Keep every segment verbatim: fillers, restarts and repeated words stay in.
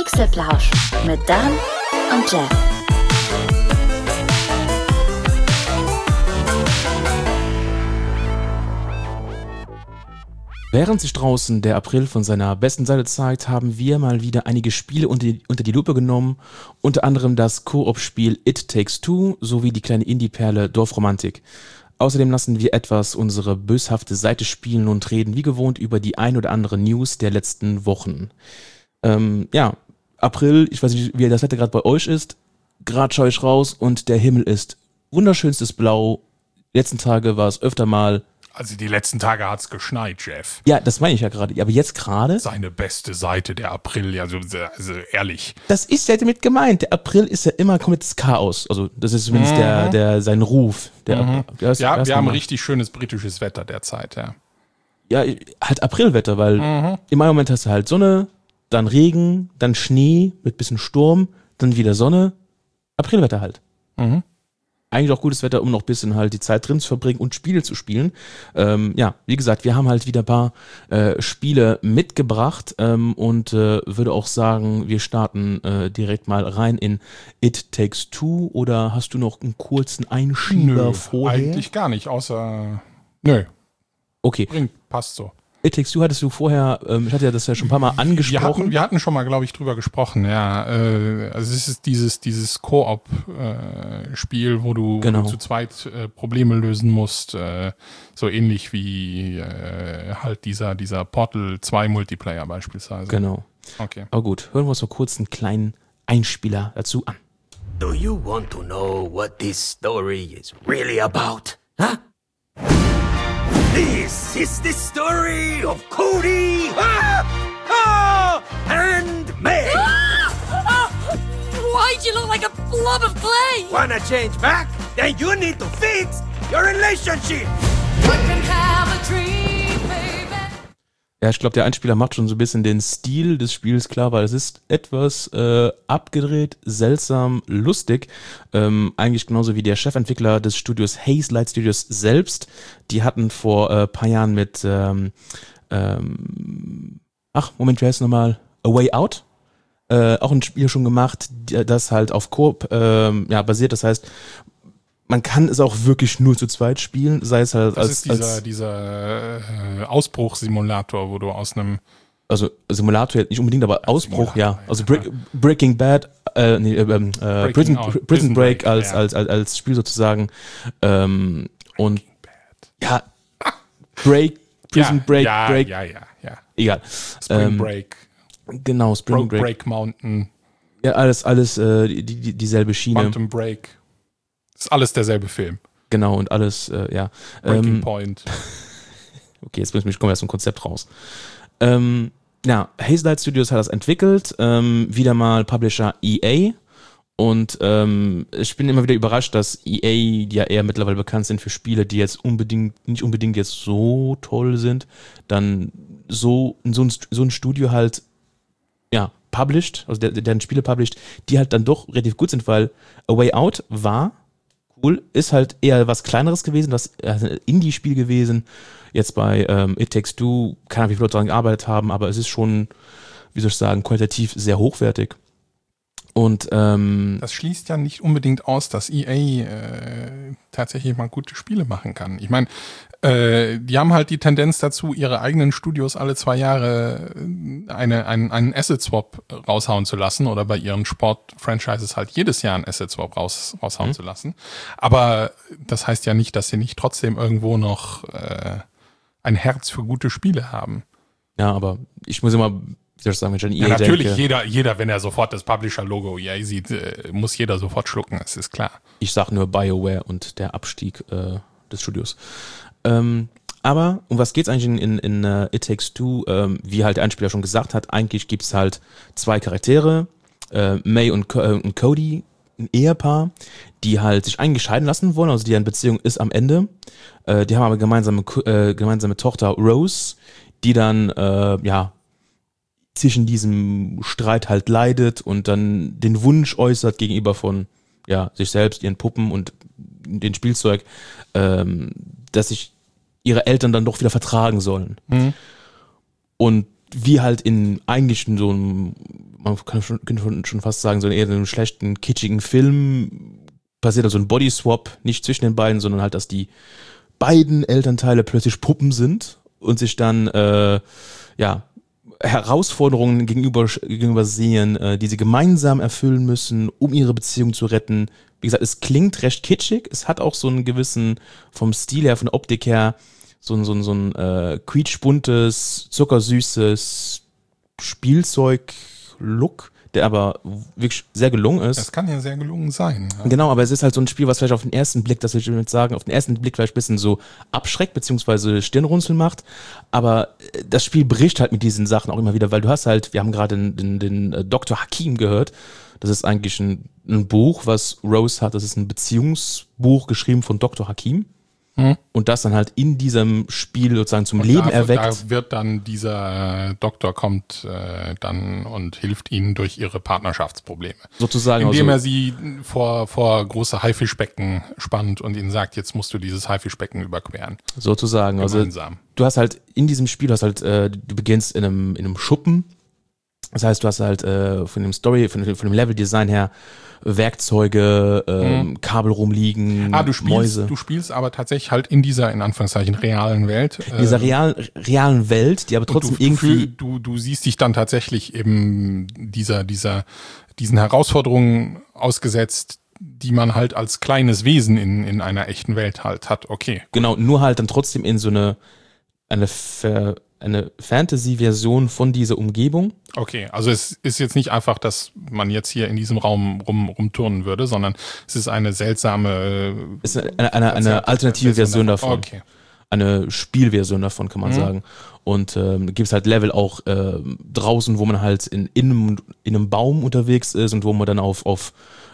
Pixelplausch mit Dan und Jeff. Während sich draußen der April von seiner besten Seite zeigt, haben wir mal wieder einige Spiele unter die, unter die Lupe genommen, unter anderem das Koop-Spiel It Takes Two sowie die kleine Indie-Perle Dorfromantik. Außerdem lassen wir etwas unsere böshafte Seite spielen und reden wie gewohnt über die ein oder andere News der letzten Wochen. Ähm, ja, April, ich weiß nicht, wie das Wetter gerade bei euch ist, gerade schaue ich raus und der Himmel ist wunderschönstes Blau. Die letzten Tage war es öfter mal. Also die letzten Tage hat's geschneit, Jeff. Ja, das meine ich ja gerade. Aber jetzt gerade? Seine beste Seite, der April, also, also ehrlich. Das ist ja damit gemeint. Der April ist ja immer komplettes Chaos. Also das ist zumindest mhm. der, der, sein Ruf. Der, mhm. der ist, ja, wir haben richtig schönes britisches Wetter derzeit, ja. Ja, halt Aprilwetter, weil mhm. im einen Moment hast du halt Sonne, dann Regen, dann Schnee mit bisschen Sturm, dann wieder Sonne. Aprilwetter halt. Mhm. Eigentlich auch gutes Wetter, um noch ein bisschen halt die Zeit drin zu verbringen und Spiele zu spielen. Ähm, ja, wie gesagt, wir haben halt wieder ein paar äh, Spiele mitgebracht ähm, und äh, würde auch sagen, wir starten äh, direkt mal rein in It Takes Two. Oder hast du noch einen kurzen Einschieber Nö, vorher? Eigentlich gar nicht, außer... Nö. Okay. Bringt, passt so. It Takes Two hattest du vorher, ähm, ich hatte ja das ja schon ein paar Mal angesprochen. Wir hatten, wir hatten schon mal, glaube ich, drüber gesprochen, ja. Äh, also es ist dieses, dieses Koop-Spiel, äh, wo, du, genau. wo du zu zweit äh, Probleme lösen musst, äh, so ähnlich wie äh, halt dieser, dieser Portal zwei Multiplayer beispielsweise. Genau. Okay. Aber gut, hören wir uns mal kurz einen kleinen Einspieler dazu an. Do you want to know what this story is really about? Huh? This is the story of Cody ah, ah, and May. Ah, ah, why'd you look like a blob of clay? Wanna change back? Then you need to fix your relationship. You can have a dream, baby. Ja, ich glaube, der Einspieler macht schon so ein bisschen den Stil des Spiels klar, weil es ist etwas äh, abgedreht, seltsam, lustig. Ähm, eigentlich genauso wie der Chefentwickler des Studios Haze Light Studios selbst. Die hatten vor ein äh, paar Jahren mit, ähm, ähm, ach, Moment, wie heißt es nochmal? A Way Out. Äh, auch ein Spiel schon gemacht, das halt auf Koop ähm, ja, basiert. Das heißt, man kann es auch wirklich nur zu zweit spielen, sei es halt das als... ist dieser, als dieser äh, Ausbruchsimulator, wo du aus einem... Also Simulator nicht unbedingt, aber Ausbruch, Simulator, ja. Also Break, Breaking Bad, äh, nee, ähm, äh, Prison, out, Prison, Prison Break, Break, als, ja. als, als, als Spiel sozusagen. Ähm, und ja, Break, Prison ja, Break, ja, Break, ja, ja, ja. egal. Spring ähm, Break, Genau, Spring Bro- Break. Break Mountain, Ja, alles, alles äh, die, die, dieselbe Schiene. Quantum Break. Ist alles derselbe Film. Genau, und alles, äh, ja. Breaking Ähm, Point. Okay, jetzt müssen wir kommen wir aus dem Konzept raus. Ähm, ja, Haze Light Studios hat das entwickelt, ähm, wieder mal Publisher E A. Und ähm, ich bin immer wieder überrascht, dass E A ja eher mittlerweile bekannt sind für Spiele, die jetzt unbedingt, nicht unbedingt jetzt so toll sind, dann so, so, ein, so ein Studio halt, ja, published, also der, der deren Spiele published, die halt dann doch relativ gut sind, weil A Way Out war cool, ist halt eher was Kleineres gewesen, was ein Indie-Spiel gewesen. Jetzt bei ähm, It Takes Two, keine Ahnung, wie viele Leute daran gearbeitet haben, aber es ist schon, wie soll ich sagen, qualitativ sehr hochwertig. Und ähm, Das schließt ja nicht unbedingt aus, dass E A äh, tatsächlich mal gute Spiele machen kann. Ich meine, äh, die haben halt die Tendenz dazu, ihre eigenen Studios alle zwei Jahre eine, einen, einen Asset-Swap raushauen zu lassen oder bei ihren Sport-Franchises halt jedes Jahr einen Asset-Swap raus, raushauen mhm. zu lassen. Aber das heißt ja nicht, dass sie nicht trotzdem irgendwo noch äh, ein Herz für gute Spiele haben. Ja, aber ich muss immer... Wie soll ich sagen, wenn ich an E A ja, natürlich, denke, jeder, jeder, wenn er sofort das Publisher-Logo E A sieht, äh, muss jeder sofort schlucken, das ist klar. Ich sag nur BioWare und der Abstieg äh, des Studios. Ähm, aber um was geht's eigentlich in, in, in uh, It Takes Two? Ähm, wie halt der Einspieler schon gesagt hat, eigentlich gibt's halt zwei Charaktere, äh, May und, Co- äh, und Cody, ein Ehepaar, die halt sich eigentlich scheiden lassen wollen, also deren Beziehung ist am Ende. Äh, die haben aber gemeinsame, äh, gemeinsame Tochter Rose, die dann, äh, ja, zwischen diesem Streit halt leidet und dann den Wunsch äußert gegenüber von ja sich selbst, ihren Puppen und den Spielzeug, ähm, dass sich ihre Eltern dann doch wieder vertragen sollen. Mhm. Und wie halt in eigentlich in so einem man kann schon, kann schon fast sagen, so eher in einem schlechten, kitschigen Film passiert da so ein Bodyswap, nicht zwischen den beiden, sondern halt, dass die beiden Elternteile plötzlich Puppen sind und sich dann, äh, ja, Herausforderungen gegenüber, gegenüber sehen, äh, die sie gemeinsam erfüllen müssen, um ihre Beziehung zu retten. Wie gesagt, es klingt recht kitschig, es hat auch so einen gewissen, vom Stil her, von der Optik her, so ein, so ein, so ein äh, quietschbuntes, zuckersüßes Spielzeug-Look, der aber wirklich sehr gelungen ist. Das kann ja sehr gelungen sein. Ja. Genau, aber es ist halt so ein Spiel, was vielleicht auf den ersten Blick, das will ich damit sagen, auf den ersten Blick vielleicht ein bisschen so abschreckt, beziehungsweise Stirnrunzeln macht, aber das Spiel bricht halt mit diesen Sachen auch immer wieder, weil du hast halt, wir haben gerade den, den, den Doktor Hakim gehört, das ist eigentlich ein, ein Buch, was Rose hat, das ist ein Beziehungsbuch geschrieben von Doktor Hakim. Hm. Und das dann halt in diesem Spiel sozusagen zum und Leben da, erweckt. Da wird dann dieser äh, Doktor kommt äh, dann und hilft ihnen durch ihre Partnerschaftsprobleme. Sozusagen. Indem also, er sie vor, vor große Haifischbecken spannt und ihnen sagt, jetzt musst du dieses Haifischbecken überqueren. Sozusagen. Gemeinsam. Also du hast halt in diesem Spiel, du hast halt, äh, du beginnst in einem, in einem Schuppen. Das heißt, du hast halt äh, von dem Story, von, von dem Level-Design her Werkzeuge, ähm, mhm. Kabel rumliegen, ah, du spielst, Mäuse. Du spielst aber tatsächlich halt in dieser, in Anführungszeichen, realen Welt. In dieser realen, realen Welt, die aber trotzdem du, irgendwie... Du, du siehst dich dann tatsächlich eben dieser, dieser, diesen Herausforderungen ausgesetzt, die man halt als kleines Wesen in, in einer echten Welt halt hat. Okay. Genau, nur halt dann trotzdem in so eine, eine Ver, eine Fantasy-Version von dieser Umgebung. Okay, also es ist jetzt nicht einfach, dass man jetzt hier in diesem Raum rum, rumturnen würde, sondern es ist eine seltsame... Es ist eine, eine, eine alternative Version davon. Okay. Eine Spielversion davon, kann man mhm. sagen. Und ähm, gibt es halt Level auch äh, draußen, wo man halt in, in, einem, in einem Baum unterwegs ist und wo man dann auf, auf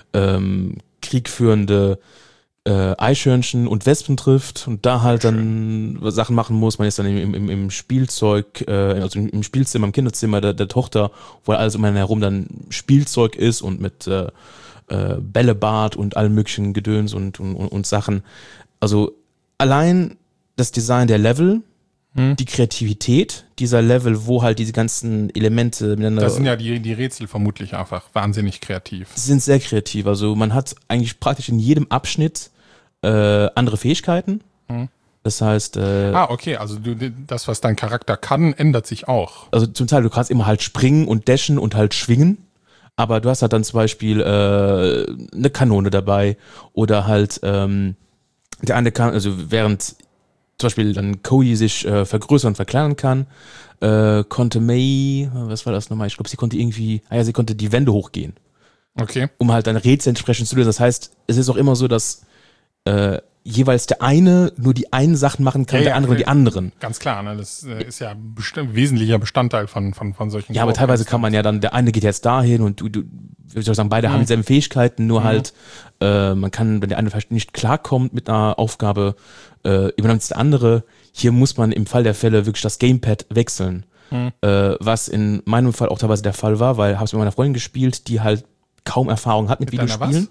ähm, kriegführende Äh, Eichhörnchen und Wespen trifft und da halt dann Schön. Sachen machen muss. Man ist dann im, im, im Spielzeug, äh, also im Spielzimmer, im Kinderzimmer der, der Tochter, wo alles um einen herum dann Spielzeug ist und mit äh, äh, Bällebad und allem möglichen Gedöns und, und, und Sachen. Also allein das Design der Level, hm. die Kreativität dieser Level, wo halt diese ganzen Elemente miteinander... Das sind ja die, die Rätsel vermutlich einfach wahnsinnig kreativ. Sind sehr kreativ. Also man hat eigentlich praktisch in jedem Abschnitt Äh, andere Fähigkeiten. Hm. Das heißt... Äh, ah, okay, also du, das, was dein Charakter kann, ändert sich auch. Also zum Teil, du kannst immer halt springen und dashen und halt schwingen, aber du hast halt dann zum Beispiel äh, eine Kanone dabei oder halt ähm, der eine kann, also während zum Beispiel dann Cody sich äh, vergrößern und verkleinern kann, äh, konnte May, was war das nochmal? Ich glaube, sie konnte irgendwie, ah ja, sie konnte die Wände hochgehen. Okay. Um halt ein Rätsel entsprechend zu lösen. Das heißt, es ist auch immer so, dass Äh, jeweils der eine nur die einen Sachen machen kann, ja, der ja, andere okay. die anderen. Ganz klar, ne? Das äh, ist ja ein wesentlicher Bestandteil von, von, von solchen. Ja, aber teilweise kann man ja dann, der eine geht jetzt dahin und du, du würde ich sagen, beide mhm. haben dieselben Fähigkeiten, nur mhm. halt, äh, man kann, wenn der eine vielleicht nicht klarkommt mit einer Aufgabe, äh, übernimmt es der andere. Hier muss man im Fall der Fälle wirklich das Gamepad wechseln. Mhm. Äh, was in meinem Fall auch teilweise der Fall war, weil habe es mit meiner Freundin gespielt, die halt kaum Erfahrung hat mit, mit Videospielen.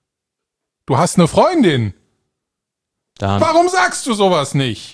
Du hast eine Freundin. Dann. Warum sagst du sowas nicht?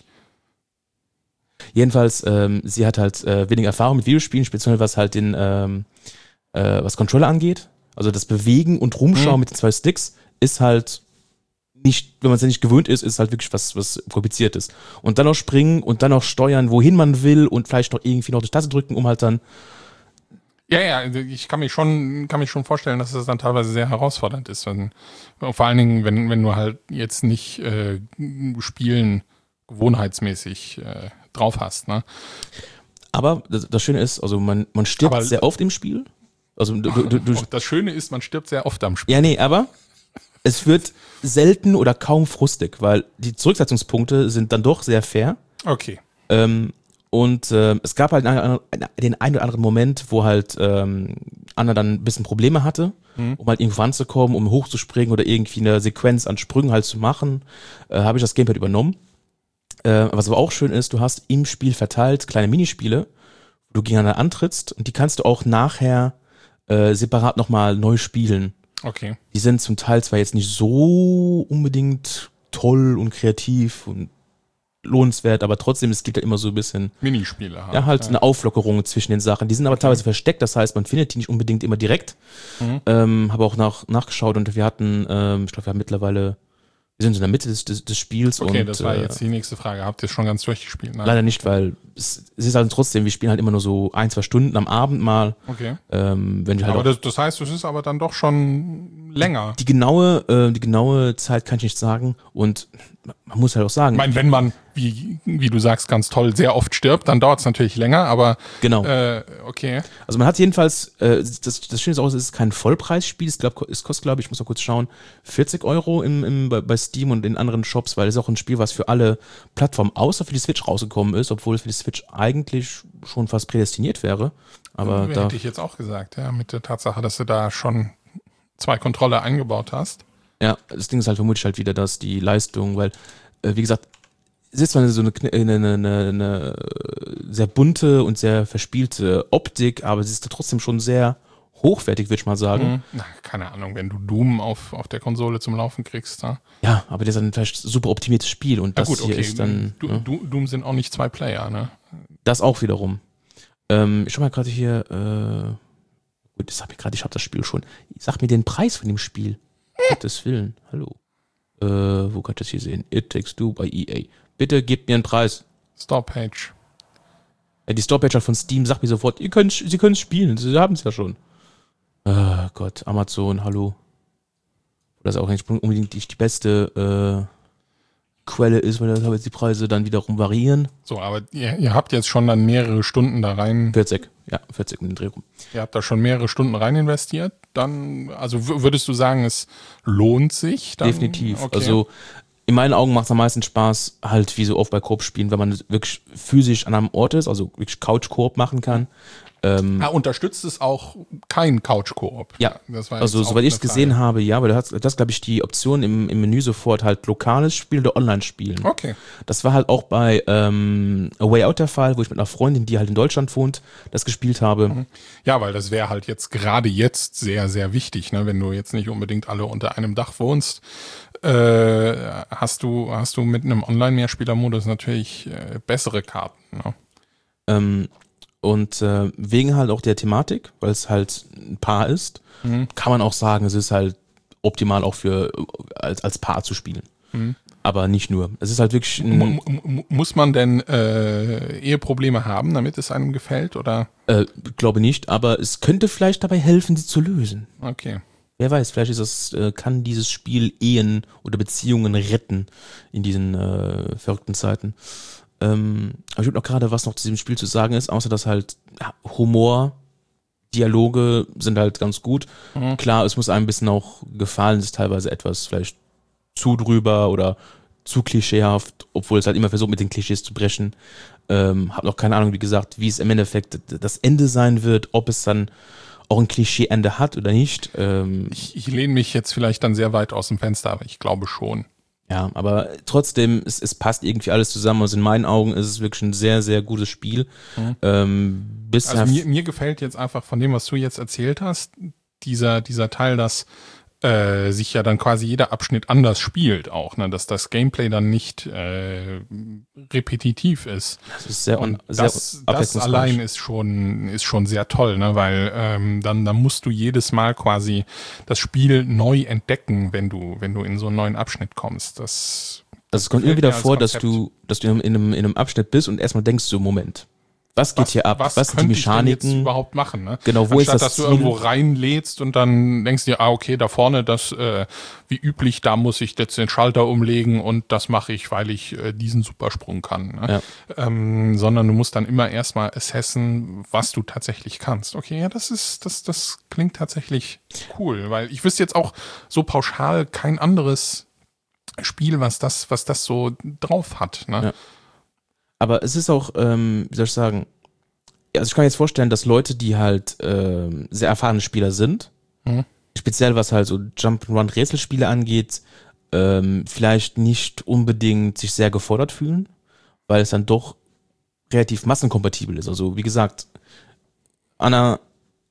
Jedenfalls, ähm, sie hat halt äh, wenig Erfahrung mit Videospielen, speziell was halt den, ähm, äh, was Controller angeht. Also das Bewegen und Rumschauen mhm. mit den zwei Sticks ist halt nicht, wenn man es ja nicht gewöhnt ist, ist halt wirklich was, was kompliziertes. Und dann noch springen und dann noch steuern, wohin man will und vielleicht noch irgendwie noch die Taste drücken, um halt dann. Ja, ja, ich kann mich schon, kann mich schon vorstellen, dass das dann teilweise sehr herausfordernd ist. Wenn, vor allen Dingen, wenn, wenn du halt jetzt nicht äh, Spielen gewohnheitsmäßig äh, drauf hast, ne? Aber das, das Schöne ist, also man, man stirbt aber sehr oft im Spiel. Also du, du, du, das Schöne ist, man stirbt sehr oft am Spiel. Ja, nee, aber es wird selten oder kaum frustig, weil die Zurücksetzungspunkte sind dann doch sehr fair. Okay. Ähm, Und äh, es gab halt einen, den einen oder anderen Moment, wo halt ähm, Anna dann ein bisschen Probleme hatte, mhm. um halt irgendwo ranzukommen, um hochzuspringen oder irgendwie eine Sequenz an Sprüngen halt zu machen, äh, habe ich das Gamepad übernommen. Äh, was aber auch schön ist, du hast im Spiel verteilt kleine Minispiele, wo du gegeneinander antrittst und die kannst du auch nachher äh, separat nochmal neu spielen. Okay. Die sind zum Teil zwar jetzt nicht so unbedingt toll und kreativ und lohnenswert, aber trotzdem, es gibt ja immer so ein bisschen Minispiele halt. Ja, halt eine Auflockerung zwischen den Sachen. Die sind aber okay. teilweise versteckt, das heißt, man findet die nicht unbedingt immer direkt. Mhm. Ähm, habe auch nach, nachgeschaut und wir hatten, ähm, ich glaube, wir haben mittlerweile, wir sind so in der Mitte des, des, des Spiels. Okay, und, das war äh, jetzt die nächste Frage. Habt ihr schon ganz durchgespielt? Nein. Leider nicht, weil es, es ist halt trotzdem, wir spielen halt immer nur so ein, zwei Stunden am Abend mal. Okay. Ähm, wenn wir halt aber das, das heißt, es ist aber dann doch schon länger. Die genaue, äh, die genaue Zeit kann ich nicht sagen und man muss halt auch sagen. Ich meine, wenn man, wie, wie du sagst, ganz toll, sehr oft stirbt, dann dauert es natürlich länger, aber genau. Äh, okay. Also man hat jedenfalls, äh, das, das Schöne ist auch, es ist kein Vollpreisspiel, es, glaub, es kostet, glaube ich, ich muss mal kurz schauen, vierzig Euro im, im, bei, bei Steam und in anderen Shops, weil es ist auch ein Spiel, was für alle Plattformen außer für die Switch rausgekommen ist, obwohl es für die Switch eigentlich schon fast prädestiniert wäre. Aber ja, da hätte ich jetzt auch gesagt, ja, mit der Tatsache, dass du da schon zwei Controller eingebaut hast. Ja, das Ding ist halt vermutlich halt wieder, dass die Leistung, weil, äh, wie gesagt, es ist zwar so eine, eine, eine, eine sehr bunte und sehr verspielte Optik, aber sie ist trotzdem schon sehr hochwertig, würde ich mal sagen. Mhm. Na, keine Ahnung, wenn du Doom auf, auf der Konsole zum Laufen kriegst. Ja, ja aber das ist dann vielleicht super optimiertes Spiel und das ja, gut, hier okay. ist dann... Du, ja. Doom sind auch nicht zwei Player, ne? Das auch wiederum. Ähm, ich schau mal gerade hier... Äh, gut, das hab ich gerade, ich habe das Spiel schon. Sag mir den Preis von dem Spiel. Gottes Willen, hallo. Äh, wo kann ich das hier sehen? It Takes Two bei E A. Bitte gebt mir einen Preis. Storepage. Ja, die Storepage von Steam sagt mir sofort, ihr könnt, Sie können es spielen, Sie haben es ja schon. Oh Gott, Amazon, hallo. Das auch nicht unbedingt die beste äh, Quelle ist, weil da die Preise dann wiederum variieren. So, aber ihr, ihr habt jetzt schon dann mehrere Stunden da rein. vierzig, ja, vierzig um den Dreh rum. Ihr habt da schon mehrere Stunden rein investiert. Dann, also würdest du sagen, es lohnt sich? Dann? Definitiv. Okay. Also in meinen Augen macht es am meisten Spaß, halt wie so oft bei Koop-Spielen, wenn man wirklich physisch an einem Ort ist, also wirklich Couch-Koop machen kann. Ähm, ah, unterstützt es auch kein Couch-Koop? Ja, das war also soweit ich es gesehen habe, ja, weil du hast, das glaube ich, die Option im, im Menü sofort halt lokales Spiel oder Online-Spielen. Okay. Das war halt auch bei ähm, A Way Out der Fall, wo ich mit einer Freundin, die halt in Deutschland wohnt, das gespielt habe. Ja, weil das wäre halt jetzt gerade jetzt sehr, sehr wichtig, ne? Wenn du jetzt nicht unbedingt alle unter einem Dach wohnst, äh, hast du hast du mit einem Online-Mehrspieler-Modus natürlich äh, bessere Karten. Ne? Ähm, Und äh, wegen halt auch der Thematik, weil es halt ein Paar ist, mhm. kann man auch sagen, es ist halt optimal auch für als, als Paar zu spielen. Mhm. Aber nicht nur. Es ist halt wirklich ein, M- Muss man denn äh, Eheprobleme haben, damit es einem gefällt? Oder? Äh, glaube nicht, aber es könnte vielleicht dabei helfen, sie zu lösen. Okay. Wer weiß, vielleicht ist das, äh, kann dieses Spiel Ehen oder Beziehungen retten in diesen äh, verrückten Zeiten. Ähm, aber ich würde noch gerade, was noch zu diesem Spiel zu sagen ist, außer dass halt ja, Humor, Dialoge sind halt ganz gut. Mhm. Klar, es muss einem ein bisschen auch gefallen, es ist teilweise etwas vielleicht zu drüber oder zu klischeehaft, obwohl es halt immer versucht, mit den Klischees zu brechen. Ähm, hab noch keine Ahnung, wie gesagt, wie es im Endeffekt das Ende sein wird, ob es dann auch ein Klischee-Ende hat oder nicht. Ähm, ich, ich lehne mich jetzt vielleicht dann sehr weit aus dem Fenster, aber ich glaube schon. Ja, aber trotzdem, es, es passt irgendwie alles zusammen. Also in meinen Augen ist es wirklich ein sehr, sehr gutes Spiel. Mhm. Ähm, bis also mir, mir gefällt jetzt einfach von dem, was du jetzt erzählt hast, dieser, dieser Teil, dass äh, sich ja dann quasi jeder Abschnitt anders spielt auch, ne? Dass das Gameplay dann nicht äh, repetitiv ist. Das ist sehr, und sehr das, das allein ist schon ist schon sehr toll, ne? Weil ähm, dann dann musst du jedes Mal quasi das Spiel neu entdecken, wenn du wenn du in so einen neuen Abschnitt kommst. Das das, das kommt immer wieder vor, dass du dass du in einem in einem Abschnitt bist und erstmal denkst so Moment. Was geht was, hier ab? Was, was sind die Mechaniken? Ich denn jetzt überhaupt machen? Ne? Genau, wo Anstatt, ist das dass Ziel? du irgendwo reinlädst und dann denkst du dir, ah, okay, da vorne, das, äh, wie üblich, da muss ich jetzt den Schalter umlegen und das mache ich, weil ich äh, diesen Supersprung kann. Ne? Ja. Ähm, sondern du musst dann immer erstmal assessen, was du tatsächlich kannst. Okay, ja, das ist, das, das klingt tatsächlich cool, weil ich wüsste jetzt auch so pauschal kein anderes Spiel, was das, was das so drauf hat. Ne? Ja. Aber es ist auch, ähm, wie soll ich sagen, also ich kann mir jetzt vorstellen, dass Leute, die halt ähm, sehr erfahrene Spieler sind, mhm. speziell was halt so Jump-and-Run-Rätselspiele angeht, ähm, vielleicht nicht unbedingt sich sehr gefordert fühlen, weil es dann doch relativ massenkompatibel ist. Also wie gesagt, Anna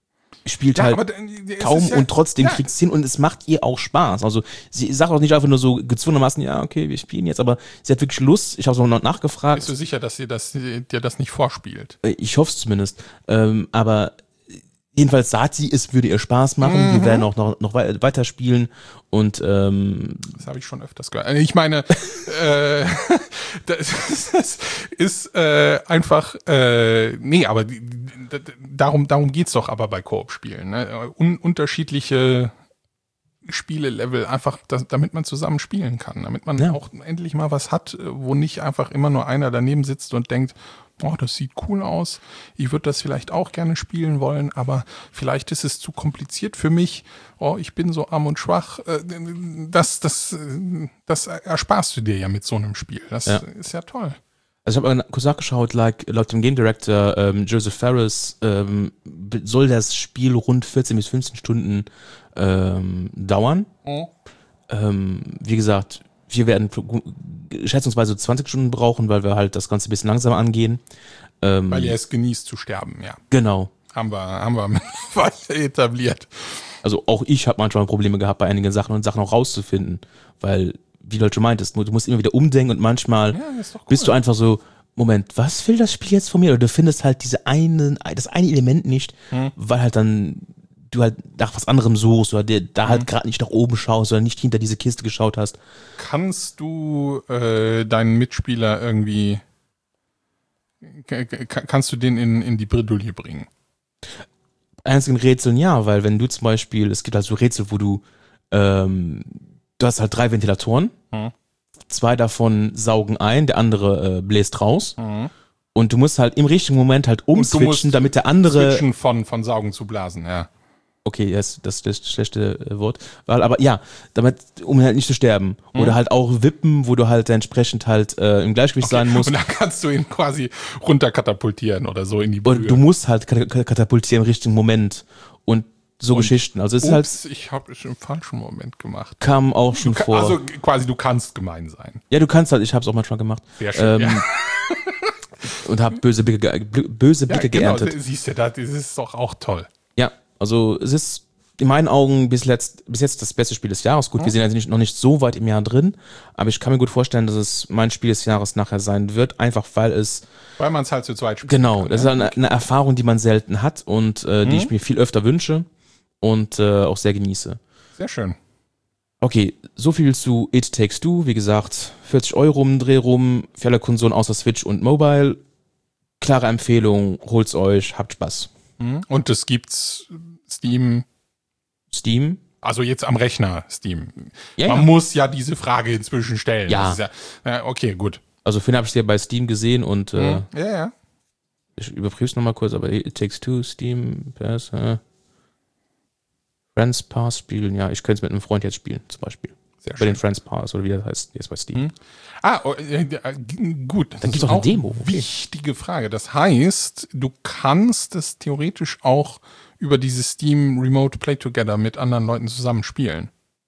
spielt Ja, halt aber, äh, es kaum ist ja- und trotzdem ja. kriegt es hin und es macht ihr auch Spaß. Also sie sagt auch nicht einfach nur so gezwungenermaßen, ja, okay, wir spielen jetzt, aber sie hat wirklich Lust. Ich habe es auch noch nachgefragt. Bist du sicher, dass sie das, dir das nicht vorspielt? Ich hoffe es zumindest. Ähm, aber jedenfalls sagt sie, es würde ihr Spaß machen. Mhm. Wir werden auch noch, noch wei- weiter spielen. Und ähm, Das habe ich schon öfters gehört. Ich meine, äh, das, das ist äh, einfach, äh, nee, aber die, die, darum, darum geht's doch aber bei Koop-Spielen. Ne? Un, unterschiedliche Spielelevel, einfach, das, damit man zusammen spielen kann, damit man Ja. auch endlich mal was hat, wo nicht einfach immer nur einer daneben sitzt und denkt, oh, das sieht cool aus, ich würde das vielleicht auch gerne spielen wollen, aber vielleicht ist es zu kompliziert für mich, oh, ich bin so arm und schwach. Äh, Das, das, das ersparst du dir ja mit so einem Spiel. Das Ja. ist ja toll. also ich habe kurz nachgeschaut, like, laut dem Game Director ähm, Joseph Ferris ähm, be- soll das Spiel rund vierzehn bis fünfzehn Stunden ähm, dauern. Mhm. Ähm, wie gesagt, wir werden schätzungsweise zwanzig Stunden brauchen, weil wir halt das Ganze ein bisschen langsamer angehen. Ähm, Weil ihr es genießt zu sterben, ja. genau. Haben wir, haben wir mittlerweile etabliert. Also auch ich habe manchmal Probleme gehabt bei einigen Sachen und Sachen auch rauszufinden, weil, wie du halt schon meintest, du musst immer wieder umdenken und manchmal Ja, das ist doch cool. bist du einfach so, Moment, was will das Spiel jetzt von mir? Oder du findest halt diese einen, das eine Element nicht, Hm. weil halt dann du halt nach was anderem suchst oder dir da Hm. halt gerade nicht nach oben schaust oder nicht hinter diese Kiste geschaut hast. Kannst du äh, deinen Mitspieler irgendwie, k- k- kannst du den in, in die Bredouille bringen? Einzigen Rätseln ja, weil wenn du zum Beispiel, es gibt halt so Rätsel, wo du, ähm, du hast halt drei Ventilatoren, Hm. zwei davon saugen ein, der andere äh, bläst raus Mhm. und du musst halt im richtigen Moment halt Und du umswitchen, musst damit der andere, Switchen von, von Saugen zu Blasen, ja. okay, das, das ist das schlechte äh, Wort, weil, aber ja, damit, um halt nicht zu sterben Mhm. oder halt auch wippen, wo du halt entsprechend halt äh, im Gleichgewicht sein musst. Und dann kannst du ihn quasi runterkatapultieren oder so in die Oder Brühe. du musst halt kat- kat- katapultieren im richtigen Moment und so Und Geschichten. Also es ist Ups, halt, ich habe es im falschen Moment gemacht. kam auch schon Ka- vor. Also quasi, du kannst gemein sein. Ja, du kannst halt, ich hab's auch manchmal gemacht. Sehr schön, Ähm, ja. Und hab böse Blicke, ge- bl- böse Ja, Blicke genau, geerntet. siehst du, das ist doch auch toll. Ja, also es ist in meinen Augen bis, letzt, bis jetzt das beste Spiel des Jahres. Gut, wir sind also nicht, noch nicht so weit im Jahr drin, aber ich kann mir gut vorstellen, dass es mein Spiel des Jahres nachher sein wird, einfach weil es, Weil man es halt zu zweit spielt. genau, das ist eine, eine Erfahrung, die man selten hat und äh, die Mhm. ich mir viel öfter wünsche und äh, auch sehr genieße. Sehr schön. Okay, so viel zu It Takes Two. Wie gesagt, vierzig Euro um den Dreh rum, für alle Konsolen außer Switch und Mobile. Klare Empfehlung, holt's euch, habt Spaß. Mhm. Und es gibt's Steam, Steam? also jetzt am Rechner Steam. Ja, Man ja. muss ja diese Frage inzwischen stellen. Ja. Das ist ja, ja okay, gut. Also vorhin habe ich es ja bei Steam gesehen und äh, Mhm. Ja, ja. ich überprüfe es nochmal kurz, aber It Takes Two, Steam, P S, äh, Friends Pass spielen, ja, ich könnte es mit einem Freund jetzt spielen, zum Beispiel. Sehr Bei den schön. Friends Pass oder wie das heißt, jetzt bei Steam. Mhm. Ah, oh, äh, äh, gut. Das Dann ist gibt's auch eine Demo, okay. Wichtige Frage. Das heißt, du kannst es theoretisch auch über dieses Steam Remote Play Together mit anderen Leuten zusammen spielen.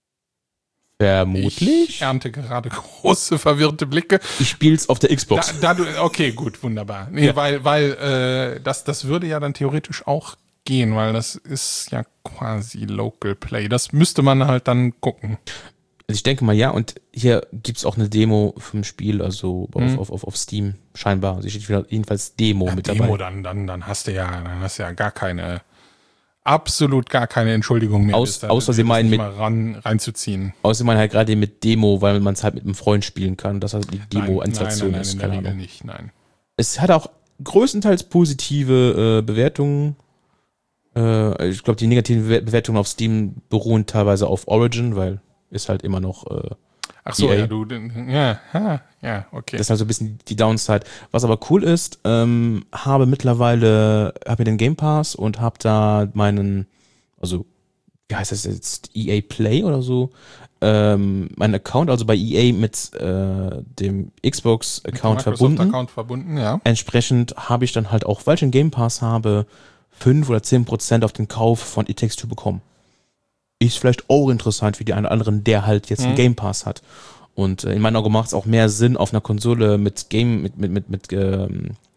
Vermutlich. Ich ernte gerade große verwirrte Blicke. Ich spiele es auf der Da, Xbox. da du, okay, gut, wunderbar. Nee, Ja. weil, weil äh, das, das würde ja dann theoretisch auch gehen, weil das ist ja quasi Local Play. Das müsste man halt dann gucken. Also ich denke mal ja, und hier gibt's auch eine Demo vom Spiel, also auf, Mhm. auf, auf, auf Steam scheinbar. Also steht wieder jedenfalls Demo Ja, mit Demo, dabei. dann, dann, dann hast du ja, dann hast du ja gar keine, absolut gar keine Entschuldigung mehr. Aus- bis da- außer sie das meinen nicht mit- mal ran, reinzuziehen. Außerdem halt gerade mit Demo, weil man es halt mit einem Freund spielen kann, dass halt die Nein, nein, Demo-Installation nein, nein, ist. in der Keine Regel Ahnung. nicht, nein. Es hat auch größtenteils positive äh, Bewertungen. Äh, ich glaube, die negativen Be- Bewertungen auf Steam beruhen teilweise auf Origin, weil ist halt immer noch, äh, Ach so, E A. ja, du, ja, ja, ja, okay. das ist halt so ein bisschen die Downside. Was aber cool ist, ähm, habe mittlerweile, habe mir den Game Pass und habe da meinen, also, wie heißt das jetzt, E A Play oder so, ähm, meinen Account, also bei E A mit äh, dem Xbox-Account verbunden. Account verbunden, ja. Entsprechend habe ich dann halt auch, weil ich einen Game Pass habe, fünf oder zehn Prozent auf den Kauf von It Takes Two bekommen. Ist vielleicht auch interessant für die einen oder anderen, der halt jetzt einen Mhm. Game Pass hat. Und äh, in meinen Augen macht es auch mehr Sinn, auf einer Konsole mit Game, mit, mit, mit, mit ähm,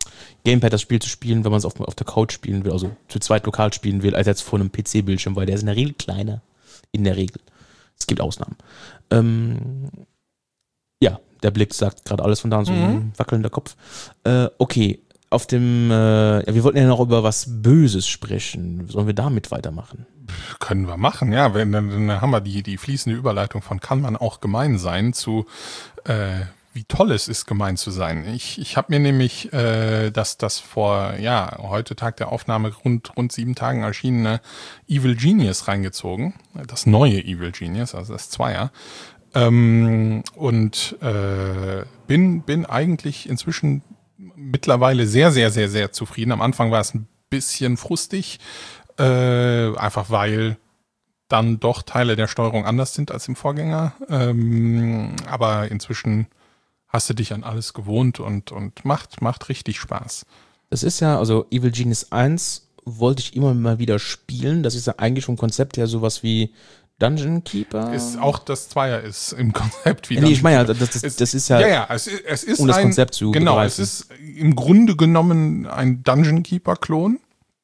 Gamepad das Spiel zu spielen, wenn man es auf, auf der Couch spielen will, also zu zweit lokal spielen will, als jetzt vor einem P C-Bildschirm, weil der ist in der Regel kleiner. In der Regel. Es gibt Ausnahmen. Ähm, ja, der Blick sagt gerade alles von da, so ein Mhm. wackelnder Kopf. Äh, okay, auf dem, äh, ja, wir wollten ja noch über was Böses sprechen. Sollen wir damit weitermachen? Können wir machen, ja. Wenn, dann, dann haben wir die, die fließende Überleitung von kann man auch gemein sein zu äh, wie toll es ist, gemein zu sein. Ich, ich habe mir nämlich äh, das, das vor, ja, heute Tag der Aufnahme rund, rund sieben Tagen erschienene Evil Genius reingezogen. Das neue Evil Genius, also das Zweier. Ähm, und äh, bin, bin eigentlich inzwischen mittlerweile sehr, sehr, sehr, sehr zufrieden. Am Anfang war es ein bisschen frustig, äh, einfach weil dann doch Teile der Steuerung anders sind als im Vorgänger. Ähm, aber inzwischen hast du dich an alles gewohnt und, und macht, macht richtig Spaß. Das ist ja, also Evil Genius eins wollte ich immer mal wieder spielen. Das ist ja eigentlich vom Konzept her sowas wie Dungeon Keeper. Ist auch das Zweier ist im Konzept wie Ja, nee, ich Dungeon meine ja, Keeper. das, das, Es- das ist ja, ja, ja, es, ist- es ist um das ein, Konzept zu genau, begreifen. es ist im Grunde genommen ein Dungeon Keeper Klon.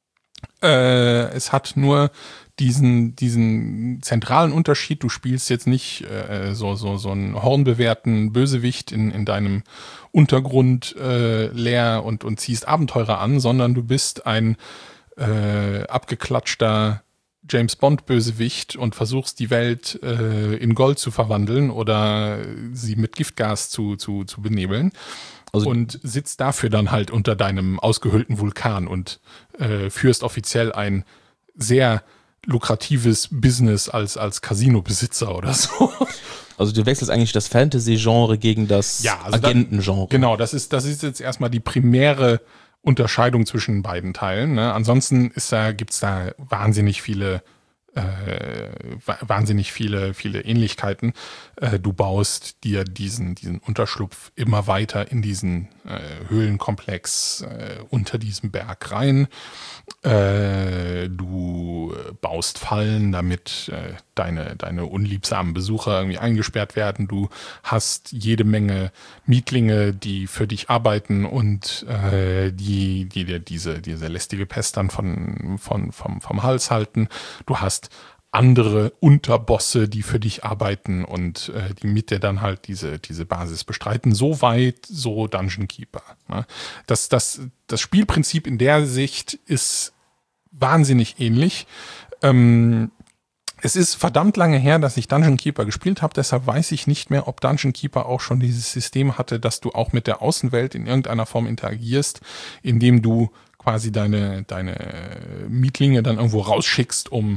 Äh, es hat nur diesen diesen zentralen Unterschied. Du spielst jetzt nicht äh, so so so einen hornbewehrten Bösewicht in in deinem Untergrund äh, leer und und ziehst Abenteurer an, sondern du bist ein äh, abgeklatschter James Bond Bösewicht und versuchst die Welt äh, in Gold zu verwandeln oder sie mit Giftgas zu zu zu benebeln. Also- und sitzt dafür dann halt unter deinem ausgehöhlten Vulkan und äh, führst offiziell ein sehr lukratives Business als als Casino-Besitzer oder so. also du wechselst eigentlich das Fantasy-Genre gegen das Ja, also da- Agentengenre. Genau, das ist das ist jetzt erstmal die primäre Unterscheidung zwischen beiden Teilen. Ne? Ansonsten ist da gibt's da wahnsinnig viele äh, wa- wahnsinnig viele viele Ähnlichkeiten. Äh, du baust dir diesen diesen Unterschlupf immer weiter in diesen äh, Höhlenkomplex äh, unter diesem Berg rein. Äh, du baust Fallen, damit äh, deine deine unliebsamen Besucher irgendwie eingesperrt werden. Du hast jede Menge Mietlinge, die für dich arbeiten und äh, die die dir diese diese lästige Pest dann von von vom vom Hals halten. Du hast andere Unterbosse, die für dich arbeiten und äh, die mit dir dann halt diese diese Basis bestreiten. So weit, so Dungeon Keeper. Ne? Das das das Spielprinzip in der Sicht ist wahnsinnig ähnlich. Ähm, es ist verdammt lange her, dass ich Dungeon Keeper gespielt habe, deshalb weiß ich nicht mehr, ob Dungeon Keeper auch schon dieses System hatte, dass du auch mit der Außenwelt in irgendeiner Form interagierst, indem du quasi deine deine Mietlinge dann irgendwo rausschickst, um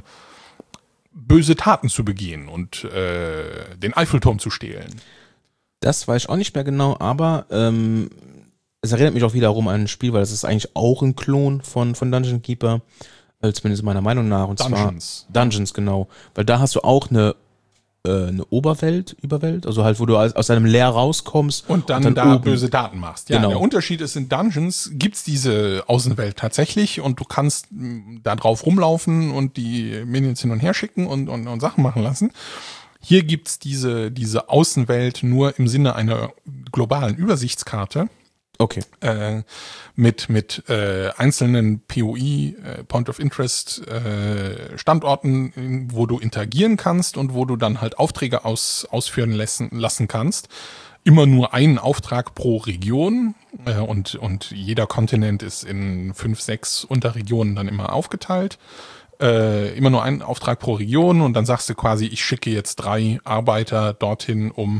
böse Taten zu begehen und äh, den Eiffelturm zu stehlen. Das weiß ich auch nicht mehr genau, aber ähm, es erinnert mich auch wiederum an ein Spiel, weil das ist eigentlich auch ein Klon von, von Dungeon Keeper, äh, zumindest meiner Meinung nach. Und Dungeons. zwar Dungeons, genau. Weil da hast du auch eine, äh, eine Oberwelt, Überwelt, also halt, wo du aus, aus deinem Leer rauskommst. Und dann, da oben- böse Daten machst. Ja, Genau. der Unterschied ist, in Dungeons gibt's diese Außenwelt tatsächlich und du kannst mh, da drauf rumlaufen und die Minions hin und her schicken und, und, und Sachen machen lassen. Hier gibt's diese, diese Außenwelt nur im Sinne einer globalen Übersichtskarte. Okay. Äh, mit mit äh, einzelnen P O I, äh, Point of Interest äh, Standorten, in- wo du interagieren kannst und wo du dann halt Aufträge aus, ausführen lassen, lassen kannst. Immer nur einen Auftrag pro Region äh, und und jeder Kontinent ist in fünf, sechs Unterregionen dann immer aufgeteilt. Äh, immer nur einen Auftrag pro Region und dann sagst du quasi, ich schicke jetzt drei Arbeiter dorthin, um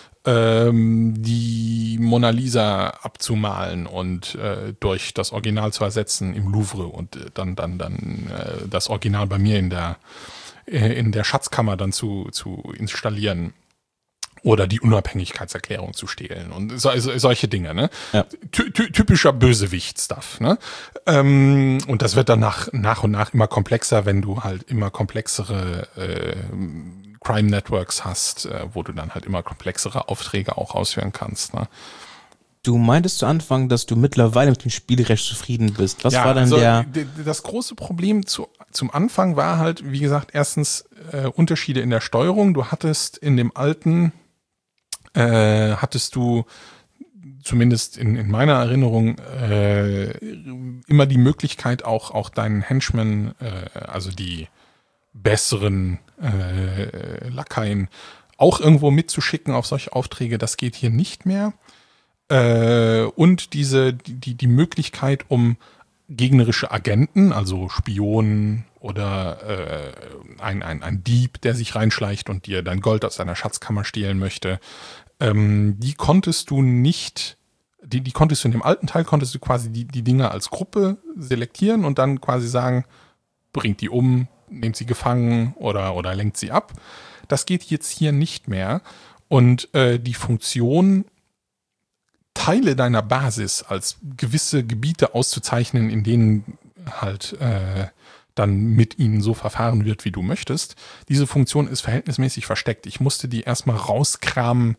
ähm, die Mona Lisa abzumalen und äh, durch das Original zu ersetzen im Louvre und äh, dann dann dann äh, das Original bei mir in der äh, in der Schatzkammer dann zu zu installieren oder die Unabhängigkeitserklärung zu stehlen und so, so, solche Dinge, ne? Ja. Ty ty typischer Bösewicht-Stuff, ne? Ähm, und das wird dann nach, nach und nach immer komplexer, wenn du halt immer komplexere äh, Crime Networks hast, äh, wo du dann halt immer komplexere Aufträge auch ausführen kannst, ne? Du meintest zu Anfang, dass du mittlerweile mit dem Spiel recht zufrieden bist. Was Ja, war dann also, der... d- d- das große Problem zu, zum Anfang war halt, wie gesagt, erstens äh, Unterschiede in der Steuerung. Du hattest in dem alten, äh, hattest du zumindest in, in meiner Erinnerung, äh, immer die Möglichkeit, auch, auch deinen Henchmen, äh, also die besseren äh, Lakaien, auch irgendwo mitzuschicken auf solche Aufträge. Das geht hier nicht mehr. Äh, und diese die, die Möglichkeit, um gegnerische Agenten, also Spionen oder äh, ein, ein, ein Dieb, der sich reinschleicht und dir dein Gold aus deiner Schatzkammer stehlen möchte, ähm, die konntest du nicht, die, die konntest du in dem alten Teil, konntest du quasi die, die Dinge als Gruppe selektieren und dann quasi sagen, bringt die um, nehmt sie gefangen oder, oder lenkt sie ab. Das geht jetzt hier nicht mehr. Und äh, die Funktion, Teile deiner Basis als gewisse Gebiete auszuzeichnen, in denen halt äh, dann mit ihnen so verfahren wird, wie du möchtest. Diese Funktion ist verhältnismäßig versteckt. Ich musste die erstmal rauskramen,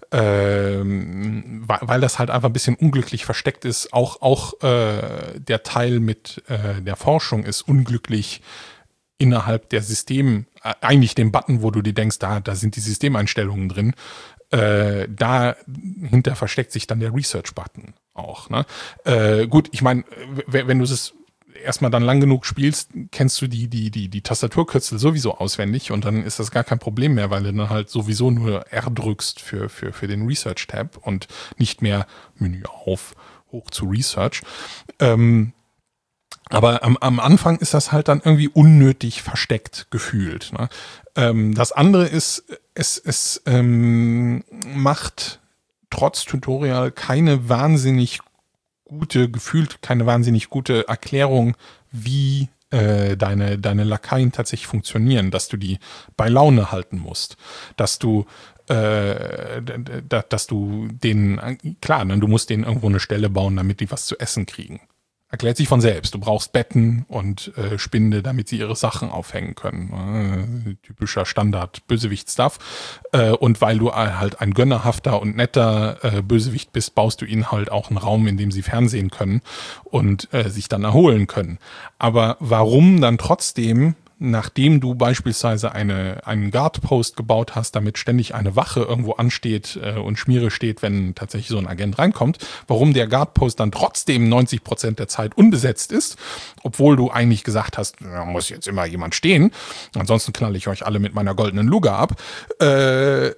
ähm, weil, weil das halt einfach ein bisschen unglücklich versteckt ist. Auch, auch äh, der Teil mit äh, der Forschung ist unglücklich innerhalb der System, äh, eigentlich dem Button, wo du dir denkst, da, da sind die Systemeinstellungen drin. Äh, dahinter versteckt sich dann der Research-Button auch. Ne? Äh, gut, ich meine, w- wenn du es erstmal dann lang genug spielst, kennst du die, die, die, die Tastaturkürzel sowieso auswendig und dann ist das gar kein Problem mehr, weil du dann halt sowieso nur R drückst für, für, für den Research-Tab und nicht mehr Menü auf, hoch zu Research. Ähm, aber am, am Anfang ist das halt dann irgendwie unnötig versteckt gefühlt. Ne? Ähm, das andere ist, es, es ähm, macht trotz Tutorial keine wahnsinnig gute, gefühlt keine wahnsinnig gute Erklärung, wie äh, deine, deine Lakaien tatsächlich funktionieren, dass du die bei Laune halten musst, dass du äh, dass du denen, klar, ne, du musst denen irgendwo eine Stelle bauen, damit die was zu essen kriegen. Erklärt sich von selbst. Du brauchst Betten und äh, Spinde, damit sie ihre Sachen aufhängen können. Äh, typischer Standard-Bösewicht-Stuff. Äh, und weil du halt ein gönnerhafter und netter äh, Bösewicht bist, baust du ihnen halt auch einen Raum, in dem sie Fernsehen können und äh, sich dann erholen können. Aber warum dann trotzdem, nachdem du beispielsweise eine, einen Guard-Post gebaut hast, damit ständig eine Wache irgendwo ansteht äh, und Schmiere steht, wenn tatsächlich so ein Agent reinkommt, warum der Guard-Post dann trotzdem neunzig Prozent der Zeit unbesetzt ist, obwohl du eigentlich gesagt hast, da muss jetzt immer jemand stehen, ansonsten knalle ich euch alle mit meiner goldenen Luga ab. Äh,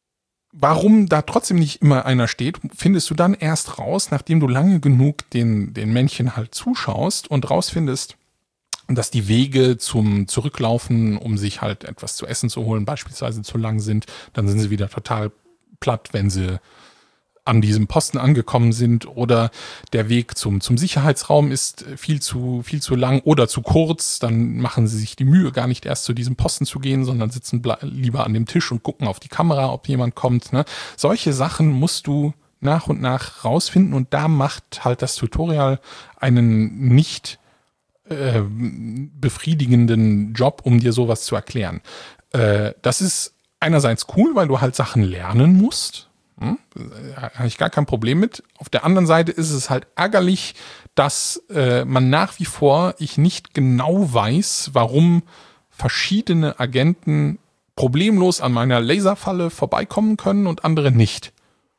warum da trotzdem nicht immer einer steht, findest du dann erst raus, nachdem du lange genug den, den Männchen halt zuschaust und rausfindest, dass die Wege zum Zurücklaufen, um sich halt etwas zu essen zu holen, beispielsweise zu lang sind. Dann sind sie wieder total platt, wenn sie an diesem Posten angekommen sind. Oder der Weg zum, zum Sicherheitsraum ist viel zu, viel zu lang oder zu kurz. Dann machen sie sich die Mühe, gar nicht erst zu diesem Posten zu gehen, sondern sitzen ble- lieber an dem Tisch und gucken auf die Kamera, ob jemand kommt. Ne? Solche Sachen musst du nach und nach rausfinden. Und da macht halt das Tutorial einen nicht Äh, befriedigenden Job, um dir sowas zu erklären. Äh, das ist einerseits cool, weil du halt Sachen lernen musst. Hm? Da habe ich gar kein Problem mit. Auf der anderen Seite ist es halt ärgerlich, dass äh, man nach wie vor ich nicht genau weiß, warum verschiedene Agenten problemlos an meiner Laserfalle vorbeikommen können und andere nicht.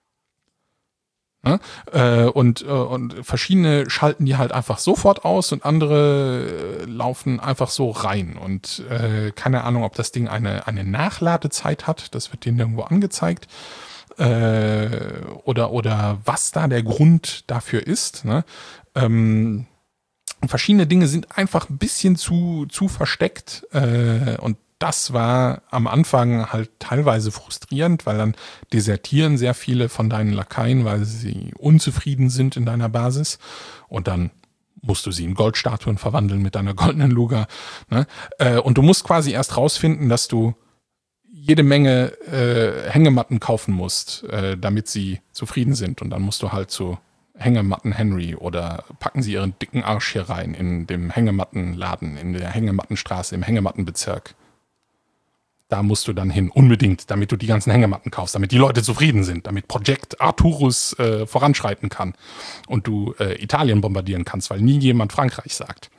Ja, äh, und, äh, und verschiedene schalten die halt einfach sofort aus und andere äh, laufen einfach so rein. Und äh, keine Ahnung, ob das Ding eine, eine Nachladezeit hat, das wird denen irgendwo angezeigt. Äh, oder, oder was da der Grund dafür ist. Ne? Ähm, verschiedene Dinge sind einfach ein bisschen zu, zu versteckt äh, und das war am Anfang halt teilweise frustrierend, weil dann desertieren sehr viele von deinen Lakaien, weil sie unzufrieden sind in deiner Basis. Und dann musst du sie in Goldstatuen verwandeln mit deiner goldenen Luga. Ne? Und du musst quasi erst rausfinden, dass du jede Menge äh, Hängematten kaufen musst, äh, damit sie zufrieden sind. Und dann musst du halt zu Hängematten Henry oder packen sie ihren dicken Arsch hier rein in dem Hängemattenladen, in der Hängemattenstraße, im Hängemattenbezirk. Da musst du dann hin, unbedingt, damit du die ganzen Hängematten kaufst, damit die Leute zufrieden sind, damit Projekt Arturus äh, voranschreiten kann und du äh, Italien bombardieren kannst, weil nie jemand Frankreich sagt.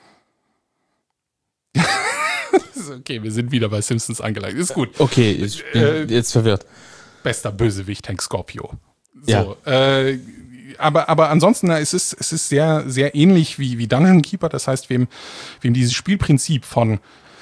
Okay, wir sind wieder bei Simpsons angelangt. Ist gut. Okay, ich bin äh, jetzt verwirrt. Bester Bösewicht, Hank Scorpio. So, ja. äh, aber, aber ansonsten, es ist, es ist sehr, sehr ähnlich wie, wie Dungeon Keeper. Das heißt, wem, wem dieses Spielprinzip von,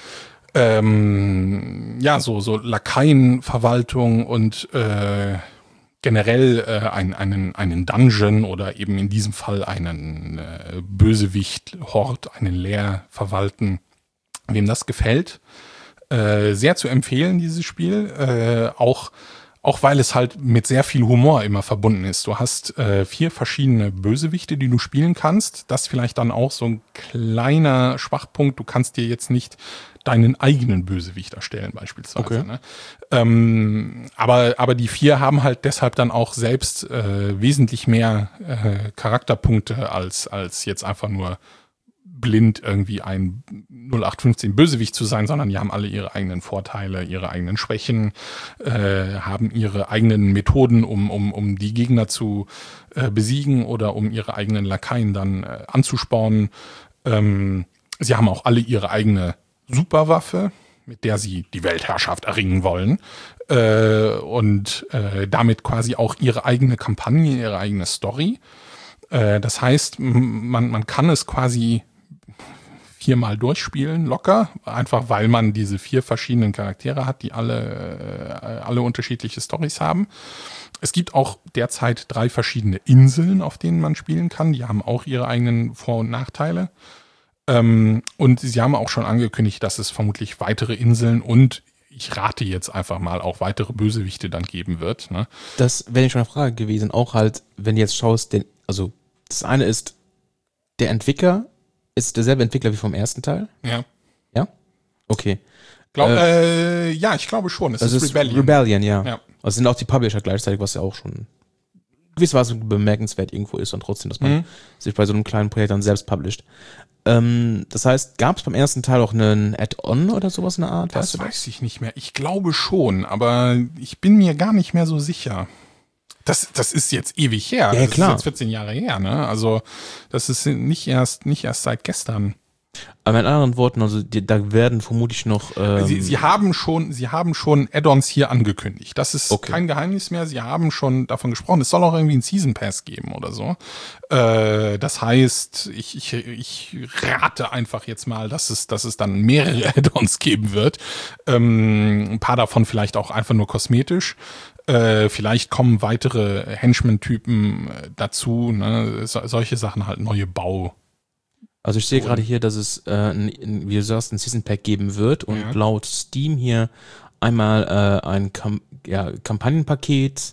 ähm, ja, so, so Lakaienverwaltung und, äh, generell äh, ein, einen, einen Dungeon oder eben in diesem Fall einen äh, Bösewicht-Hort, einen Lair verwalten, wem das gefällt, äh, sehr zu empfehlen, dieses Spiel, äh, auch Auch weil es halt mit sehr viel Humor immer verbunden ist. Du hast äh, vier verschiedene Bösewichte, die du spielen kannst. Das vielleicht dann auch so ein kleiner Schwachpunkt. Du kannst dir jetzt nicht deinen eigenen Bösewicht erstellen beispielsweise. Okay. Ne? Ähm, aber, aber die vier haben halt deshalb dann auch selbst äh, wesentlich mehr äh, Charakterpunkte als, als jetzt einfach nur blind irgendwie ein null acht fünfzehn Bösewicht zu sein, sondern die haben alle ihre eigenen Vorteile, ihre eigenen Schwächen, äh, haben ihre eigenen Methoden, um, um, um die Gegner zu äh, besiegen oder um ihre eigenen Lakaien dann äh, anzuspornen. Ähm, sie haben auch alle ihre eigene Superwaffe, mit der sie die Weltherrschaft erringen wollen äh, und äh, damit quasi auch ihre eigene Kampagne, ihre eigene Story. Äh, das heißt, man, man kann es quasi viermal durchspielen, locker, einfach weil man diese vier verschiedenen Charaktere hat, die alle, äh, alle unterschiedliche Storys haben. Es gibt auch derzeit drei verschiedene Inseln, auf denen man spielen kann. Die haben auch ihre eigenen Vor- und Nachteile. Ähm, und sie haben auch schon angekündigt, dass es vermutlich weitere Inseln und ich rate jetzt einfach mal auch weitere Bösewichte dann geben wird. Ne? Das wäre schon eine Frage gewesen. Auch halt, wenn du jetzt schaust, den, also das eine ist, der Entwickler ist derselbe Entwickler wie vom ersten Teil? Ja. Ja? Okay. Glaub, Äh, äh, ja, ich glaube schon. Es Das ist ist Rebellion. Rebellion, ja. Ja. Also sind auch die Publisher gleichzeitig, was ja auch schon gewisserweise bemerkenswert irgendwo ist und trotzdem, dass man Mhm. sich bei so einem kleinen Projekt dann selbst publisht. Ähm, das heißt, gab es beim ersten Teil auch einen Add-on oder sowas in der Art? Das weißt du weiß ich nicht mehr. Ich glaube schon, aber ich bin mir gar nicht mehr so sicher. Das, das ist jetzt ewig her. Ja, das klar. ist jetzt vierzehn Jahre her, ne? Also, das ist nicht erst, nicht erst seit gestern. Aber in anderen Worten, also die, da werden vermutlich noch. Ähm, Sie, sie haben schon, sie haben schon Add-ons hier angekündigt. Das ist Okay. kein Geheimnis mehr. Sie haben schon davon gesprochen. Es soll auch irgendwie einen Season Pass geben oder so. Äh, das heißt, ich, ich, ich rate einfach jetzt mal, dass es, dass es dann mehrere Add-ons geben wird. Ähm, ein paar davon vielleicht auch einfach nur kosmetisch. Äh, vielleicht kommen weitere Henchman-Typen äh, dazu. Ne? So, solche Sachen halt, neue Bau. Also ich sehe gerade hier, dass es, äh, ein, ein, wie du sagst, ein Season Pack geben wird und Ja. laut Steam hier einmal äh, ein Kam ja, Kampagnenpaket,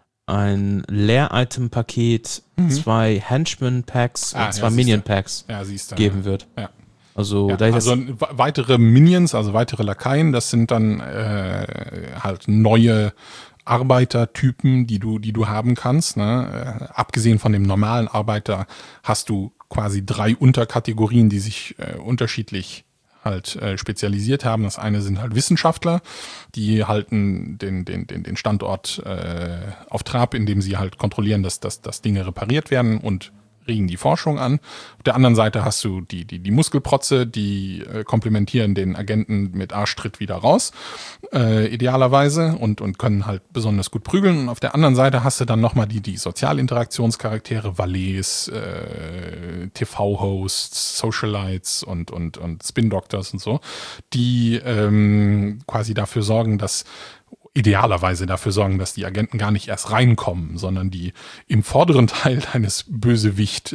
ein Lehr-Item-Paket, zwei Henchman-Packs Ah, und zwei ja, siehste. Minion-Packs Ja, siehst du. geben wird. Ja. Also, Ja, da ich also das, we- weitere Minions, also weitere Lakaien, das sind dann äh, halt neue Arbeitertypen, die du, die du haben kannst. Ne? Äh, abgesehen von dem normalen Arbeiter hast du quasi drei Unterkategorien, die sich äh, unterschiedlich halt äh, spezialisiert haben. Das eine sind halt Wissenschaftler, die halten den, den, den, den Standort äh, auf Trab, indem sie halt kontrollieren, dass, dass, dass Dinge repariert werden und regen die Forschung an. Auf der anderen Seite hast du die, die, die Muskelprotze, die äh, komplementieren den Agenten mit Arschtritt wieder raus, äh, idealerweise, und, und können halt besonders gut prügeln. Und auf der anderen Seite hast du dann nochmal die, die Sozialinteraktionscharaktere, Valets, äh, T V-Hosts, Socialites und, und, und Spin-Doctors und so, die ähm, quasi dafür sorgen, dass idealerweise dafür sorgen, dass die Agenten gar nicht erst reinkommen, sondern die im vorderen Teil deines Bösewicht,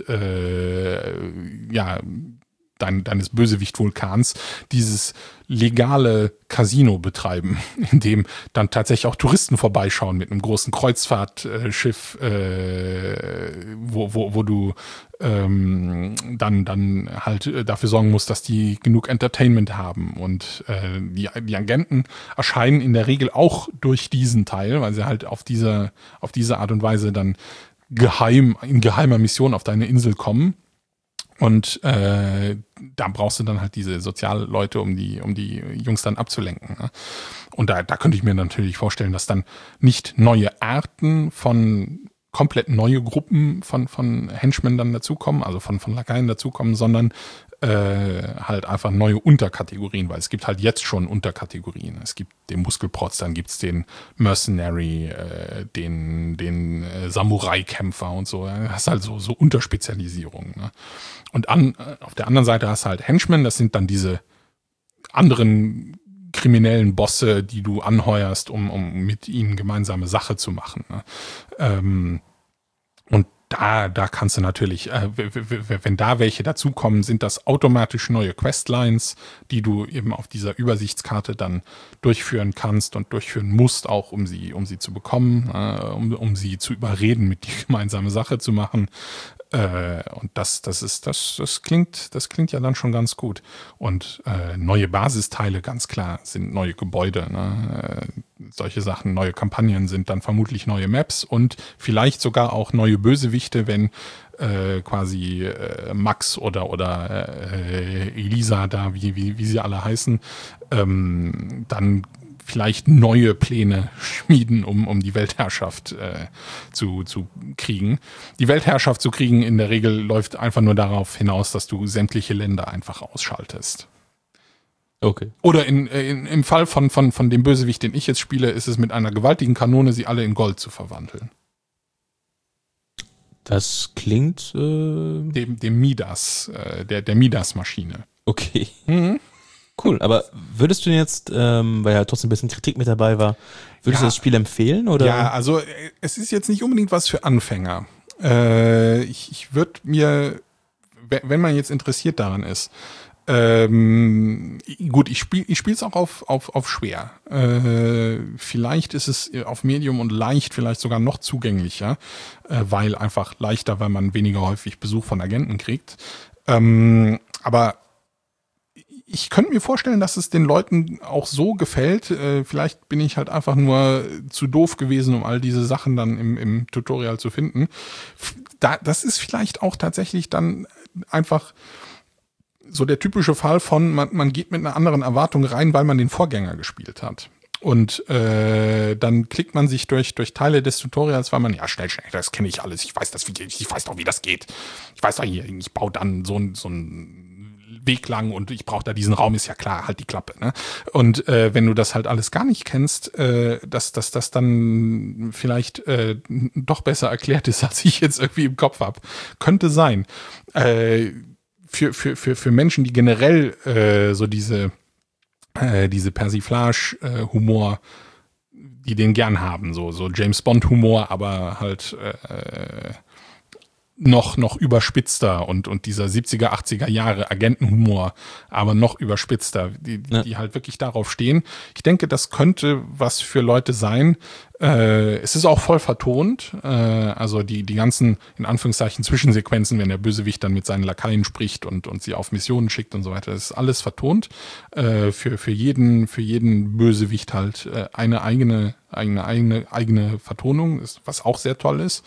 äh, ja, dein, deines Bösewicht-Vulkans dieses legale Casino betreiben, in dem dann tatsächlich auch Touristen vorbeischauen mit einem großen Kreuzfahrtschiff, äh, wo, wo, wo du ähm, dann, dann halt dafür sorgen musst, dass die genug Entertainment haben. Und äh, die, die Agenten erscheinen in der Regel auch durch diesen Teil, weil sie halt auf diese, auf diese Art und Weise dann geheim, in geheimer Mission auf deine Insel kommen. Und äh, da brauchst du dann halt diese Sozialleute, um die, um die Jungs dann abzulenken. Ne? Und da, da könnte ich mir natürlich vorstellen, dass dann nicht neue Arten von komplett neue Gruppen von, von Henchmen dann dazukommen, also von, von Lakaien dazukommen, sondern äh, halt einfach neue Unterkategorien, weil es gibt halt jetzt schon Unterkategorien. Es gibt den Muskelprotz, dann gibt's den Mercenary, äh, den, den äh, Samurai-Kämpfer und so. Das hast halt so, so Unterspezialisierungen. Ne? Und an, auf der anderen Seite hast du halt Henchmen, das sind dann diese anderen kriminellen Bosse, die du anheuerst, um, um mit ihnen gemeinsame Sache zu machen. Ne? Ähm, und da, da kannst du natürlich, äh, wenn da welche dazukommen, sind das automatisch neue Questlines, die du eben auf dieser Übersichtskarte dann durchführen kannst und durchführen musst, auch um sie, um sie zu bekommen, äh, um, um sie zu überreden, mit die gemeinsame Sache zu machen. Äh, und das, das ist, das, das klingt, das klingt ja dann schon ganz gut. Und äh, neue Basisteile, ganz klar, sind neue Gebäude. Ne? Äh, solche Sachen, neue Kampagnen sind dann vermutlich neue Maps und vielleicht sogar auch neue Bösewichte, wenn äh, quasi äh, Max oder oder äh, Elisa da, wie wie wie sie alle heißen, ähm, dann vielleicht neue Pläne schmieden, um um die Weltherrschaft äh, zu zu kriegen. Die Weltherrschaft zu kriegen in der Regel läuft einfach nur darauf hinaus, dass du sämtliche Länder einfach ausschaltest. Okay. Oder in, in, im Fall von, von, von dem Bösewicht, den ich jetzt spiele, ist es mit einer gewaltigen Kanone, sie alle in Gold zu verwandeln. Das klingt... Äh Dem, dem Midas, äh, der, der Midas-Maschine. Okay. Mhm. Cool, aber würdest du jetzt, ähm, weil ja trotzdem ein bisschen Kritik mit dabei war, würdest Ja. du das Spiel empfehlen? Oder? Ja, also es ist jetzt nicht unbedingt was für Anfänger. Äh, ich ich würde mir, wenn man jetzt interessiert daran ist, Ähm, gut, ich spiele ich spiele es auch auf auf auf schwer. Äh, vielleicht ist es auf Medium und leicht vielleicht sogar noch zugänglicher, äh, weil einfach leichter, weil man weniger häufig Besuch von Agenten kriegt. Ähm, aber ich könnte mir vorstellen, dass es den Leuten auch so gefällt. Äh, vielleicht bin ich halt einfach nur zu doof gewesen, um all diese Sachen dann im, im Tutorial zu finden. Da, das ist vielleicht auch tatsächlich dann einfach so der typische Fall von, man, man geht mit einer anderen Erwartung rein, weil man den Vorgänger gespielt hat. Und äh, dann klickt man sich durch durch Teile des Tutorials, weil man, ja, schnell, schnell, das kenne ich alles, ich weiß das, wie, ich weiß doch, wie das geht. Ich weiß doch hier, ich baue dann so ein so ein Weg lang und ich brauche da diesen Raum, ist ja klar, halt die Klappe. Ne? Und äh, wenn du das halt alles gar nicht kennst, äh, dass dass das dann vielleicht äh, doch besser erklärt ist, als ich jetzt irgendwie im Kopf habe. Könnte sein. Äh, Für, für, für, für Menschen, die generell äh, so diese, äh, diese Persiflage-Humor, äh, die den gern haben, so, so James-Bond-Humor, aber halt äh, noch, noch überspitzter und, und dieser siebziger, achtziger Jahre Agentenhumor, aber noch überspitzter, die, die, ja. die halt wirklich darauf stehen. Ich denke, das könnte was für Leute sein. Äh, es ist auch voll vertont, äh, also die, die ganzen, in Anführungszeichen, Zwischensequenzen, wenn der Bösewicht dann mit seinen Lakaien spricht und, und sie auf Missionen schickt und so weiter, das ist alles vertont. Äh, für, für jeden, für jeden Bösewicht halt äh, eine eigene, eigene, eigene, eigene Vertonung, ist, was auch sehr toll ist.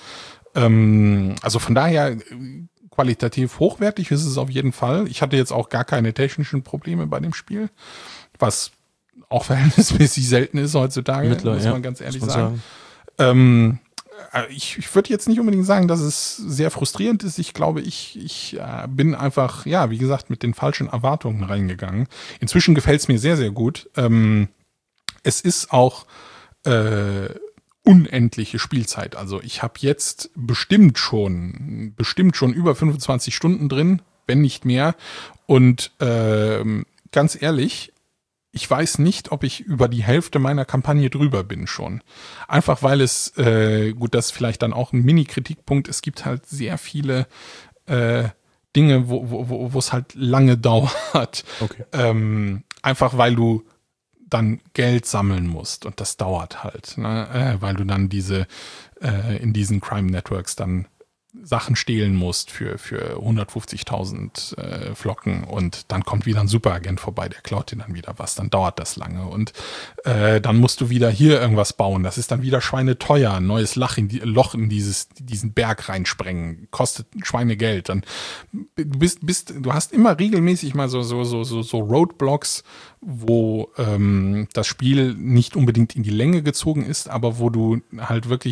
Also von daher qualitativ hochwertig ist es auf jeden Fall. Ich hatte jetzt auch gar keine technischen Probleme bei dem Spiel, was auch verhältnismäßig selten ist heutzutage, Mittler, muss ja, man ganz ehrlich muss man sagen. sagen. Ähm, ich ich würde jetzt nicht unbedingt sagen, dass es sehr frustrierend ist. Ich glaube, ich, ich äh, bin einfach, ja, wie gesagt, mit den falschen Erwartungen reingegangen. Inzwischen gefällt es mir sehr, sehr gut. Ähm, es ist auch äh, unendliche Spielzeit. Also ich habe jetzt bestimmt schon, bestimmt schon über fünfundzwanzig Stunden drin, wenn nicht mehr. Und ähm, ganz ehrlich, ich weiß nicht, ob ich über die Hälfte meiner Kampagne drüber bin schon. Einfach weil es, äh, gut, das ist vielleicht dann auch ein Mini-Kritikpunkt, es gibt halt sehr viele äh, Dinge, wo wo wo es halt lange dauert. Okay. Ähm, einfach weil du dann Geld sammeln musst und das dauert halt, ne? äh, weil du dann diese äh, in diesen Crime Networks dann Sachen stehlen musst für für hundertfünfzigtausend äh, Flocken und dann kommt wieder ein Superagent vorbei, der klaut dir dann wieder was, dann dauert das lange und äh, dann musst du wieder hier irgendwas bauen, das ist dann wieder schweineteuer, ein neues Loch in, die, Loch in dieses diesen Berg reinsprengen, kostet Schweinegeld, dann du bist bist du hast immer regelmäßig mal so so so so, so Roadblocks, wo ähm, das Spiel nicht unbedingt in die Länge gezogen ist, aber wo du halt wirklich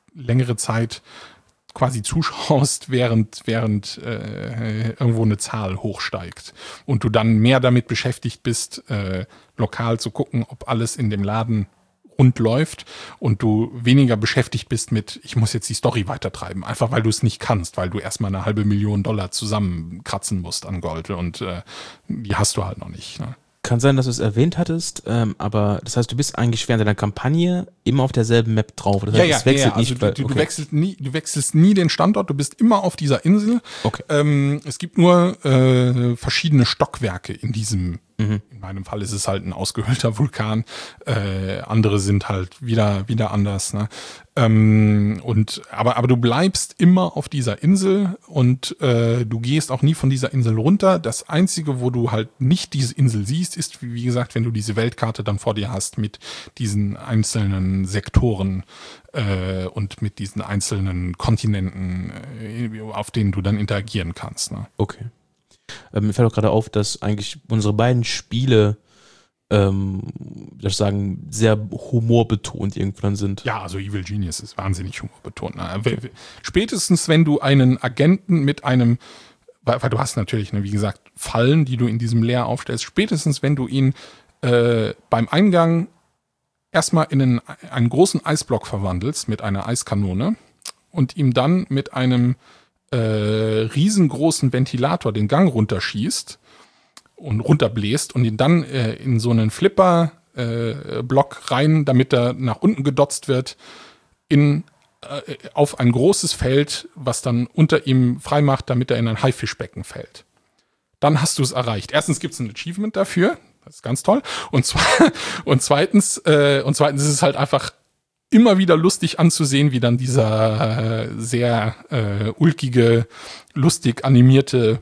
längere Zeit quasi zuschaust, während, während äh, irgendwo eine Zahl hochsteigt und du dann mehr damit beschäftigt bist, äh, lokal zu gucken, ob alles in dem Laden rund läuft und du weniger beschäftigt bist mit, ich muss jetzt die Story weitertreiben, einfach weil du es nicht kannst, weil du erstmal eine halbe Million Dollar zusammenkratzen musst an Gold und äh, die hast du halt noch nicht. Ne? Kann sein, dass du es erwähnt hattest, ähm, aber das heißt, du bist eigentlich während deiner Kampagne immer auf derselben Map drauf. Das heißt, ja, ja, es wechselt ja, also nicht. du, Weil, du, okay. du, wechselst nie, du wechselst nie den Standort, du bist immer auf dieser Insel. Okay. Ähm, es gibt nur äh, verschiedene Stockwerke in diesem, Mhm. in meinem Fall ist es halt ein ausgehöhlter Vulkan, äh, andere sind halt wieder, wieder anders. Ne? Ähm, und aber, aber du bleibst immer auf dieser Insel und äh, du gehst auch nie von dieser Insel runter. Das Einzige, wo du halt nicht diese Insel siehst, ist, wie gesagt, wenn du diese Weltkarte dann vor dir hast mit diesen einzelnen Sektoren äh, und mit diesen einzelnen Kontinenten, äh, auf denen du dann interagieren kannst. Ne? Okay. Ähm, mir fällt auch gerade auf, dass eigentlich unsere beiden Spiele, ähm, das sagen, sehr humorbetont irgendwann sind. Ja, also Evil Genius ist wahnsinnig humorbetont. Ne? Spätestens, wenn du einen Agenten mit einem, weil, weil du hast natürlich, ne, wie gesagt, Fallen, die du in diesem Lair aufstellst, spätestens, wenn du ihn äh, beim Eingang erstmal in einen, einen großen Eisblock verwandelst mit einer Eiskanone und ihm dann mit einem Äh, riesengroßen Ventilator den Gang runterschießt und runterbläst und ihn dann äh, in so einen Flipper-Block äh, rein, damit er nach unten gedotzt wird, in, äh, auf ein großes Feld, was dann unter ihm freimacht, damit er in ein Haifischbecken fällt. Dann hast du es erreicht. Erstens gibt es ein Achievement dafür, das ist ganz toll. Und, zwar, und, zweitens, äh, und zweitens ist es halt einfach immer wieder lustig anzusehen, wie dann dieser äh, sehr äh, ulkige, lustig animierte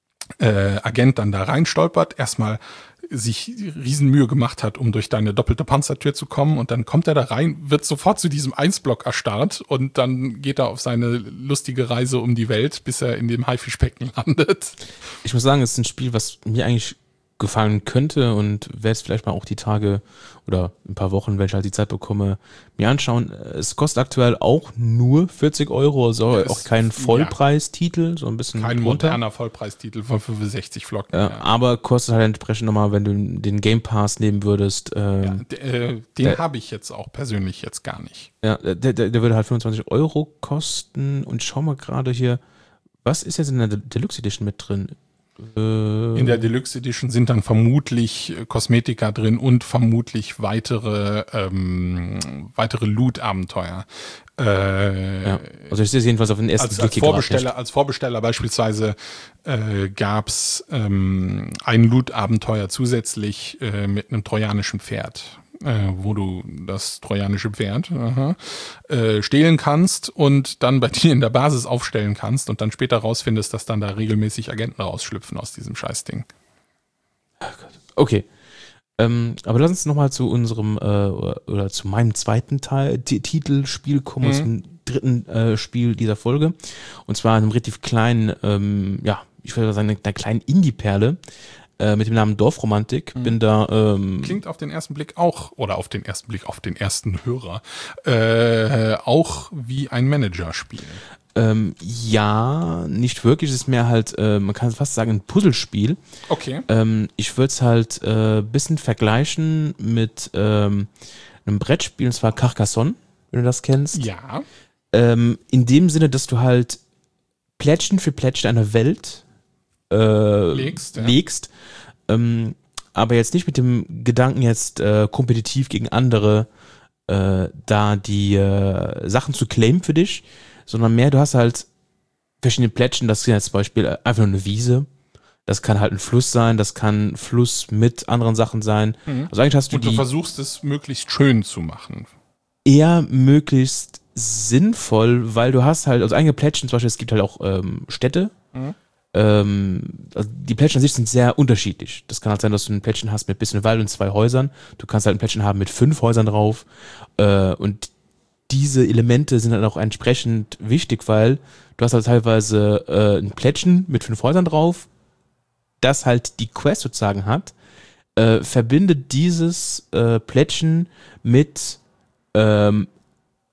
äh, Agent dann da reinstolpert, erstmal sich Riesenmühe gemacht hat, um durch deine doppelte Panzertür zu kommen und dann kommt er da rein, wird sofort zu diesem Eisblock erstarrt und dann geht er auf seine lustige Reise um die Welt, bis er in dem Haifischbecken landet. Ich muss sagen, es ist ein Spiel, was mir eigentlich gefallen könnte und werde es vielleicht mal auch die Tage oder ein paar Wochen, wenn ich halt die Zeit bekomme, mir anschauen. Es kostet aktuell auch nur vierzig Euro, also Ja, auch kein Vollpreistitel, so ein bisschen Kein runter. moderner Vollpreistitel von fünfundsechzig Flocken. Ja, Ja. aber kostet halt entsprechend nochmal, wenn du den Game Pass nehmen würdest. Ähm, Ja, d- äh, den habe ich jetzt auch persönlich jetzt gar nicht. ja, der, der, der würde halt fünfundzwanzig Euro kosten und schau mal gerade hier, was ist jetzt in der Deluxe Edition mit drin? In der Deluxe Edition sind dann vermutlich Kosmetika drin und vermutlich weitere, ähm, weitere Loot-Abenteuer. Äh, Ja, also ich sehe es jedenfalls auf den ersten als, Blick als, hier gerade Vorbesteller, als Vorbesteller beispielsweise äh, gab es ähm, ein Loot-Abenteuer zusätzlich äh, mit einem trojanischen Pferd, äh, wo du das trojanische Pferd aha, äh, stehlen kannst und dann bei dir in der Basis aufstellen kannst und dann später rausfindest, dass dann da regelmäßig Agenten rausschlüpfen aus diesem Scheißding. nicht. Okay. Ähm, aber lass uns nochmal zu unserem äh, oder, oder zu meinem zweiten Teil, T- Titelspiel kommen, Mhm. aus dem dritten äh, Spiel dieser Folge. Und zwar einem relativ kleinen, ähm, ja, ich würde sagen, einer kleinen Indie-Perle äh, mit dem Namen Dorfromantik. Mhm. Bin da ähm, Klingt auf den ersten Blick auch, oder auf den ersten Blick, auf den ersten Hörer, äh, auch wie ein Managerspiel. ähm, ja, nicht wirklich. Es ist mehr halt, äh, man kann fast sagen, ein Puzzlespiel. Okay. Ähm, ich würde es halt ein äh, bisschen vergleichen mit ähm, einem Brettspiel, und zwar Carcassonne, wenn du das kennst. Ja. Ähm, in dem Sinne, dass du halt Plättchen für Plättchen eine Welt äh, Legst, ja. legst ähm, aber jetzt nicht mit dem Gedanken, jetzt äh, kompetitiv gegen andere äh, da die äh, Sachen zu claimen für dich, sondern mehr, du hast halt verschiedene Plättchen, das ist jetzt zum Beispiel einfach nur eine Wiese, das kann halt ein Fluss sein, das kann ein Fluss mit anderen Sachen sein. Mhm. Also eigentlich hast du Und du die versuchst es möglichst schön zu machen. eher möglichst sinnvoll, weil du hast halt, also einige Plättchen, zum Beispiel, es gibt halt auch ähm, Städte, Mhm. ähm, also die Plättchen an sich sind sehr unterschiedlich. Das kann halt sein, dass du ein Plättchen hast mit ein bisschen Wald und zwei Häusern. Du kannst halt ein Plättchen haben mit fünf Häusern drauf äh, und diese Elemente sind dann auch entsprechend wichtig, weil du hast halt teilweise äh, ein Plättchen mit fünf Häusern drauf, das halt die Quest sozusagen hat, äh, verbindet dieses äh, Plättchen mit ähm,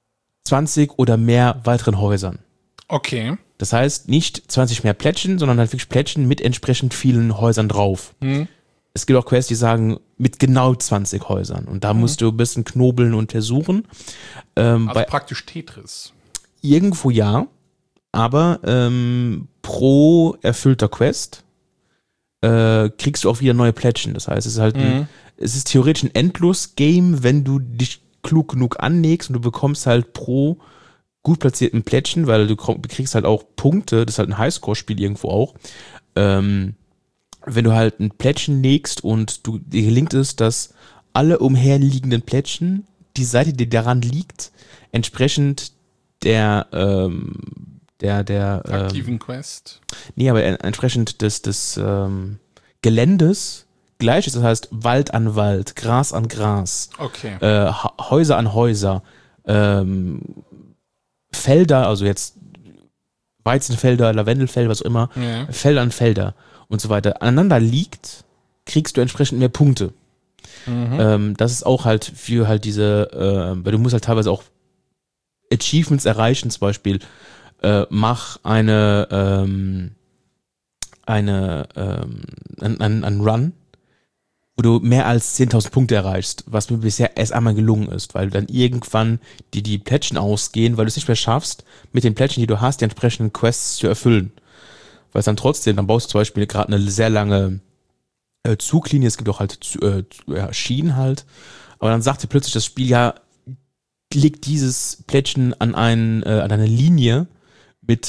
zwanzig oder mehr weiteren Häusern. Okay. Das heißt, nicht zwanzig mehr Plättchen, sondern halt wirklich Plättchen mit entsprechend vielen Häusern drauf. Hm. Es gibt auch Quests, die sagen, mit genau zwanzig Häusern. Und da mhm. musst du ein bisschen knobeln und versuchen. Ähm, also bei praktisch Tetris. Irgendwo ja, aber ähm, pro erfüllter Quest äh, kriegst du auch wieder neue Plättchen. Das heißt, es ist halt mhm. ein, es ist theoretisch ein Endlos-Game, wenn du dich klug genug anlegst und du bekommst halt pro gut platzierten Plättchen, weil du kriegst halt auch Punkte, das ist halt ein Highscore-Spiel irgendwo auch, ähm, wenn du halt ein Plättchen legst und du, dir gelingt es, dass alle umherliegenden Plättchen, die Seite, die daran liegt, entsprechend der, ähm, der, der, aktiven ähm, Quest. Nee, aber entsprechend des, des ähm, Geländes gleich ist, das heißt Wald an Wald, Gras an Gras, okay. äh, Häuser an Häuser, ähm, Felder, also jetzt Weizenfelder, Lavendelfelder, was auch immer, ja. Felder an Felder und so weiter, aneinander liegt, kriegst du entsprechend mehr Punkte. Mhm. Ähm, das ist auch halt für halt diese, äh, weil du musst halt teilweise auch Achievements erreichen, zum Beispiel, äh, mach eine, ähm, eine, ähm, ein, ein, ein Run, wo du mehr als zehntausend Punkte erreichst, was mir bisher erst einmal gelungen ist, weil dann irgendwann die, die Plättchen ausgehen, weil du es nicht mehr schaffst, mit den Plättchen, die du hast, die entsprechenden Quests zu erfüllen. Weil es dann trotzdem, dann baust du zum Beispiel gerade eine sehr lange äh, Zuglinie, es gibt auch halt äh, ja, Schienen halt, aber dann sagt dir plötzlich das Spiel, ja, legt dieses Plättchen an, einen, äh, an eine Linie mit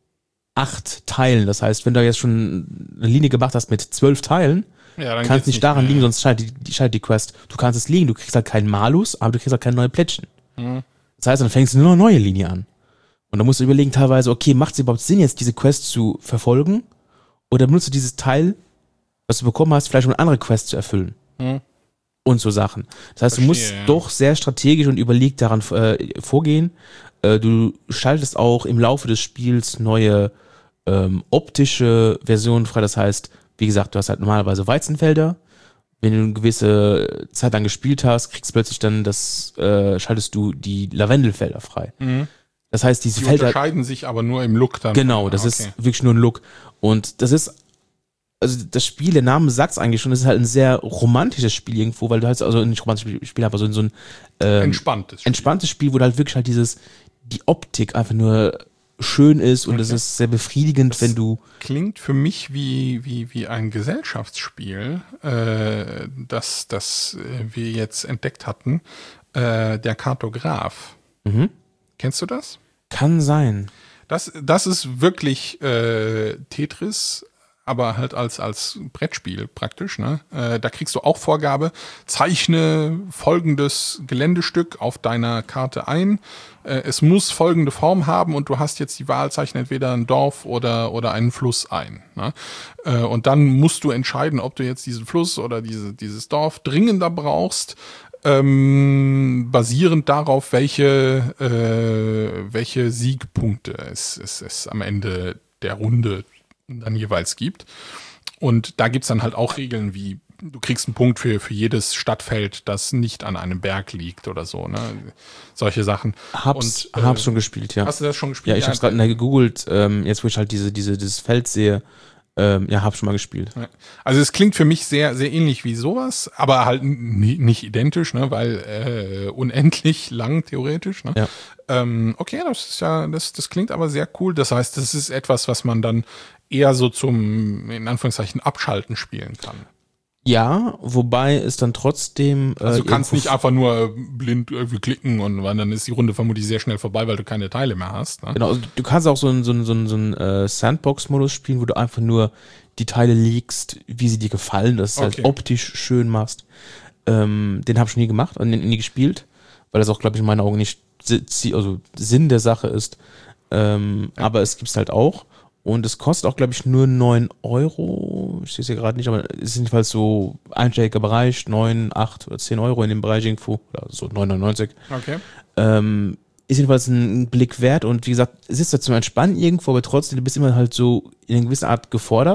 acht Teilen. Das heißt, wenn du jetzt schon eine Linie gemacht hast mit zwölf Teilen, ja, dann kann es nicht daran mehr. liegen, sonst schaltet die, schaltet die Quest. Du kannst es liegen, du kriegst halt keinen Malus, aber du kriegst halt keine neuen Plättchen. Mhm. Das heißt, dann fängst du nur eine neue Linie an. Und dann musst du überlegen teilweise, okay, macht es überhaupt Sinn, jetzt diese Quest zu verfolgen? Oder benutzt du dieses Teil, was du bekommen hast, vielleicht um eine andere Quest zu erfüllen? Mhm. Und so Sachen. Das heißt, Verstehe, du musst ja. doch sehr strategisch und überlegt daran äh, vorgehen. Äh, du schaltest auch im Laufe des Spiels neue ähm, optische Versionen frei. Das heißt, wie gesagt, du hast halt normalerweise Weizenfelder. Wenn du eine gewisse Zeit lang gespielt hast, kriegst du plötzlich dann das, äh, schaltest du die Lavendelfelder frei. Mhm. Das heißt, diese Die Felder unterscheiden sich aber nur im Look dann. Genau, das okay. ist wirklich nur ein Look. Und das ist, also das Spiel, der Name sagt es eigentlich schon, das ist halt ein sehr romantisches Spiel irgendwo, weil du halt, also nicht romantisches Spiel, aber so, so ein ähm, entspanntes Spiel. entspanntes Spiel, wo du halt wirklich halt dieses, die Optik einfach nur schön ist und es Okay. ist sehr befriedigend, Das wenn du klingt für mich wie, wie, wie ein Gesellschaftsspiel, äh, das, das wir jetzt entdeckt hatten, äh, der Kartograf. mhm. Kennst du das? Kann sein. Das, das ist wirklich äh, Tetris, aber halt als, als Brettspiel praktisch. Ne? Äh, da kriegst du auch Vorgabe, zeichne folgendes Geländestück auf deiner Karte ein. Äh, es muss folgende Form haben und du hast jetzt die Wahl, zeichne entweder ein Dorf oder, oder einen Fluss ein. Ne? Äh, und dann musst du entscheiden, ob du jetzt diesen Fluss oder diese, dieses Dorf dringender brauchst. Ähm, basierend darauf, welche, äh, welche Siegpunkte es, es, es am Ende der Runde dann jeweils gibt. Und da gibt's dann halt auch Regeln wie, du kriegst einen Punkt für, für jedes Stadtfeld, das nicht an einem Berg liegt oder so, ne? Solche Sachen. Hab's, Und, äh, hab's schon gespielt, ja. Hast du das schon gespielt? Ja, ich hab's gerade gegoogelt, ähm, jetzt wo ich halt diese, diese, dieses Feld sehe, ähm, ja, hab schon mal gespielt. Also es klingt für mich sehr, sehr ähnlich wie sowas, aber halt nie, nicht identisch, ne, weil äh, unendlich lang theoretisch. Ne? Ja. Ähm, okay, das ist ja, das, das klingt aber sehr cool. Das heißt, das ist etwas, was man dann eher so zum, in Anführungszeichen, Abschalten spielen kann. Ja, wobei es dann trotzdem. Äh, Also du kannst irgendwo- nicht einfach nur blind irgendwie klicken und weil dann ist die Runde vermutlich sehr schnell vorbei, weil du keine Teile mehr hast. Ne? Genau, also du kannst auch so einen so einen, so einen, so einen äh, Sandbox-Modus spielen, wo du einfach nur die Teile legst, wie sie dir gefallen, dass du es Okay. halt optisch schön machst. Ähm, den habe ich nie gemacht und nie gespielt, weil das auch, glaube ich, in meinen Augen nicht si- also Sinn der Sache ist. Ähm, Ja. Aber es gibt's halt auch. Und es kostet auch, glaube ich, nur neun Euro. Ich sehe es hier gerade nicht, aber es ist jedenfalls so einstelliger Bereich, neun, acht oder zehn Euro in dem Bereich irgendwo. Oder so neun neunundneunzig. Okay. Ähm, ist jedenfalls ein Blick wert und wie gesagt, es ist ja zum Entspannen irgendwo, aber trotzdem, du bist immer halt so in einer gewissen Art gefordert.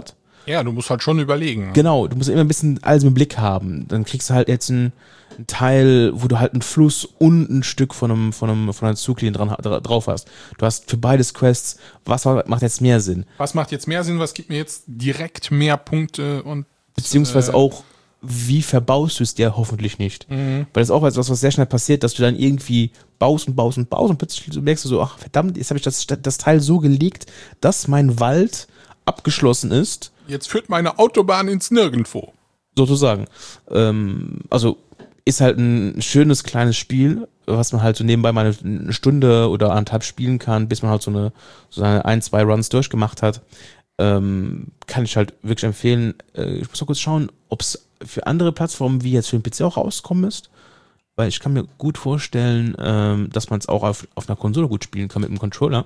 Ja, du musst halt schon überlegen. Genau, du musst immer ein bisschen alles im Blick haben. Dann kriegst du halt jetzt ein ein Teil, wo du halt einen Fluss und ein Stück von einem, von einem, von einer Zuglinie dran, drauf hast. Du hast für beides Quests, was macht jetzt mehr Sinn? Was macht jetzt mehr Sinn, was gibt mir jetzt direkt mehr Punkte und beziehungsweise äh, auch, wie verbaust du es dir hoffentlich nicht? Mhm. Weil das ist auch etwas, was sehr schnell passiert, dass du dann irgendwie baust und baust und baust und plötzlich merkst du so, ach verdammt, jetzt habe ich das, das Teil so gelegt, dass mein Wald abgeschlossen ist. Jetzt führt meine Autobahn ins Nirgendwo. Sozusagen. Ähm, also ist halt ein schönes kleines Spiel, was man halt so nebenbei mal eine Stunde oder anderthalb spielen kann, bis man halt so eine, so eine ein, zwei Runs durchgemacht hat. Ähm, kann ich halt wirklich empfehlen. Äh, ich muss mal kurz schauen, ob es für andere Plattformen wie jetzt für den P C auch rausgekommen ist, weil ich kann mir gut vorstellen, ähm, dass man es auch auf, auf einer Konsole gut spielen kann mit dem Controller.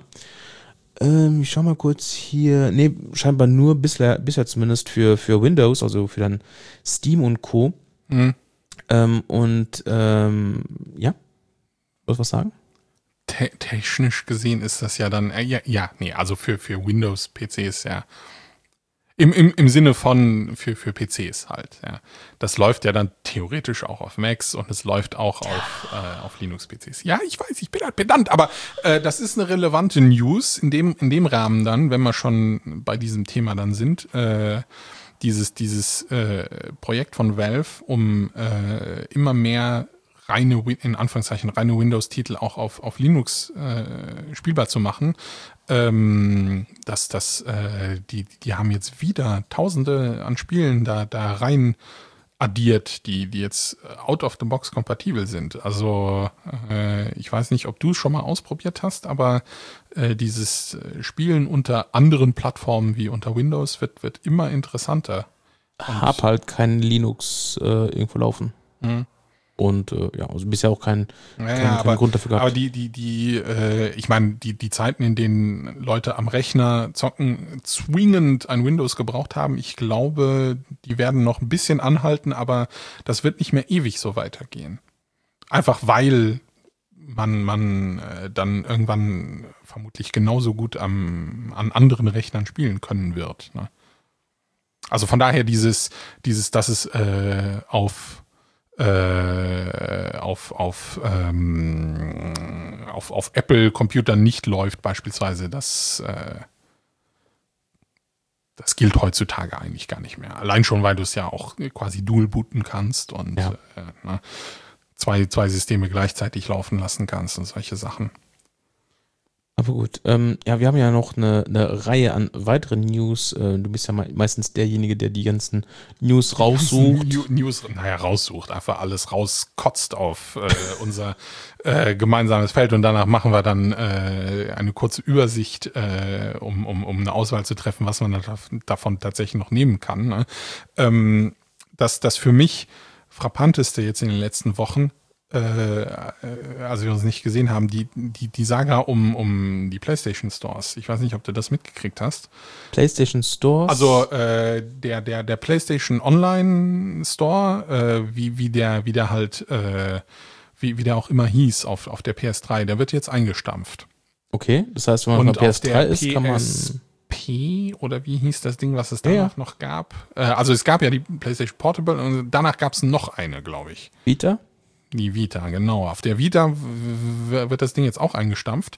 Ähm, ich schau mal kurz hier, nee, scheinbar nur bisher, bisher zumindest für, für Windows, also für dann Steam und Co. Mhm. Ähm, und ähm, ja, wolltest du was sagen? Te- technisch gesehen ist das ja dann, äh, ja, ja, nee, also für, für Windows-P Cs, ja. Im, im, im Sinne von für, für P Cs halt, ja. Das läuft ja dann theoretisch auch auf Macs und es läuft auch auf, äh, auf Linux-P Cs. Ja, ich weiß, ich bin halt pedant, aber äh, das ist eine relevante News in dem, in dem Rahmen dann, wenn wir schon bei diesem Thema dann sind, äh, dieses, dieses äh, Projekt von Valve, um äh, immer mehr reine, in Anführungszeichen, reine Windows-Titel auch auf, auf Linux äh, spielbar zu machen. Ähm, dass das, äh, die, die haben jetzt wieder Tausende an Spielen da, da rein addiert, die, die jetzt out of the box kompatibel sind. Also äh, ich weiß nicht, ob du es schon mal ausprobiert hast, aber äh, dieses Spielen unter anderen Plattformen wie unter Windows wird, wird immer interessanter. Hab halt kein Linux äh, irgendwo laufen. Mhm. Und äh, ja, also bisher auch kein, ja, kein, ja, kein aber, Grund dafür gehabt. Aber die, die, die, äh, ich meine, die, die Zeiten, in denen Leute am Rechner zocken, zwingend ein Windows gebraucht haben, ich glaube, die werden noch ein bisschen anhalten, aber das wird nicht mehr ewig so weitergehen. Einfach weil man, man äh, dann irgendwann vermutlich genauso gut am, an anderen Rechnern spielen können wird. Ne? Also von daher dieses, dieses, dass es äh, auf Äh, auf auf, ähm, auf auf Apple-Computern nicht läuft beispielsweise, das äh, das gilt heutzutage eigentlich gar nicht mehr. Allein schon, weil du es ja auch quasi dual booten kannst und ja. äh, ne, zwei zwei Systeme gleichzeitig laufen lassen kannst und solche Sachen. Aber gut, ähm, ja, wir haben ja noch eine, eine Reihe an weiteren News. Äh, du bist ja me- meistens derjenige, der die ganzen News raussucht. News, News naja, raussucht, einfach alles rauskotzt auf äh, unser äh, gemeinsames Feld und danach machen wir dann äh, eine kurze Übersicht, äh, um, um, um eine Auswahl zu treffen, was man da, davon tatsächlich noch nehmen kann. Ne? Ähm, das, das für mich frappanteste jetzt in den letzten Wochen, also wir uns nicht gesehen haben, die, die, die Saga um, um die PlayStation Stores. Ich weiß nicht, ob du das mitgekriegt hast. PlayStation Stores? Also äh, der, der, der PlayStation Online Store, äh, wie, wie der, wie der halt, äh, wie, wie der auch immer hieß auf, auf der P S drei, der wird jetzt eingestampft. Okay, das heißt, wenn man auf der P S drei ist, kann man... P oder wie hieß das Ding, was es danach ja, ja. noch gab? Äh, also es gab ja die PlayStation Portable und danach gab es noch eine, glaube ich. Vita? Die Vita, genau. Auf der Vita w- wird das Ding jetzt auch eingestampft.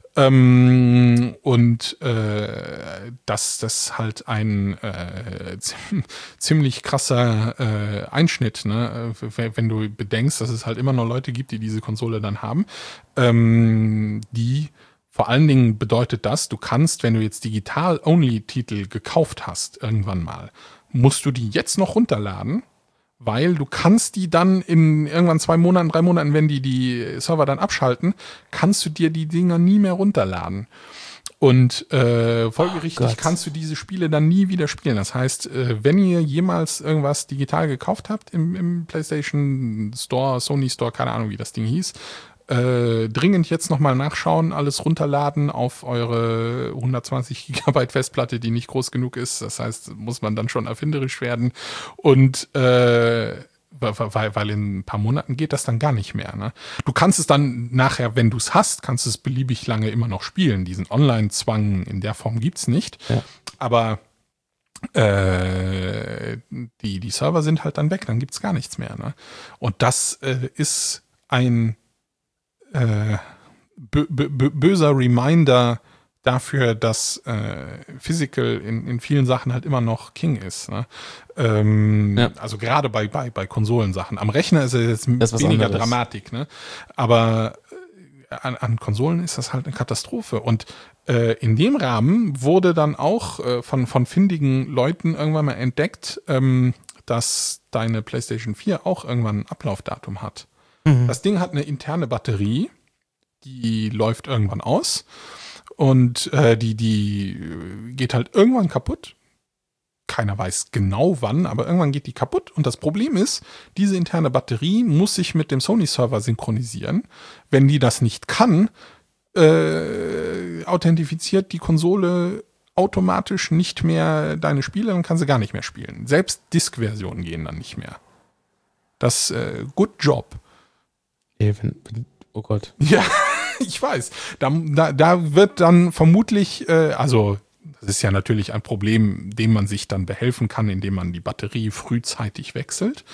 Ähm, und äh, das das halt ein äh, ziemlich krasser äh, Einschnitt, ne? Wenn du bedenkst, dass es halt immer noch Leute gibt, die diese Konsole dann haben. Ähm, die vor allen Dingen bedeutet das, du kannst, wenn du jetzt Digital-Only-Titel gekauft hast, irgendwann mal, musst du die jetzt noch runterladen. Weil du kannst die dann in irgendwann zwei Monaten, drei Monaten, wenn die die Server dann abschalten, kannst du dir die Dinger nie mehr runterladen. Und äh, folgerichtig oh kannst du diese Spiele dann nie wieder spielen. Das heißt, äh, wenn ihr jemals irgendwas digital gekauft habt im, im PlayStation Store, Sony Store, keine Ahnung, wie das Ding hieß, Äh, dringend jetzt nochmal nachschauen, alles runterladen auf eure hundertzwanzig Gigabyte Festplatte, die nicht groß genug ist. Das heißt, muss man dann schon erfinderisch werden. Und äh, weil, weil in ein paar Monaten geht das dann gar nicht mehr. Ne? Du kannst es dann nachher, wenn du es hast, kannst du es beliebig lange immer noch spielen. Diesen Online-Zwang in der Form gibt's nicht. Ja. Aber äh, die, die Server sind halt dann weg, dann gibt's gar nichts mehr. Ne? Und das äh, ist ein äh, bö- bö- böser Reminder dafür, dass äh, Physical in, in vielen Sachen halt immer noch King ist. Ne? Ähm, Ja. Also gerade bei, bei, bei Konsolensachen. Am Rechner ist es jetzt Das ist was weniger anderes. Dramatik, ne? Aber äh, an, an Konsolen ist das halt eine Katastrophe. Und äh, in dem Rahmen wurde dann auch äh, von, von findigen Leuten irgendwann mal entdeckt, ähm, dass deine PlayStation vier auch irgendwann ein Ablaufdatum hat. Mhm. Das Ding hat eine interne Batterie, die läuft irgendwann aus. Und äh, die, die geht halt irgendwann kaputt. Keiner weiß genau wann, aber irgendwann geht die kaputt. Und das Problem ist, diese interne Batterie muss sich mit dem Sony-Server synchronisieren. Wenn die das nicht kann, äh, authentifiziert die Konsole automatisch nicht mehr deine Spiele, dann kann sie gar nicht mehr spielen. Selbst Disk-Versionen gehen dann nicht mehr. Das, äh, good job. Ey, wenn, wenn, oh Gott. Ja, ich weiß. Da, da, da wird dann vermutlich, äh, also das ist ja natürlich ein Problem, dem man sich dann behelfen kann, indem man die Batterie frühzeitig wechselt.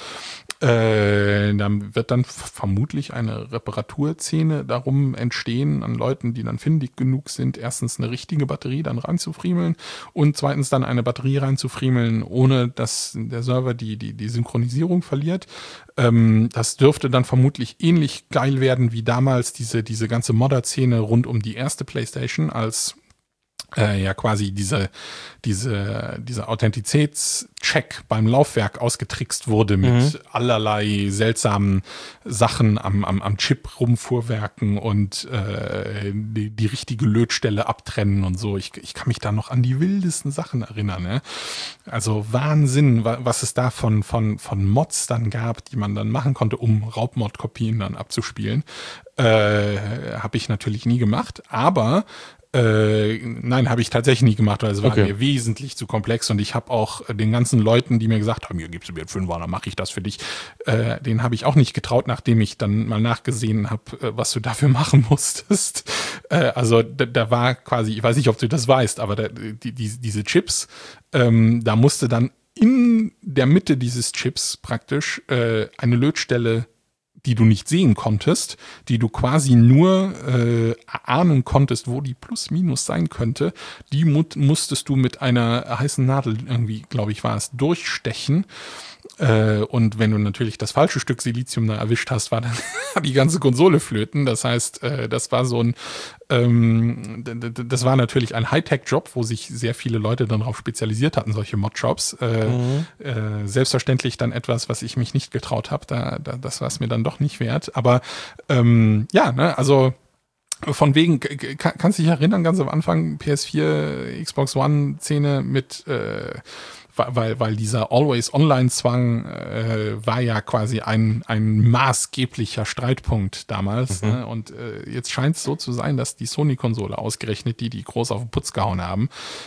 Äh, dann wird dann f- vermutlich eine Reparaturszene darum entstehen an Leuten, die dann findig genug sind, erstens eine richtige Batterie dann reinzufriemeln und zweitens dann eine Batterie reinzufriemeln, ohne dass der Server die, die, die Synchronisierung verliert. Ähm, das dürfte dann vermutlich ähnlich geil werden wie damals diese, diese ganze Modder-Szene rund um die erste PlayStation, als Äh, ja quasi diese diese dieser Authentizitätscheck beim Laufwerk ausgetrickst wurde mit Mhm. allerlei seltsamen Sachen am am, am Chip rumfuhrwerken und äh, die, die richtige Lötstelle abtrennen und so. Ich, ich kann mich da noch an die wildesten Sachen erinnern. Ne? Also Wahnsinn, wa- was es da von von von Mods dann gab, die man dann machen konnte, um Raubmod-Kopien dann abzuspielen. Äh, habe ich natürlich nie gemacht, aber Äh, nein, habe ich tatsächlich nie gemacht, weil es war Okay. mir wesentlich zu komplex und ich habe auch den ganzen Leuten, die mir gesagt haben, hier gibst du mir einen Fünfer, dann mache ich das für dich, äh, den habe ich auch nicht getraut, nachdem ich dann mal nachgesehen habe, äh, was du dafür machen musstest. Äh, also da, da war quasi, ich weiß nicht, ob du das weißt, aber da, die, die, diese Chips, ähm, da musste dann in der Mitte dieses Chips praktisch äh, eine Lötstelle, die du nicht sehen konntest, die du quasi nur äh, ahnen konntest, wo die plus minus sein könnte, die mu- musstest du mit einer heißen Nadel irgendwie, glaube ich, war es, durchstechen. Äh, und wenn du natürlich das falsche Stück Silizium da erwischt hast, war dann die ganze Konsole flöten. Das heißt, äh, das war so ein, ähm, d- d- das war natürlich ein Hightech-Job, wo sich sehr viele Leute dann darauf spezialisiert hatten, solche Mod-Jobs. Äh, Mhm. äh, selbstverständlich dann etwas, was ich mich nicht getraut habe. Da, da, das war es mir dann doch nicht wert. Aber ähm, ja, ne, also von wegen, k- k- kannst du dich erinnern, ganz am Anfang P S vier, Xbox One-Szene mit, äh, weil, weil dieser Always-Online-Zwang äh, war ja quasi ein, ein maßgeblicher Streitpunkt damals. Mhm. Ne? Und äh, jetzt scheint es so zu sein, dass die Sony-Konsole ausgerechnet, die die groß auf den Putz gehauen haben,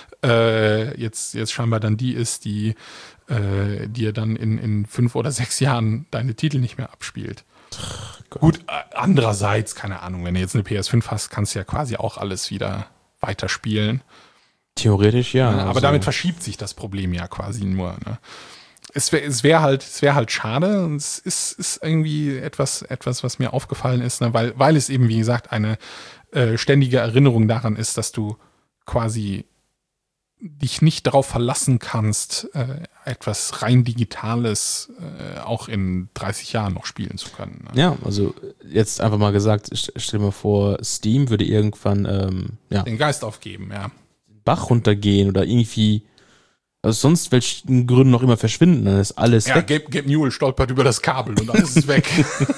äh, jetzt, jetzt scheinbar dann die ist, die äh, dir dann in, in fünf oder sechs Jahren deine Titel nicht mehr abspielt. Gut, äh, andererseits, keine Ahnung, wenn du jetzt eine P S fünf hast, kannst du ja quasi auch alles wieder weiterspielen. Theoretisch ja. Ne? Aber also, damit verschiebt sich das Problem ja quasi nur. Ne? Es wäre es wär halt, es wär halt schade und es ist, ist irgendwie etwas, etwas, was mir aufgefallen ist, ne? weil, weil es eben, wie gesagt, eine äh, ständige Erinnerung daran ist, dass du quasi dich nicht darauf verlassen kannst, äh, etwas rein Digitales äh, auch in dreißig Jahren noch spielen zu können. Ne? Ja, also jetzt einfach mal gesagt, st- stell dir mal vor, Steam würde irgendwann ähm, ja, Den Geist aufgeben, ja. Bach runtergehen oder irgendwie aus sonst welchen Gründen noch immer verschwinden, dann ist alles Ja, weg. Gabe, Gabe Newell stolpert über das Kabel und alles ist weg.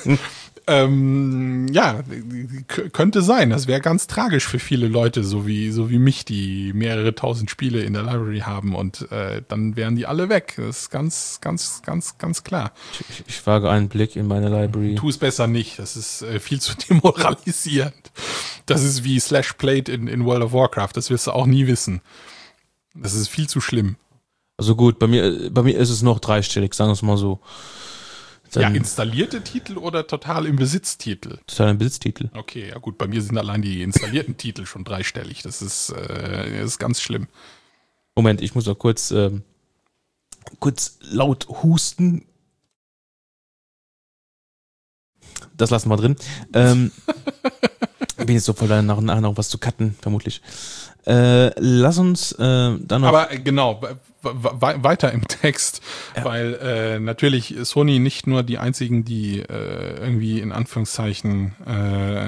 ähm, ja, k- könnte sein. Das wäre ganz tragisch für viele Leute, so wie, so wie mich, die mehrere tausend Spiele in der Library haben und äh, dann wären die alle weg. Das ist ganz, ganz, ganz, ganz klar. Ich, ich wage einen Blick in meine Library. Tu es besser nicht. Das ist äh, viel zu demoralisierend. Das ist wie Slash Played in, in World of Warcraft. Das wirst du auch nie wissen. Das ist viel zu schlimm. Also gut, bei mir, bei mir ist es noch dreistellig, sagen wir es mal so. Dann Ja, installierte Titel oder total im Besitztitel? total ein Besitztitel. Okay, ja gut, bei mir sind allein die installierten Titel schon dreistellig. Das ist, äh, das ist ganz schlimm. Moment, ich muss noch kurz ähm, kurz laut husten. Das lassen wir drin. Ähm, bin jetzt so voll nach und nach noch was zu cutten, vermutlich. Äh, lass uns äh, dann noch... Aber äh, genau, we- weiter im Text, ja. weil äh, natürlich Sony nicht nur die einzigen, die äh, irgendwie in Anführungszeichen äh,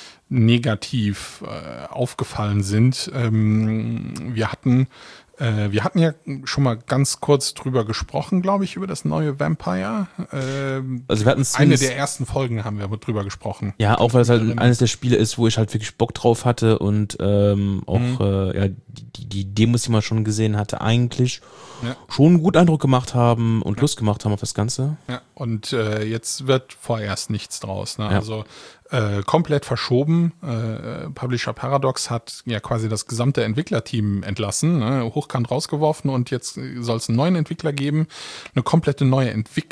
negativ äh, aufgefallen sind. Ähm, wir hatten äh, wir hatten ja schon mal ganz kurz drüber gesprochen, glaube ich, über das neue Vampire. Ähm, also wir hatten eine der ersten Folgen haben wir drüber gesprochen. Ja, auch weil es halt eines der Spiele ist, wo ich halt wirklich Bock drauf hatte und ähm, auch mhm. äh, ja, die, die Demos, die man schon gesehen hatte, eigentlich ja. schon einen guten Eindruck gemacht haben und ja. Lust gemacht haben auf das Ganze. Ja, und äh, jetzt wird vorerst nichts draus. Ne? Ja. Also Äh, komplett verschoben. Äh, Publisher Paradox hat ja quasi das gesamte Entwicklerteam entlassen, ne, hochkant rausgeworfen und jetzt soll es einen neuen Entwickler geben, eine komplette neue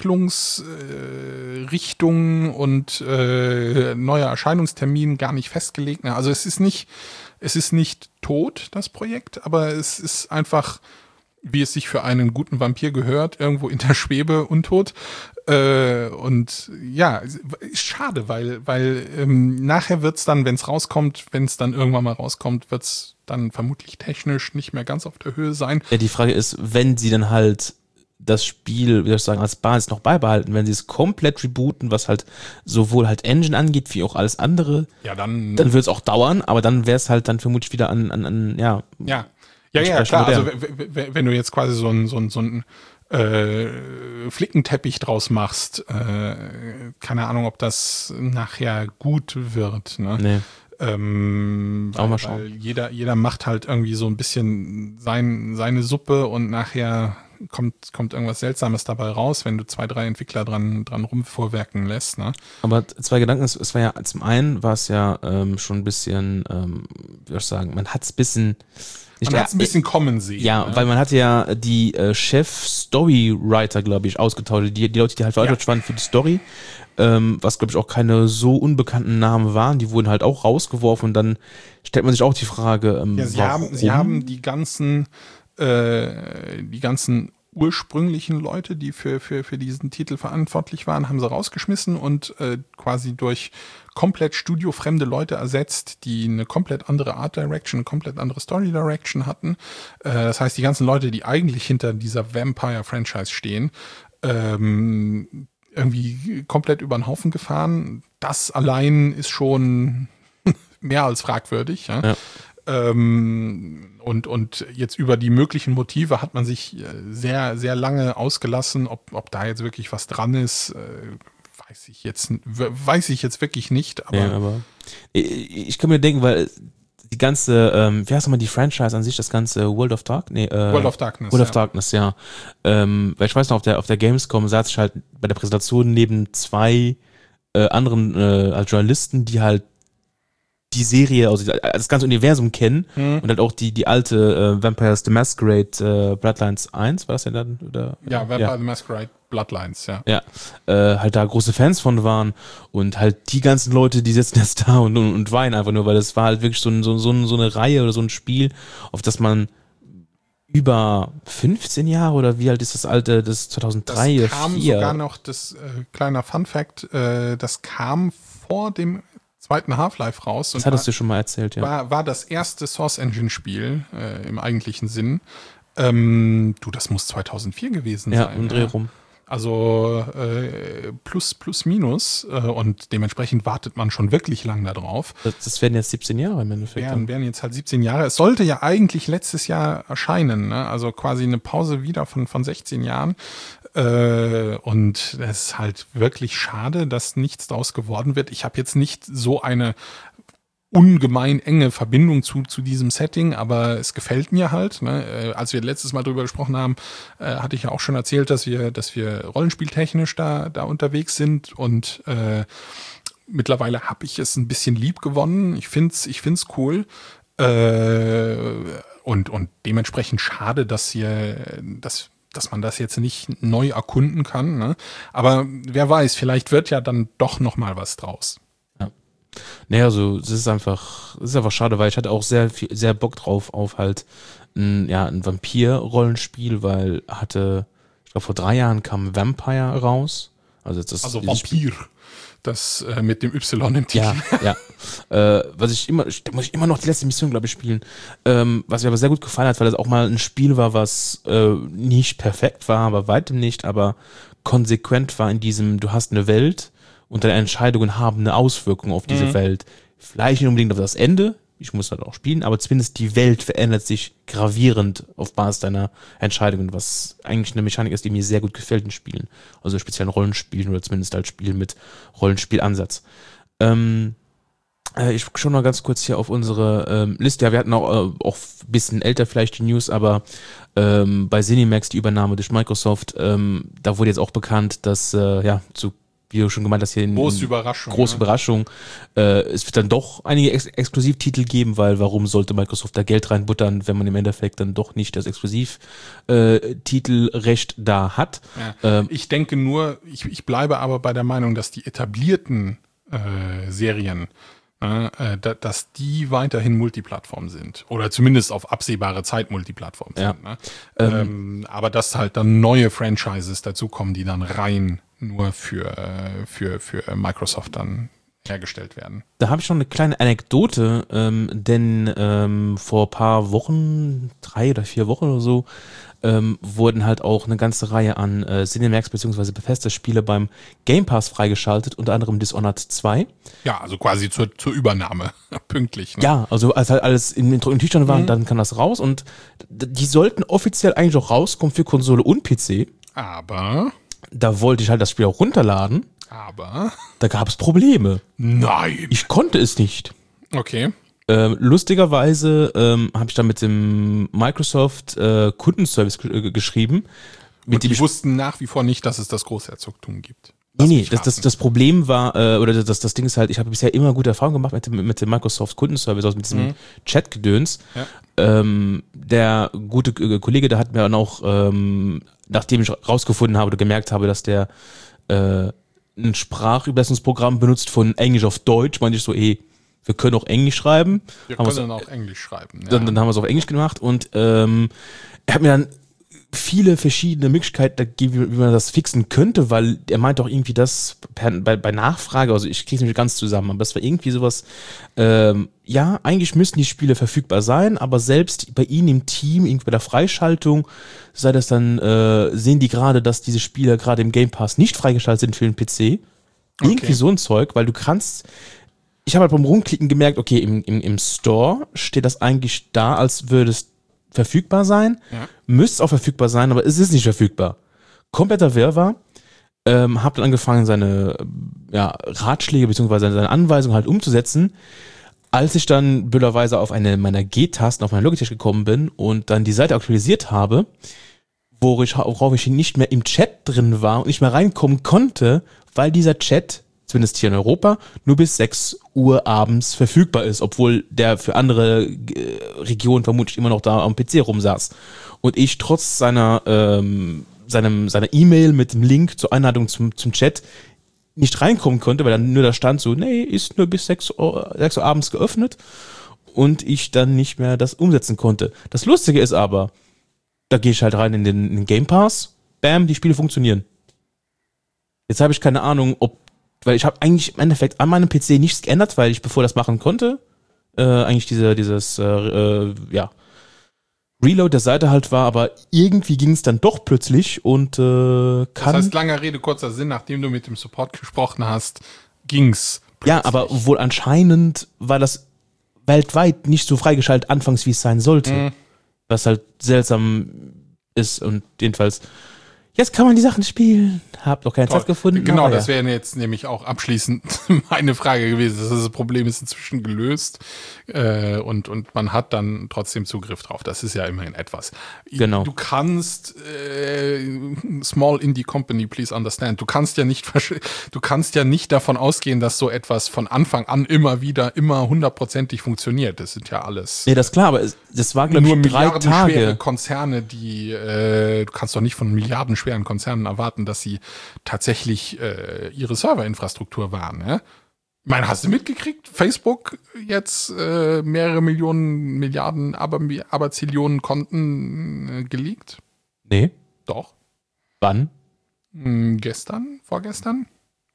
Entwicklungsrichtung äh, und äh, neuer Erscheinungstermin gar nicht festgelegt. Ne? Also es ist nicht, es ist nicht tot, das Projekt, aber es ist einfach, wie es sich für einen guten Vampir gehört, irgendwo in der Schwebe untot. Äh, und ja, ist schade, weil weil ähm, nachher wird's dann, wenn es rauskommt, wenn es dann irgendwann mal rauskommt, wird's dann vermutlich technisch nicht mehr ganz auf der Höhe sein. Ja, die Frage ist, wenn sie dann halt das Spiel, wie soll ich sagen, als Basis noch beibehalten, wenn sie es komplett rebooten, was halt sowohl halt Engine angeht, wie auch alles andere, ja, dann dann wird es auch dauern, aber dann wäre es halt dann vermutlich wieder an, an, an ja. Ja, ja, ja, klar, also w- w- wenn du jetzt quasi so ein, so ein, so ein äh, Flickenteppich draus machst, äh, keine Ahnung, ob das nachher gut wird, ne? Nee. Ähm, weil, auch mal schauen. Weil jeder, jeder macht halt irgendwie so ein bisschen sein, seine Suppe und nachher kommt, kommt irgendwas Seltsames dabei raus, wenn du zwei, drei Entwickler dran, dran rumvorwerken lässt, ne? Aber zwei Gedanken, es war ja, zum einen war es ja ähm, schon ein bisschen, ähm, wie soll ich sagen, man hat es ein bisschen Man hat es ein bisschen kommen sehen. Ja, ne? weil man hatte ja die äh, Chef-Storywriter, glaube ich, ausgetauscht, die, die Leute, die halt verantwortlich ja. waren für die Story, ähm, was, glaube ich, auch keine so unbekannten Namen waren, die wurden halt auch rausgeworfen und dann stellt man sich auch die Frage, ähm, ja, sie warum? haben, sie haben die ganzen, äh, die ganzen ursprünglichen Leute, die für, für, für diesen Titel verantwortlich waren, haben sie rausgeschmissen und äh, quasi durch komplett studiofremde Leute ersetzt, die eine komplett andere Art Direction, eine komplett andere Story Direction hatten. Äh, das heißt, die ganzen Leute, die eigentlich hinter dieser Vampire-Franchise stehen, ähm, irgendwie komplett über den Haufen gefahren. Das allein ist schon mehr als fragwürdig. Ja? Ja. Ähm, und, und jetzt über die möglichen Motive hat man sich sehr, sehr lange ausgelassen. Ob, ob da jetzt wirklich was dran ist, äh, weiß ich jetzt, weiß ich jetzt wirklich nicht. Aber, ja, aber ich, ich kann mir denken, weil die ganze, ähm, wie heißt nochmal die Franchise an sich, das ganze World of Dark? Nee, äh, World of Darkness. World of ja. Darkness, ja. Ähm, weil ich weiß noch, auf der, auf der Gamescom saß ich halt bei der Präsentation neben zwei äh, anderen äh, als Journalisten, die halt die Serie, also das ganze Universum kennen mhm. und halt auch die, die alte äh, Vampires the Masquerade äh, Bloodlines eins, war das ja dann? Oder? Ja, Vampire ja. the Masquerade Bloodlines, ja. Ja, äh, halt da große Fans von waren und halt die ganzen Leute, die sitzen jetzt da und, und, und weinen einfach nur, weil das war halt wirklich so, ein, so, so, so eine Reihe oder so ein Spiel, auf das man über fünfzehn Jahre oder wie alt ist das alte, das zweitausenddrei, das kam vier sogar noch, das äh, kleiner Fun-Fact, äh, das kam vor dem zweiten Half-Life raus. Das hattest du schon mal erzählt, ja. War, war das erste Source-Engine-Spiel äh, im eigentlichen Sinn. Ähm, du, das muss zweitausendvier gewesen ja, sein. Ja, um Dreh rum. Also äh, plus, plus, minus. Äh, und dementsprechend wartet man schon wirklich lang da drauf. Das, das werden jetzt siebzehn Jahre im Endeffekt. Wären, wären jetzt halt siebzehn Jahre. Es sollte ja eigentlich letztes Jahr erscheinen. Ne? Also quasi eine Pause wieder von, von sechzehn Jahren. Äh, und es ist halt wirklich schade, dass nichts draus geworden wird. Ich habe jetzt nicht so eine ungemein enge Verbindung zu, zu diesem Setting, aber es gefällt mir halt. Ne? Äh, als wir letztes Mal drüber gesprochen haben, äh, hatte ich ja auch schon erzählt, dass wir, dass wir rollenspieltechnisch da, da unterwegs sind und äh, mittlerweile habe ich es ein bisschen lieb gewonnen. Ich find's, ich find's cool. Äh, und, und dementsprechend schade, dass hier, dass dass man das jetzt nicht neu erkunden kann. Ne? Aber wer weiß, vielleicht wird ja dann doch noch mal was draus. Ja. Naja, also es ist einfach, es ist einfach schade, weil ich hatte auch sehr viel, sehr Bock drauf auf halt ein, ja, ein Vampir-Rollenspiel, weil hatte glaube vor drei Jahren kam Vampire raus. Also, das, Also dieses Vampir. Das äh, mit dem Y im Titel. Ja, ja. Äh, was ich immer, da muss ich immer noch die letzte Mission, glaube ich, spielen. Ähm, was mir aber sehr gut gefallen hat, weil das auch mal ein Spiel war, was äh, nicht perfekt war, aber weitem nicht, aber konsequent war in diesem, du hast eine Welt und deine Entscheidungen haben eine Auswirkung auf diese Mhm. Welt. Vielleicht nicht unbedingt auf das Ende, ich muss halt auch spielen, aber zumindest die Welt verändert sich gravierend auf Basis deiner Entscheidungen, was eigentlich eine Mechanik ist, die mir sehr gut gefällt in Spielen. Also speziell in Rollenspielen oder zumindest als Spiel mit Rollenspielansatz. Ähm, äh, ich schaue noch ganz kurz hier auf unsere ähm, Liste. Ja, wir hatten auch, äh, auch ein bisschen älter vielleicht die News, aber ähm, bei ZeniMax die Übernahme durch Microsoft, ähm, da wurde jetzt auch bekannt, dass, äh, ja, zu wie du schon gemeint hast, hier in Große Überraschung. große ne? Überraschung. Äh, es wird dann doch einige Ex- Exklusivtitel geben, weil warum sollte Microsoft da Geld reinbuttern, wenn man im Endeffekt dann doch nicht das Exklusivtitelrecht da hat. Ja. Ähm, Ich denke nur, ich, ich bleibe aber bei der Meinung, dass die etablierten äh, Serien, äh, äh, da, dass die weiterhin Multiplattform sind. Oder zumindest auf absehbare Zeit Multiplattform Ja. sind. Ne? Ähm, aber dass halt dann neue Franchises dazukommen, die dann rein nur für, äh, für, für Microsoft dann hergestellt werden. Da habe ich noch eine kleine Anekdote, ähm, denn ähm, vor ein paar Wochen, drei oder vier Wochen oder so, ähm, wurden halt auch eine ganze Reihe an äh, ZeniMax bzw. Bethesda-Spiele beim Game Pass freigeschaltet, unter anderem Dishonored zwei. Ja, also quasi zur, zur Übernahme, pünktlich. Ne? Ja, also als halt alles in den trockenen Tüchern war, Mhm. dann kann das raus und d- die sollten offiziell eigentlich auch rauskommen für Konsole und P C. Aber, Da wollte ich halt das Spiel auch runterladen. aber, Da gab es Probleme. nein. Ich konnte es nicht. Okay. Ähm, lustigerweise ähm, habe ich dann mit dem Microsoft äh, Kundenservice ge äh, geschrieben. Mit Und dem die ich, wussten nach wie vor nicht, dass es das Großherzogtum gibt. nee, Lass nee, mich das, das, raten. das Problem war, äh, oder das, das Ding ist halt, ich habe bisher immer gute Erfahrungen gemacht mit dem, mit dem Microsoft Kundenservice, also mit diesem Mhm. Chat-Gedöns. Ja. Ähm, der gute äh, Kollege, der hat mir dann auch, ähm, nachdem ich rausgefunden habe oder gemerkt habe, dass der äh, ein Sprachübersetzungsprogramm benutzt von Englisch auf Deutsch, meinte ich so, ey, wir können auch Englisch schreiben. Wir Haben wir's- können auch Englisch schreiben. Ja. Dann, dann haben wir es auf Englisch gemacht und ähm, er hat mir dann viele verschiedene Möglichkeiten gegeben, wie man das fixen könnte, weil er meint auch irgendwie das per, bei, bei Nachfrage, also ich kriege es nicht ganz zusammen, aber das war irgendwie sowas, ähm, ja, eigentlich müssten die Spiele verfügbar sein, aber selbst bei ihnen im Team, irgendwie bei der Freischaltung, sei das dann, äh, sehen die gerade, dass diese Spiele gerade im Game Pass nicht freigeschaltet sind für den P C. Irgendwie Okay. so ein Zeug, weil du kannst, ich habe halt beim Rumklicken gemerkt, okay, im, im, im Store steht das eigentlich da, als würde es verfügbar sein. Ja. Müsste auch verfügbar sein, aber es ist nicht verfügbar. Kompletter Wirrwarr. Ähm, hab dann angefangen, seine ja, Ratschläge bzw. seine Anweisungen halt umzusetzen. Als ich dann blöderweise auf eine meiner G-Tasten auf meinen Logitech gekommen bin und dann die Seite aktualisiert habe, worauf ich, worauf ich nicht mehr im Chat drin war und nicht mehr reinkommen konnte, weil dieser Chat, zumindest hier in Europa, nur bis sechs Uhr abends verfügbar ist, obwohl der für andere äh, Regionen vermutlich immer noch da am P C rumsaß. Und ich trotz seiner ähm, seinem seiner E-Mail mit dem Link zur Einladung zum, zum Chat nicht reinkommen konnte, weil dann nur da stand so, nee, ist nur bis sechs Uhr, sechs Uhr abends geöffnet und ich dann nicht mehr das umsetzen konnte. Das Lustige ist aber, da gehe ich halt rein in den, in den Game Pass, bam, die Spiele funktionieren. Jetzt habe ich keine Ahnung, ob, weil ich habe eigentlich im Endeffekt an meinem P C nichts geändert, weil ich, bevor das machen konnte, äh, eigentlich diese, dieses, äh, äh, ja, Reload der Seite halt war, aber irgendwie ging es dann doch plötzlich und äh, kann... Das heißt, langer Rede, kurzer Sinn, nachdem du mit dem Support gesprochen hast, ging's ja, plötzlich. aber wohl anscheinend war das weltweit nicht so freigeschaltet anfangs, wie es sein sollte. Mhm. Was halt seltsam ist und jedenfalls, jetzt kann man die Sachen spielen. Hab noch keine Toll. Zeit gefunden. Genau, aber das ja. wäre jetzt nämlich auch abschließend meine Frage gewesen. Das, ist das Problem ist inzwischen gelöst äh, und, und man hat dann trotzdem Zugriff drauf. Das ist ja immerhin etwas. Genau. Du kannst, äh, Small Indie Company, please understand, du kannst ja nicht, versch- du kannst ja nicht davon ausgehen, dass so etwas von Anfang an immer wieder, immer hundertprozentig funktioniert. Das sind ja alles Nee, das ist klar, aber es, das war, glaube nur ich, drei milliardenschwere Tage. Konzerne, die, äh, du kannst doch nicht von milliardenschweren Konzernen erwarten, dass sie tatsächlich äh, ihre Serverinfrastruktur wahren. Ne? Ich meine, hast du mitgekriegt? Facebook jetzt äh, mehrere Millionen, Milliarden, aber, aber Zillionen Konten äh, geleakt? Nee, Doch. Wann? Hm, gestern? Vorgestern?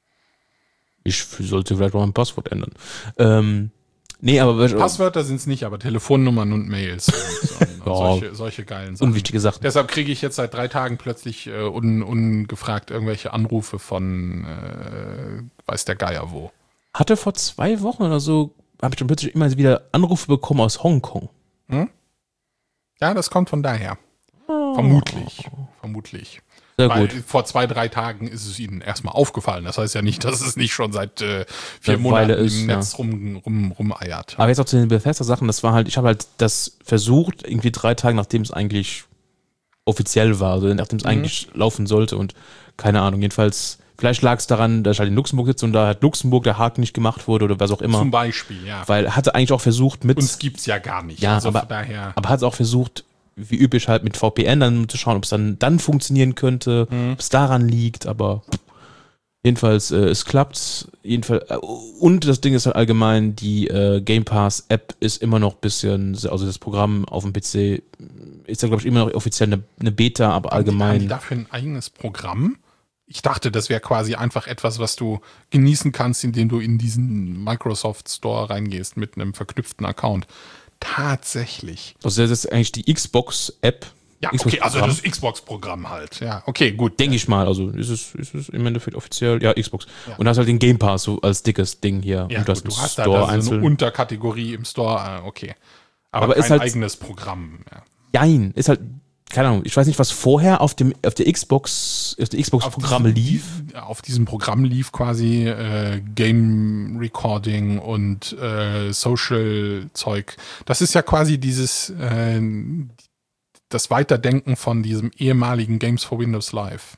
Ich sollte vielleicht mal mein Passwort ändern. Ähm, nee, aber... Passwörter sind es nicht, aber Telefonnummern und Mails und, und, und Ja. solche, solche geilen Sachen. Unwichtige Sachen. Deshalb kriege ich jetzt seit drei Tagen plötzlich äh, un, ungefragt irgendwelche Anrufe von äh, weiß der Geier wo. Hatte vor zwei Wochen oder so, habe ich dann plötzlich immer wieder Anrufe bekommen aus Hongkong. Hm? Ja, das kommt von daher. Vermutlich. Vermutlich. Sehr Weil gut. vor zwei, drei Tagen ist es ihnen erstmal aufgefallen. Das heißt ja nicht, dass es nicht schon seit äh, vier Eine Monaten Weile ist, im ja. Netz rum, rum, rumeiert. Aber jetzt auch zu den Bethesda-Sachen, das war halt, ich habe halt das versucht, irgendwie drei Tage, nachdem es eigentlich offiziell war, also nachdem es Mhm. eigentlich laufen sollte und keine Ahnung, jedenfalls, vielleicht lag es daran, dass ich halt in Luxemburg sitze und da hat Luxemburg der Haken nicht gemacht wurde oder was auch immer. Zum Beispiel, ja. Weil hatte eigentlich auch versucht mit, Uns gibt's ja gar nicht. Ja, also aber- von daher. aber hat es auch versucht, wie üblich halt mit V P N dann zu schauen, ob es dann, dann funktionieren könnte, Mhm. ob es daran liegt, aber jedenfalls, äh, es klappt. Jedenfalls, äh, und das Ding ist halt allgemein, die äh, Game Pass App ist immer noch ein bisschen, also das Programm auf dem P C ist ja, glaube ich, immer noch offiziell eine, eine Beta, aber Haben die, haben die allgemein. dafür ein eigenes Programm? Ich dachte, das wäre quasi einfach etwas, was du genießen kannst, indem du in diesen Microsoft Store reingehst mit einem verknüpften Account. Tatsächlich. Also das ist eigentlich die Xbox App. Ja, Xbox okay, also Programm. das Xbox-Programm halt. Ja, okay, gut. Denke ich mal, also ist es, ist es im Endeffekt offiziell, ja, Xbox. Und hast halt den Game Pass so als dickes Ding hier. Ja, und das gut, du im hast da Store also eine einzeln. Unterkategorie im Store, ah, okay. Aber, Aber kein ist halt- eigenes Programm. Ja. Jein, ist halt, keine Ahnung, ich weiß nicht, was vorher auf dem auf der Xbox, auf der Xbox-Programm Auf diesem- lief. Auf diesem Programm lief quasi äh, Game Recording und äh, Social Zeug. Das ist ja quasi dieses äh, das Weiterdenken von diesem ehemaligen Games for Windows Live,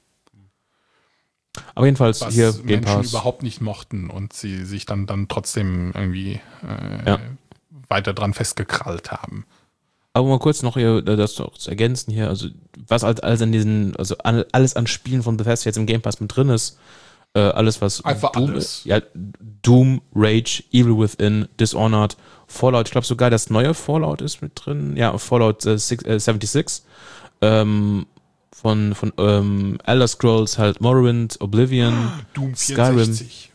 Aber jedenfalls was hier Game Menschen Pass. überhaupt nicht mochten und sie sich dann dann trotzdem irgendwie äh, Ja. weiter dran festgekrallt haben. Aber mal kurz noch hier, das noch zu ergänzen hier, also was halt alles an diesen, also an, alles an Spielen von Bethesda jetzt im Game Pass mit drin ist, äh, alles was Einfach Doom, alles. Ja, Doom, Rage, Evil Within, Dishonored, Fallout, ich glaube sogar das neue Fallout ist mit drin, ja, Fallout äh, six, äh, sechsundsiebzig, ähm, von, von ähm, Elder Scrolls halt Morrowind, Oblivion, Doom Skyrim. vierundsechzig.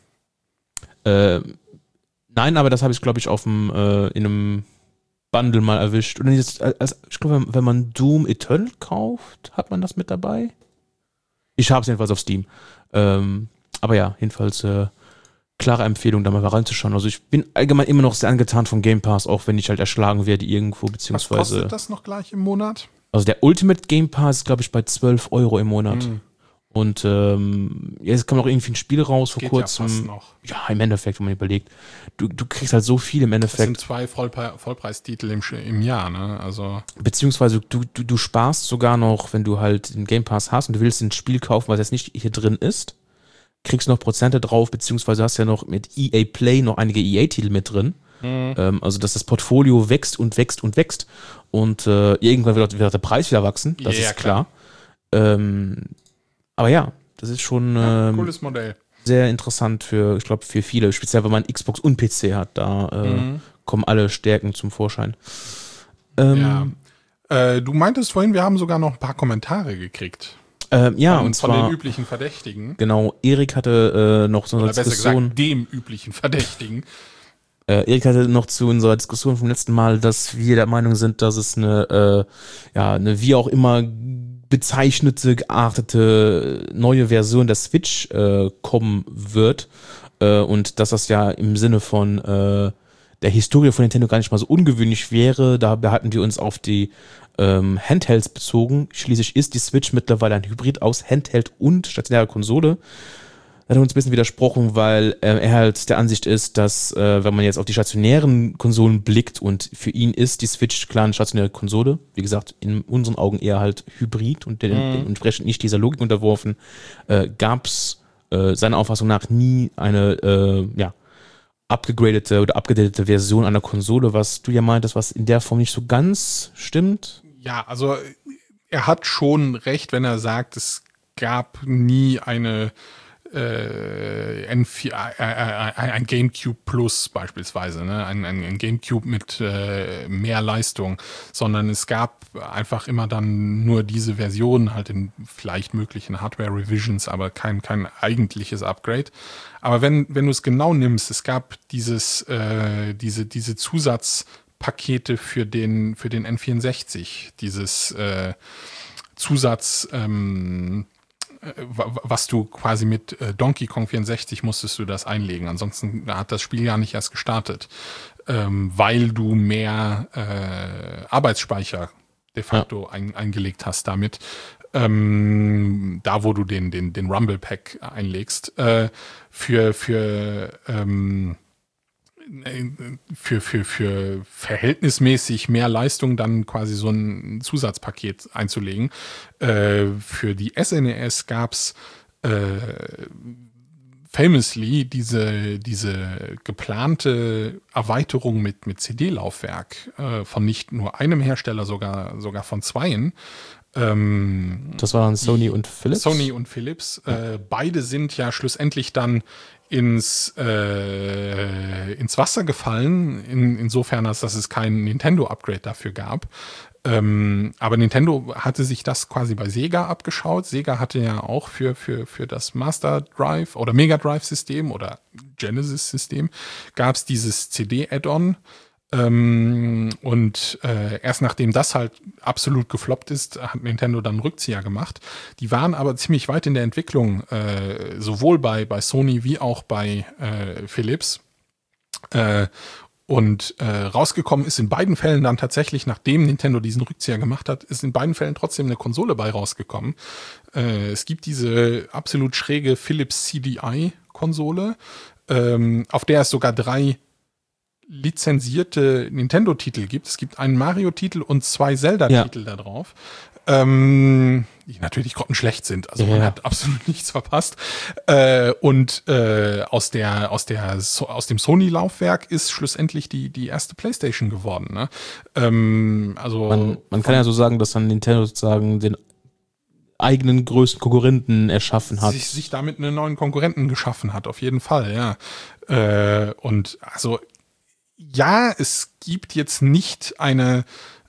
Äh, nein, aber das habe ich, glaube ich, auf dem, äh, in einem Bundle mal erwischt. Und dann jetzt, also, ich glaube, wenn man Doom Eternal kauft, hat man das mit dabei. Ich habe es jedenfalls auf Steam. Ähm, aber ja, jedenfalls äh, klare Empfehlung, da mal reinzuschauen. Also ich bin allgemein immer noch sehr angetan vom Game Pass, auch wenn ich halt erschlagen werde irgendwo, Was beziehungsweise. kostet das noch gleich im Monat? Also der Ultimate Game Pass ist, glaube ich, bei zwölf Euro im Monat. Hm. Und ähm, jetzt kam noch irgendwie ein Spiel raus vor Geht kurzem. ja fast noch. Ja, im Endeffekt, wenn man überlegt. Du, du kriegst halt so viel im Das Endeffekt. sind zwei Vollpre Vollpreistitel im, Sch- im Jahr, ne? Also Beziehungsweise du, du, du sparst sogar noch, wenn du halt den Game Pass hast und du willst ein Spiel kaufen, was jetzt nicht hier drin ist, kriegst du noch Prozente drauf, beziehungsweise hast ja noch mit E A Play noch einige E A-Titel mit drin. Mhm. Ähm, also dass das Portfolio wächst und wächst und wächst. Und äh, irgendwann wird, wird der Preis wieder wachsen, das Ja, ist klar. Ähm, aber ja, das ist schon ja, ähm, cooles Modell. sehr interessant für, ich glaube, für viele, speziell wenn man Xbox und P C hat, da äh, Mhm. kommen alle Stärken zum Vorschein. Ähm, Ja. Äh, du meintest vorhin, wir haben sogar noch ein paar Kommentare gekriegt. ähm, ja, von, und von zwar, den üblichen Verdächtigen. genau, Erik hatte äh, noch so eine Oder besser Diskussion, gesagt, dem üblichen Verdächtigen. äh, Erik hatte noch zu unserer Diskussion vom letzten Mal, dass wir der Meinung sind, dass es eine, äh, ja, eine wie auch immer bezeichnete, geartete neue Version der Switch äh, kommen wird äh, und dass das ja im Sinne von äh, der Historie von Nintendo gar nicht mal so ungewöhnlich wäre. Da hatten wir uns auf die ähm, Handhelds bezogen. Schließlich ist die Switch mittlerweile ein Hybrid aus Handheld und stationärer Konsole. Da hat er uns ein bisschen widersprochen, weil äh, er halt der Ansicht ist, dass äh, wenn man jetzt auf die stationären Konsolen blickt und für ihn ist die Switch klar eine stationäre Konsole, wie gesagt, in unseren Augen eher halt Hybrid und den, Mhm. dementsprechend nicht dieser Logik unterworfen, äh, gab es äh, seiner Auffassung nach nie eine äh, ja, abgegradete oder abgedatete Version einer Konsole, was du ja meintest, was in der Form nicht so ganz stimmt. Ja, also er hat schon recht, wenn er sagt, es gab nie eine äh, N vier, äh, äh, ein GameCube Plus beispielsweise, ne? ein, ein, ein GameCube mit äh, mehr Leistung, sondern es gab einfach immer dann nur diese Version, halt in vielleicht möglichen Hardware-Revisions, aber kein, kein eigentliches Upgrade. Aber wenn, wenn du es genau nimmst, es gab dieses, äh, diese, diese Zusatzpakete für den, für den N vierundsechzig, dieses äh, Zusatz, ähm, was du quasi mit äh, Donkey Kong vierundsechzig musstest du das einlegen. Ansonsten hat das Spiel gar nicht erst gestartet, ähm, weil du mehr äh, Arbeitsspeicher de facto ja. ein, eingelegt hast damit. Ähm, da, wo du den, den, den Rumble Pack einlegst, äh, für, für, ähm, für, für, für verhältnismäßig mehr Leistung dann quasi so ein Zusatzpaket einzulegen. Äh, für die S N E S gab's äh, famously diese, diese geplante Erweiterung mit, mit C D-Laufwerk äh, von nicht nur einem Hersteller, sogar, sogar von zweien. Ähm, das waren Sony und Philips? Sony und Philips. Ja. Äh, beide sind ja schlussendlich dann ins, äh, ins Wasser gefallen, in, insofern, als dass es kein Nintendo-Upgrade dafür gab. Ähm, aber Nintendo hatte sich das quasi bei Sega abgeschaut. Sega hatte ja auch für, für, für das Master Drive oder Mega Drive-System oder Genesis-System gab es dieses C D-Add-on. Ähm, und äh, erst nachdem das halt absolut gefloppt ist, hat Nintendo dann einen Rückzieher gemacht. Die waren aber ziemlich weit in der Entwicklung, äh, sowohl bei, bei Sony wie auch bei äh, Philips. Äh, und äh, rausgekommen ist in beiden Fällen dann tatsächlich, nachdem Nintendo diesen Rückzieher gemacht hat, ist in beiden Fällen trotzdem eine Konsole bei rausgekommen. Äh, es gibt diese absolut schräge Philips C D I-Konsole, ähm, auf der es sogar drei lizenzierte Nintendo-Titel gibt. Es gibt einen Mario-Titel und zwei Zelda-Titel ja. da drauf, ähm, die natürlich grottenschlecht sind. Also ja. man hat absolut nichts verpasst. Äh, und äh, aus der aus der so, aus dem Sony-Laufwerk ist schlussendlich die die erste PlayStation geworden. Ne? Ähm, also man, man kann ja so sagen, dass dann Nintendo sozusagen den eigenen größten Konkurrenten erschaffen hat. Sich, sich damit einen neuen Konkurrenten geschaffen hat, auf jeden Fall, ja. Äh, und also ja, es gibt jetzt nicht eine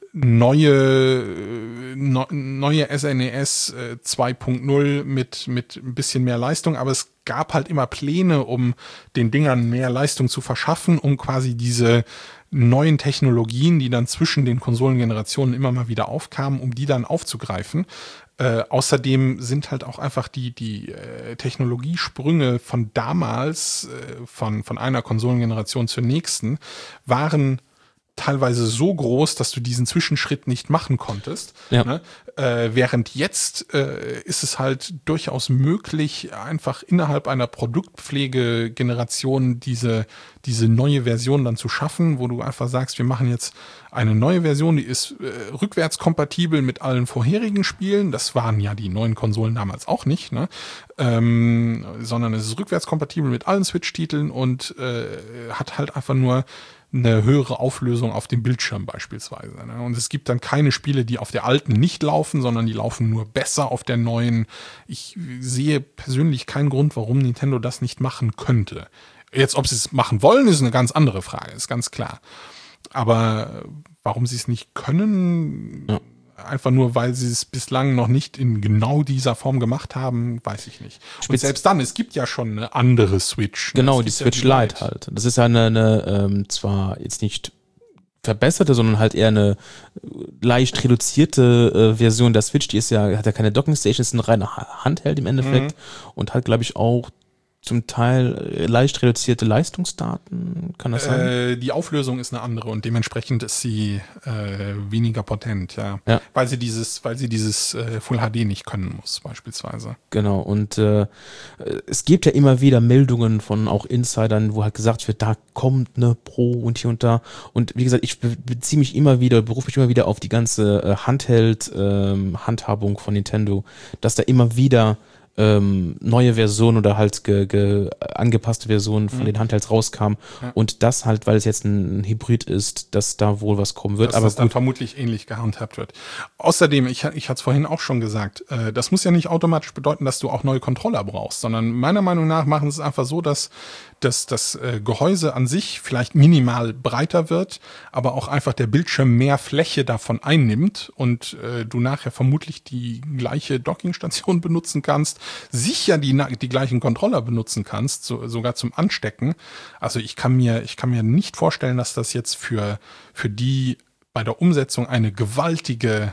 neue no, neue S N E S äh, zwei Punkt null mit mit ein bisschen mehr Leistung, aber es gab halt immer Pläne, um den Dingern mehr Leistung zu verschaffen, um quasi diese neuen Technologien, die dann zwischen den Konsolengenerationen immer mal wieder aufkamen, um die dann aufzugreifen. Äh, außerdem sind halt auch einfach die, die äh, Technologiesprünge von damals, äh, von, von einer Konsolengeneration zur nächsten, waren teilweise so groß, dass du diesen Zwischenschritt nicht machen konntest. Ja. Ne? Äh, während jetzt äh, ist es halt durchaus möglich, einfach innerhalb einer Produktpflegegeneration diese, diese neue Version dann zu schaffen, wo du einfach sagst, wir machen jetzt eine neue Version, die ist äh, rückwärtskompatibel mit allen vorherigen Spielen. Das waren ja die neuen Konsolen damals auch nicht, ne? ähm, sondern es ist rückwärtskompatibel mit allen Switch-Titeln und äh, hat halt einfach nur eine höhere Auflösung auf dem Bildschirm beispielsweise. Ne? Und es gibt dann keine Spiele, die auf der alten nicht laufen, sondern die laufen nur besser auf der neuen. Ich sehe persönlich keinen Grund, warum Nintendo das nicht machen könnte. Jetzt, ob sie es machen wollen, ist eine ganz andere Frage, ist ganz klar. Aber warum sie es nicht können, ja. einfach nur, weil sie es bislang noch nicht in genau dieser Form gemacht haben, weiß ich nicht. Und Spitz selbst dann, es gibt ja schon eine andere Switch. Genau, die Switch ja Lite halt. Das ist ja eine, eine ähm, zwar jetzt nicht verbesserte, sondern halt eher eine leicht reduzierte äh, Version der Switch. Die ist ja, hat ja keine Docking Station, ist ein reiner Handheld im Endeffekt mhm. und hat, glaube ich, auch zum Teil leicht reduzierte Leistungsdaten, kann das sein? Äh, die Auflösung ist eine andere und dementsprechend ist sie äh, weniger potent, ja. ja. Weil sie dieses, weil sie dieses äh, Full H D nicht können muss, beispielsweise. Genau, und äh, es gibt ja immer wieder Meldungen von auch Insidern, wo halt gesagt wird, da kommt eine Pro und hier und da. Und wie gesagt, ich be- beziehe mich immer wieder, berufe mich immer wieder auf die ganze äh, Handheld-Handhabung ähm, von Nintendo, dass da immer wieder ähm, neue Versionen oder halt ge, ge, angepasste Versionen von mhm. den Handhelds rauskamen ja. und das halt, weil es jetzt ein Hybrid ist, dass da wohl was kommen wird. Dass aber das gut. dann vermutlich ähnlich gehandhabt wird. Außerdem, ich, ich hatte es vorhin auch schon gesagt, äh, das muss ja nicht automatisch bedeuten, dass du auch neue Controller brauchst, sondern meiner Meinung nach machen sie es einfach so, dass, dass das äh, Gehäuse an sich vielleicht minimal breiter wird, aber auch einfach der Bildschirm mehr Fläche davon einnimmt und äh, du nachher vermutlich die gleiche Dockingstation benutzen kannst, sicher die, die gleichen Controller benutzen kannst, so, sogar zum Anstecken. Also ich kann mir, ich kann mir nicht vorstellen, dass das jetzt für, für die bei der Umsetzung eine gewaltige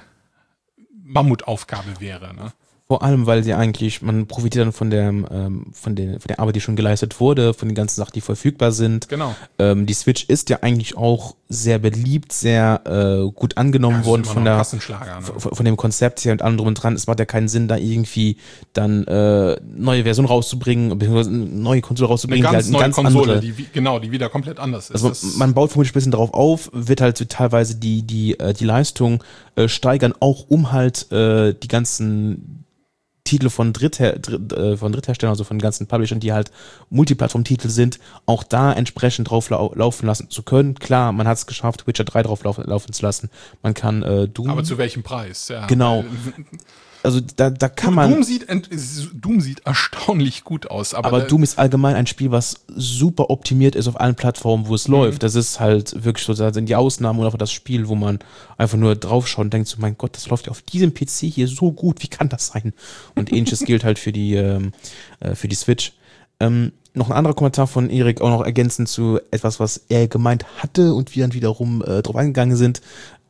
Mammutaufgabe wäre, ne? Vor allem, weil sie eigentlich, man profitiert dann von der, ähm, von der, von der Arbeit, die schon geleistet wurde, von den ganzen Sachen, die verfügbar sind. Genau. Ähm, die Switch ist ja eigentlich auch sehr beliebt, sehr äh, gut angenommen ja, worden von der, ne? von, von dem Konzept her und allem drum und dran. Es macht ja keinen Sinn, da irgendwie dann äh, neue Version rauszubringen, beziehungsweise eine neue Konsole rauszubringen, eine ganz die halt eine neue ganz Konsole, andere. die genau, die wieder komplett anders ist. Also man baut vermutlich ein bisschen darauf auf, wird halt so teilweise die die äh, die Leistung äh, steigern, auch um halt äh, die ganzen Titel von, Dritther, Dritt, äh, von Drittherstellern, also von den ganzen Publishern, die halt Multiplattform-Titel sind, auch da entsprechend drauf lau- laufen lassen zu können. Klar, man hat es geschafft, Witcher drei drauf laufen, laufen zu lassen. Man kann äh, Doom... Aber zu welchem Preis? Ja. Genau. Also da, da kann man... Doom sieht, Doom sieht erstaunlich gut aus. Aber, aber Doom ist allgemein ein Spiel, was super optimiert ist auf allen Plattformen, wo es mhm. läuft. Das ist halt wirklich so, da sind die Ausnahmen und auch das Spiel, wo man einfach nur draufschaut und denkt so, mein Gott, das läuft ja auf diesem P C hier so gut, wie kann das sein? Und ähnliches gilt halt für die, ähm, für die Switch. Ähm, noch ein anderer Kommentar von Erik, auch noch ergänzend zu etwas, was er gemeint hatte und wir dann wiederum äh, drauf eingegangen sind.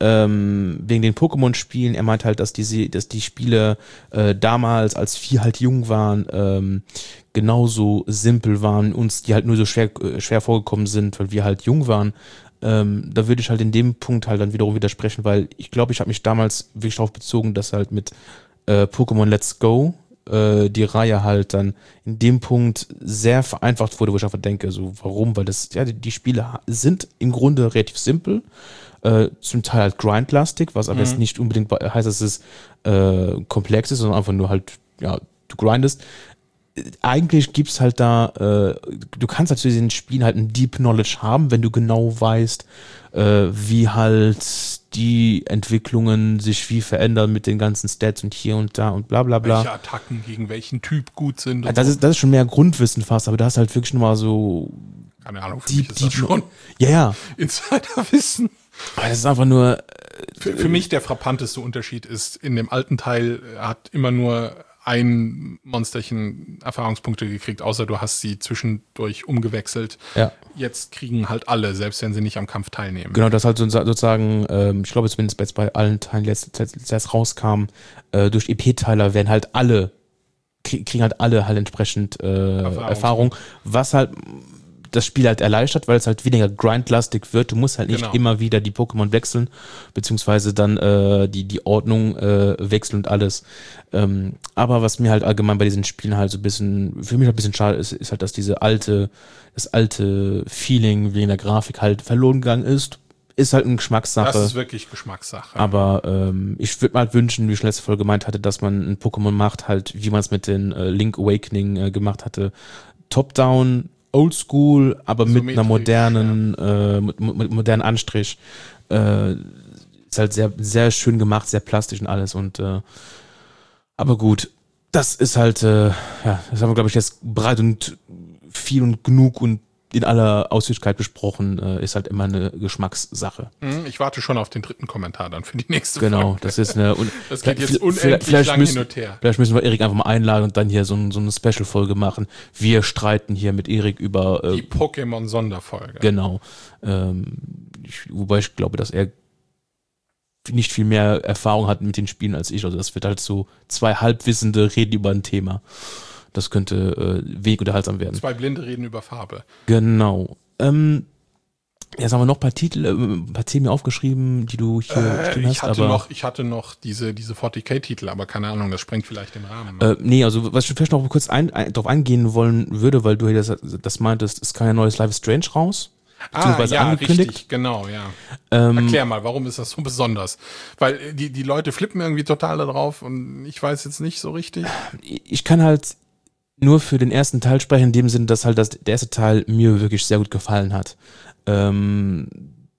Ähm, wegen den Pokémon-Spielen, er meint halt, dass die, dass die Spiele äh, damals, als wir halt jung waren, ähm, genauso simpel waren, uns die halt nur so schwer, äh, schwer vorgekommen sind, weil wir halt jung waren. Ähm, da würde ich halt in dem Punkt halt dann wiederum widersprechen, weil ich glaube, ich habe mich damals wirklich darauf bezogen, dass halt mit äh, Pokémon Let's Go äh, die Reihe halt dann in dem Punkt sehr vereinfacht wurde, wo ich einfach denke, so warum? Weil das, ja, die, die Spiele sind im Grunde relativ simpel. Äh, zum Teil halt grindlastig, was aber mhm. jetzt nicht unbedingt heißt, dass es äh, komplex ist, sondern einfach nur halt, ja, du grindest. Eigentlich gibt's halt da, äh, du kannst halt zu diesen Spielen halt ein Deep Knowledge haben, wenn du genau weißt, äh, wie halt die Entwicklungen sich wie verändern mit den ganzen Stats und hier und da und bla bla bla. Welche Attacken gegen welchen Typ gut sind. Und das, so. ist, das ist schon mehr Grundwissen fast, aber da hast halt wirklich nochmal so... Keine Ahnung, für die, mich ist das die, schon ja, ja. Insiderwissen. Aber das ist einfach nur... Für, für mich der frappanteste Unterschied ist, in dem alten Teil hat immer nur ein Monsterchen Erfahrungspunkte gekriegt, außer du hast sie zwischendurch umgewechselt. Ja. Jetzt kriegen halt alle, selbst wenn sie nicht am Kampf teilnehmen. Genau, das halt so, sozusagen, ähm, ich glaube zumindest jetzt bei allen Teilen, die jetzt, jetzt rauskam, äh, durch E P-Teiler werden halt alle, kriegen halt alle halt entsprechend äh, Erfahrung, was halt das Spiel halt erleichtert, weil es halt weniger grindlastig wird. Du musst halt nicht genau. immer wieder die Pokémon wechseln, beziehungsweise dann äh, die, die Ordnung äh, wechseln und alles. Ähm, aber was mir halt allgemein bei diesen Spielen halt so ein bisschen, für mich ein bisschen schade ist, ist halt, dass diese alte, das alte Feeling wegen der Grafik halt verloren gegangen ist. Ist halt eine Geschmackssache. Das ist wirklich Geschmackssache. Aber ähm, ich würde mir halt wünschen, wie ich letzte Folge gemeint hatte, dass man ein Pokémon macht, halt wie man es mit den äh, Link Awakening äh, gemacht hatte. Top-down, oldschool, aber mit einer modernen, ja. äh, mit, mit modernen Anstrich. Äh, ist halt sehr, sehr schön gemacht, sehr plastisch und alles. Und äh, aber gut, das ist halt, äh, ja, das haben wir, glaube ich, jetzt breit und viel und genug und in aller Ausführlichkeit besprochen, äh, ist halt immer eine Geschmackssache. Ich warte schon auf den dritten Kommentar dann für die nächste genau, Folge. Genau, das ist eine... Und das geht jetzt unendlich vielleicht lang müssen, hin und her. Vielleicht müssen wir Erik einfach mal einladen und dann hier so, ein, so eine Special-Folge machen. Wir streiten hier mit Erik über... Äh, die Pokémon-Sonderfolge. Genau. Ähm, ich, wobei ich glaube, dass er nicht viel mehr Erfahrung hat mit den Spielen als ich. Also das wird halt so zwei Halbwissende reden über ein Thema. Das könnte äh, wenig unterhaltsam werden. Zwei Blinde reden über Farbe. Genau. Ähm, jetzt haben wir noch ein paar Titel, äh, ein paar Themen aufgeschrieben, die du hier äh, stehen ich hast. Hatte aber noch, ich hatte noch diese, diese vierzig K-Titel, aber keine Ahnung, das sprengt vielleicht den Rahmen. Äh, nee, also was ich vielleicht noch kurz ein, ein, drauf eingehen wollen würde, weil du hier das, das meintest, es kam ja neues Life is Strange raus. beziehungsweise ah, ja, angekündigt. Richtig, genau, ja. Ähm, Erklär mal, warum ist das so besonders? Weil die, die Leute flippen irgendwie total da drauf und ich weiß jetzt nicht so richtig. Ich kann halt nur für den ersten Teil sprechen, in dem Sinne, dass halt das, der erste Teil mir wirklich sehr gut gefallen hat. Ähm,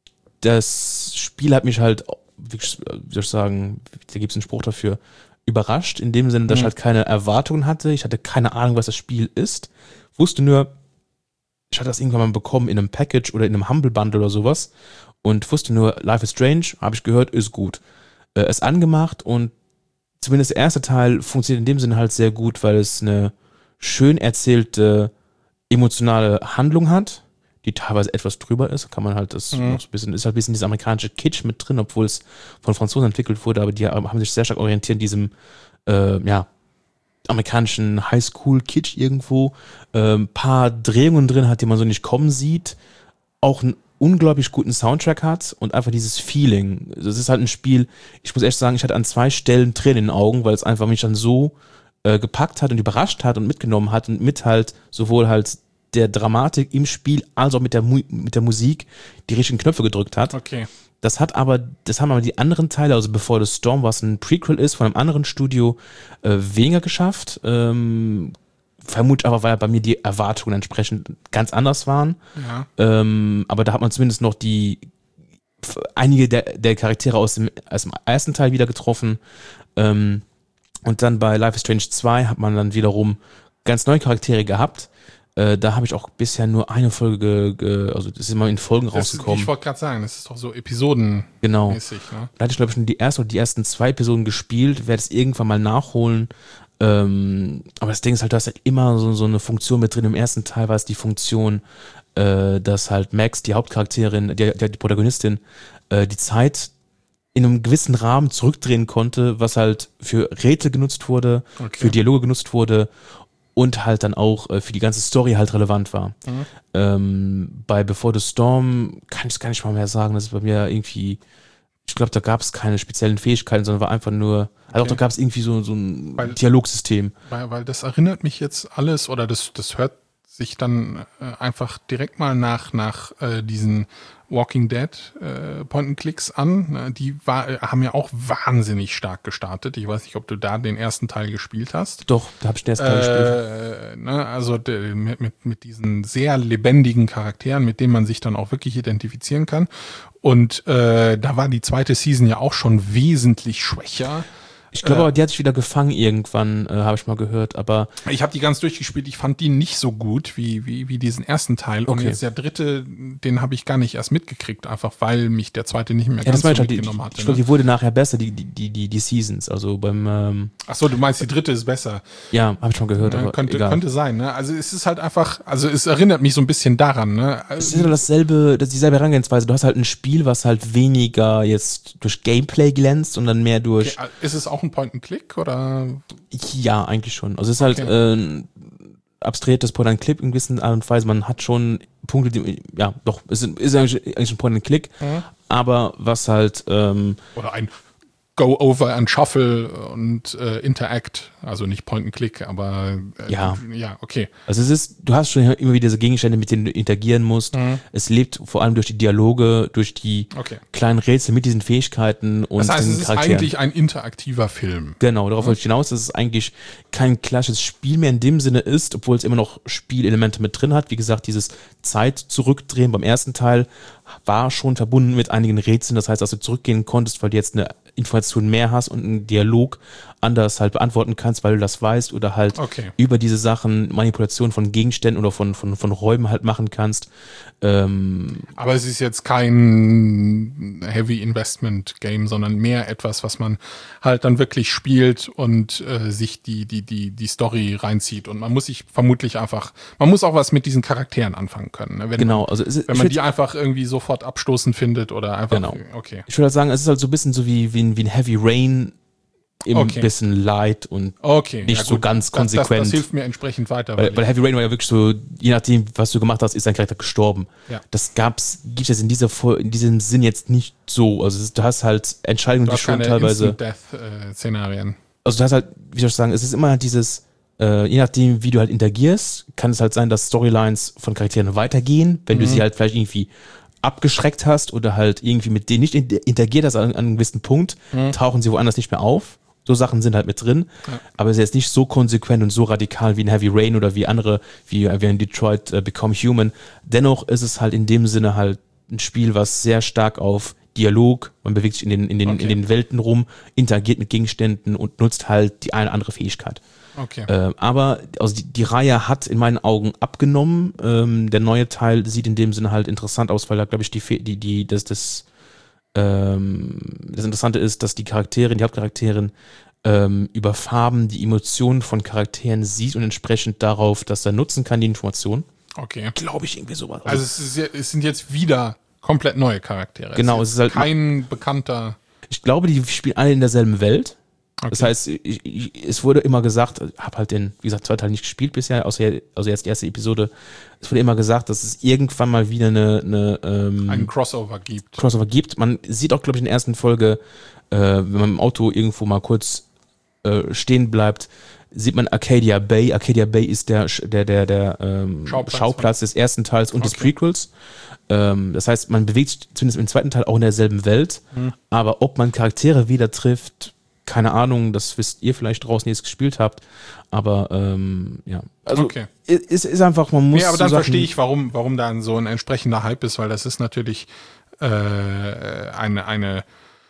das Spiel hat mich halt, wie soll ich sagen, da gibt es einen Spruch dafür, überrascht, in dem Sinne, dass mhm. ich halt keine Erwartungen hatte. Ich hatte keine Ahnung, was das Spiel ist. Wusste nur, ich hatte das irgendwann mal bekommen in einem Package oder in einem Humble Bundle oder sowas und wusste nur, Life is Strange, habe ich gehört, ist gut. Äh, es angemacht und zumindest der erste Teil funktioniert in dem Sinne halt sehr gut, weil es eine schön erzählte, emotionale Handlung hat, die teilweise etwas drüber ist, kann man halt das mhm. noch so ein bisschen, ist halt ein bisschen dieser amerikanische Kitsch mit drin, obwohl es von Franzosen entwickelt wurde, aber die haben sich sehr stark orientiert in diesem, äh, ja, amerikanischen Highschool-Kitsch irgendwo, ein ähm, paar Drehungen drin hat, die man so nicht kommen sieht, auch einen unglaublich guten Soundtrack hat und einfach dieses Feeling. Das ist halt ein Spiel, ich muss echt sagen, ich hatte an zwei Stellen Tränen in den Augen, weil es einfach mich dann so äh, gepackt hat und überrascht hat und mitgenommen hat und mit halt sowohl halt der Dramatik im Spiel als auch mit der, Mu- mit der Musik die richtigen Knöpfe gedrückt hat. Okay. Das hat aber, das haben aber die anderen Teile, also Before the Storm, was ein Prequel ist, von einem anderen Studio, äh, weniger geschafft. Ähm, vermutlich aber, weil bei mir die Erwartungen entsprechend ganz anders waren. Ja. Ähm, aber da hat man zumindest noch die einige der, der Charaktere aus dem, aus dem ersten Teil wieder getroffen. Ähm, und dann bei Life is Strange zwei hat man dann wiederum ganz neue Charaktere gehabt. Da habe ich auch bisher nur eine Folge, ge, also das ist immer in Folgen das rausgekommen. Ist, ich wollte gerade sagen, das ist doch so episodenmäßig. Genau. Ne? Da hatte ich, glaube ich, schon die erste oder die ersten zwei Episoden gespielt, werde es irgendwann mal nachholen. Ähm, aber das Ding ist halt, du hast halt immer so, so eine Funktion mit drin. Im ersten Teil war es die Funktion, äh, dass halt Max, die Hauptcharakterin, die, die, die Protagonistin, äh, die Zeit in einem gewissen Rahmen zurückdrehen konnte, was halt für Rätsel genutzt wurde, okay. für Dialoge genutzt wurde. Und halt dann auch äh, für die ganze Story halt relevant war. Mhm. Ähm, bei Before the Storm kann ich es gar nicht mal mehr sagen, das ist bei mir irgendwie, ich glaube, da gab es keine speziellen Fähigkeiten, sondern war einfach nur, also okay. auch da gab es irgendwie so, so ein weil, Dialogsystem. Weil, weil das erinnert mich jetzt alles, oder das, das hört sich dann äh, einfach direkt mal nach, nach äh, diesen Walking Dead äh, Point-and-Clicks an. Die war, äh, haben ja auch wahnsinnig stark gestartet. Ich weiß nicht, ob du da den ersten Teil gespielt hast. Doch, da habe ich den ersten Teil äh, gespielt. Ne, also de, mit, mit, mit diesen sehr lebendigen Charakteren, mit denen man sich dann auch wirklich identifizieren kann. Und äh, da war die zweite Season ja auch schon wesentlich schwächer. Ich glaube, aber die hat sich wieder gefangen irgendwann, äh, habe ich mal gehört, aber... Ich habe die ganz durchgespielt, ich fand die nicht so gut wie wie wie diesen ersten Teil. Und okay. jetzt der dritte, den habe ich gar nicht erst mitgekriegt, einfach weil mich der zweite nicht mehr ja, ganz das so halt mitgenommen die, hatte. Ich glaube, ne? die wurde nachher besser, die, die, die, die Seasons, also beim... Ähm, Ach so, du meinst, die dritte ist besser. Ja, habe ich schon gehört, ja, aber könnte, egal. könnte sein, ne? Also es ist halt einfach, also es erinnert mich so ein bisschen daran, ne? Es ist ja dasselbe, das ist dieselbe Herangehensweise. Du hast halt ein Spiel, was halt weniger jetzt durch Gameplay glänzt, sondern mehr durch... Okay, ist es auch ein Point-and-Click, oder? Ja, eigentlich schon. Also es ist halt okay. äh, ein abstrahiertes Point-and-Click in gewisser Art und Weise. Man hat schon Punkte, die, ja, doch, es ist, ist eigentlich, eigentlich ein Point-and-Click, mhm. aber was halt... Ähm, oder ein Go over and Shuffle und äh, Interact, also nicht Point and Click, aber äh, ja. ja, okay. Also es ist, du hast schon immer wieder diese Gegenstände, mit denen du interagieren musst. Mhm. Es lebt vor allem durch die Dialoge, durch die okay. kleinen Rätsel mit diesen Fähigkeiten und das heißt, den es ist Charakteren. Eigentlich ein interaktiver Film. Genau, darauf mhm. wollte ich hinaus, dass es eigentlich kein klassisches Spiel mehr in dem Sinne ist, obwohl es immer noch Spielelemente mit drin hat. Wie gesagt, dieses Zeit zurückdrehen beim ersten Teil war schon verbunden mit einigen Rätseln. Das heißt, dass du zurückgehen konntest, weil du jetzt eine Information mehr hast und einen Dialog anders halt beantworten kannst, weil du das weißt oder halt okay. über diese Sachen Manipulation von Gegenständen oder von, von, von Räumen halt machen kannst. Ähm Aber es ist jetzt kein Heavy Investment Game, sondern mehr etwas, was man halt dann wirklich spielt und äh, sich die, die, die, die Story reinzieht. Und man muss sich vermutlich einfach, man muss auch was mit diesen Charakteren anfangen können. Ne? Wenn genau, man, also es ist, wenn man die einfach irgendwie sofort abstoßend findet oder einfach, genau. okay. Ich würde halt sagen, es ist halt so ein bisschen so wie, wie, ein, wie ein Heavy Rain, im okay. bisschen light und okay. nicht ja, so ganz konsequent. Das, das, das hilft mir entsprechend weiter. Weil, weil, weil Heavy Rain war ja wirklich so, je nachdem, was du gemacht hast, ist dein Charakter gestorben. Ja. Das gab's, gibt es jetzt in dieser in diesem Sinn jetzt nicht so. Also du hast halt Entscheidungen, du die hast schon keine teilweise. Instant-Death-Szenarien. Also du hast halt, wie soll ich sagen, es ist immer halt dieses Äh, je nachdem, wie du halt interagierst, kann es halt sein, dass Storylines von Charakteren weitergehen, wenn mhm. du sie halt vielleicht irgendwie abgeschreckt hast oder halt irgendwie mit denen nicht interagiert hast an, an einem gewissen Punkt, mhm. tauchen sie woanders nicht mehr auf. So Sachen sind halt mit drin, ja. aber es ist jetzt nicht so konsequent und so radikal wie in Heavy Rain oder wie andere, wie, wie in Detroit uh, Become Human. Dennoch ist es halt in dem Sinne halt ein Spiel, was sehr stark auf Dialog, man bewegt sich in den, in den, okay. in den Welten rum, interagiert mit Gegenständen und nutzt halt die eine oder andere Fähigkeit. Okay. Äh, aber also die, die Reihe hat in meinen Augen abgenommen. Ähm, der neue Teil sieht in dem Sinne halt interessant aus, weil da glaube ich die, die, die, das, das, ähm, das Interessante ist, dass die Charaktere, die Hauptcharaktere ähm, über Farben die Emotionen von Charakteren sieht und entsprechend darauf, dass er nutzen kann, die Informationen. Okay. Glaube ich irgendwie sowas. Also es, ist ja, es sind jetzt wieder komplett neue Charaktere. Genau, es ist, es ist halt kein bekannter. Ich glaube, die spielen alle in derselben Welt. Okay. Das heißt, ich, ich, es wurde immer gesagt, ich habe halt den, wie gesagt, zwei Teile nicht gespielt bisher, außer also jetzt die erste Episode. Es wurde immer gesagt, dass es irgendwann mal wieder eine, eine ähm, einen Crossover gibt. Crossover gibt. Man sieht auch, glaube ich, in der ersten Folge, äh, wenn man im Auto irgendwo mal kurz äh, stehen bleibt, sieht man Arcadia Bay. Arcadia Bay ist der der der der ähm, Schauplatz, Schauplatz des ersten Teils und okay. des Prequels. Ähm, das heißt, man bewegt sich zumindest im zweiten Teil auch in derselben Welt. Hm. Aber ob man Charaktere wieder trifft, keine Ahnung, das wisst ihr vielleicht draußen, die es gespielt habt, aber ähm, ja, also okay. es ist einfach, man muss. Ja, aber so dann Sachen, verstehe ich, warum, warum da so ein entsprechender Hype ist, weil das ist natürlich äh, eine, eine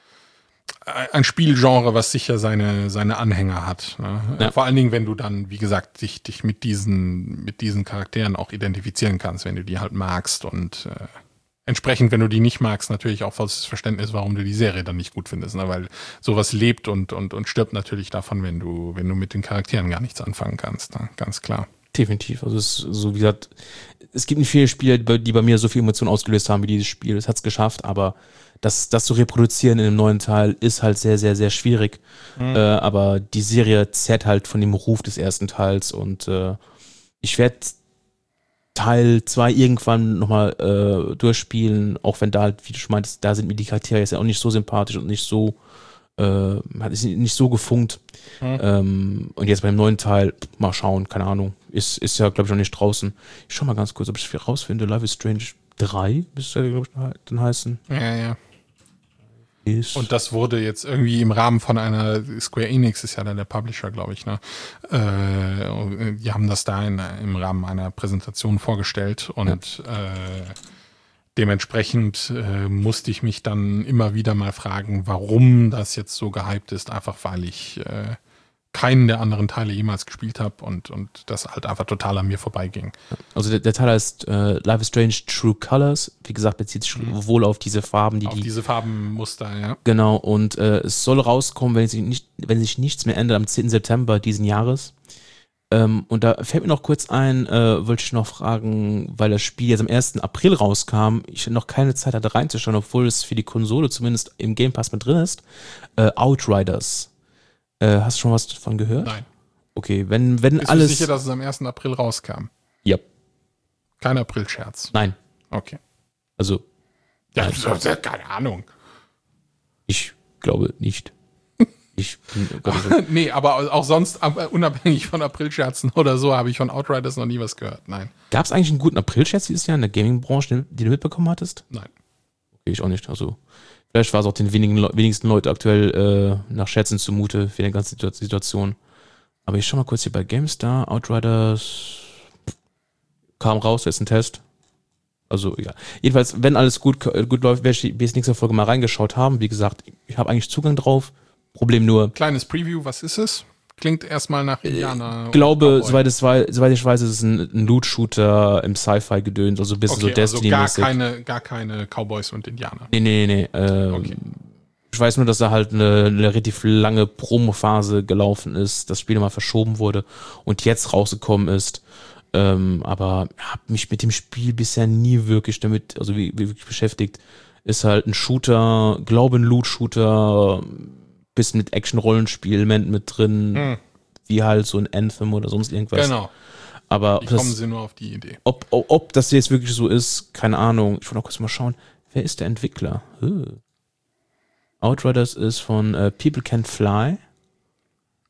ein Spielgenre, was sicher seine, seine Anhänger hat. Ne? Ja. Vor allen Dingen, wenn du dann, wie gesagt, dich, dich mit diesen, mit diesen Charakteren auch identifizieren kannst, wenn du die halt magst und äh, entsprechend, wenn du die nicht magst, natürlich auch volles Verständnis, warum du die Serie dann nicht gut findest, ne? Weil sowas lebt und, und, und stirbt natürlich davon, wenn du, wenn du mit den Charakteren gar nichts anfangen kannst, ne? Ganz klar. Definitiv. Also es ist so, wie gesagt, es gibt nicht viele Spiele, die bei mir so viel Emotionen ausgelöst haben wie dieses Spiel. Es hat es geschafft, aber das, das zu reproduzieren in einem neuen Teil ist halt sehr, sehr, sehr schwierig. Mhm. Äh, aber die Serie zerrt halt von dem Ruf des ersten Teils und äh, ich werde Teil zwei irgendwann nochmal äh, durchspielen, auch wenn da halt, wie du schon meintest, da sind mir die Charaktere jetzt ja auch nicht so sympathisch und nicht so äh, hat es nicht so gefunkt. Mhm. Ähm, und jetzt beim neuen Teil, mal schauen, keine Ahnung, ist, ist ja, glaube ich, noch nicht draußen. Ich schau mal ganz kurz, ob ich es rausfinde. Life is Strange drei, müsste er, glaube ich, dann heißen. Ja, ja. Ist. Und das wurde jetzt irgendwie im Rahmen von einer, Square Enix ist ja dann der Publisher, glaube ich, ne? Äh, die haben das da in, im Rahmen einer Präsentation vorgestellt und ja. äh, dementsprechend äh, musste ich mich dann immer wieder mal fragen, warum das jetzt so gehypt ist, einfach weil ich äh, keinen der anderen Teile jemals gespielt habe und, und das halt einfach total an mir vorbeiging. Also der, der Teil heißt äh, Life is Strange True Colors. Wie gesagt, bezieht sich mhm. wohl auf diese Farben, die auf die... diese Farbenmuster, ja. Genau, und äh, es soll rauskommen, wenn sich, nicht, wenn sich nichts mehr ändert, am zehnten September diesen Jahres. Ähm, und da fällt mir noch kurz ein, äh, wollte ich noch fragen, weil das Spiel jetzt am ersten April rauskam, ich noch keine Zeit hatte reinzuschauen, obwohl es für die Konsole zumindest im Game Pass mit drin ist. Äh, Outriders. Äh, hast du schon was davon gehört? Nein. Okay, wenn, wenn Bist alles... Bist du sicher, dass es am ersten April rauskam? Ja. Kein Aprilscherz? Nein. Okay. Also... Ja, nein. Keine Ahnung. Ich glaube nicht. Ich bin, nee, aber auch sonst, unabhängig von Aprilscherzen oder so, habe ich von Outriders noch nie was gehört. Nein. Gab es eigentlich einen guten Aprilscherz dieses Jahr in der Gaming-Branche, die du mitbekommen hattest? Nein. Okay, ich auch nicht. Also... Vielleicht war es auch den wenigen, wenigsten Leuten aktuell äh, nach Scherzen zumute für die ganze Situation. Aber ich schau mal kurz hier bei GameStar. Outriders kam raus, jetzt ein Test. Also, ja. Jedenfalls, wenn alles gut, gut läuft, werde ich bis nächste Folge mal reingeschaut haben. Wie gesagt, ich habe eigentlich Zugang drauf. Problem nur. Kleines Preview, was ist es? Klingt erstmal nach Indianer. Ich glaube, soweit, es war, soweit ich weiß, ist es ein, ein Loot-Shooter im Sci-Fi-Gedöns, also ein bisschen okay, so Destiny-mäßig. Also gar keine, gar keine Cowboys und Indianer. Nee, nee, nee. Äh, okay. Ich weiß nur, dass da halt eine, eine relativ lange Promo-Phase gelaufen ist, das Spiel mal verschoben wurde und jetzt rausgekommen ist. Ähm, aber habe mich mit dem Spiel bisher nie wirklich damit, also wie, wie wirklich beschäftigt. Ist halt ein Shooter, glaube ein Loot-Shooter, bisschen mit Action-Rollenspiel-Elementen mit drin, hm. wie halt so ein Anthem oder sonst irgendwas. Genau. Aber wie kommen sie nur auf die Idee? Ob, ob, ob das jetzt wirklich so ist, keine Ahnung. Ich wollte noch kurz mal schauen, wer ist der Entwickler? Huh. Outriders ist von uh, People Can Fly.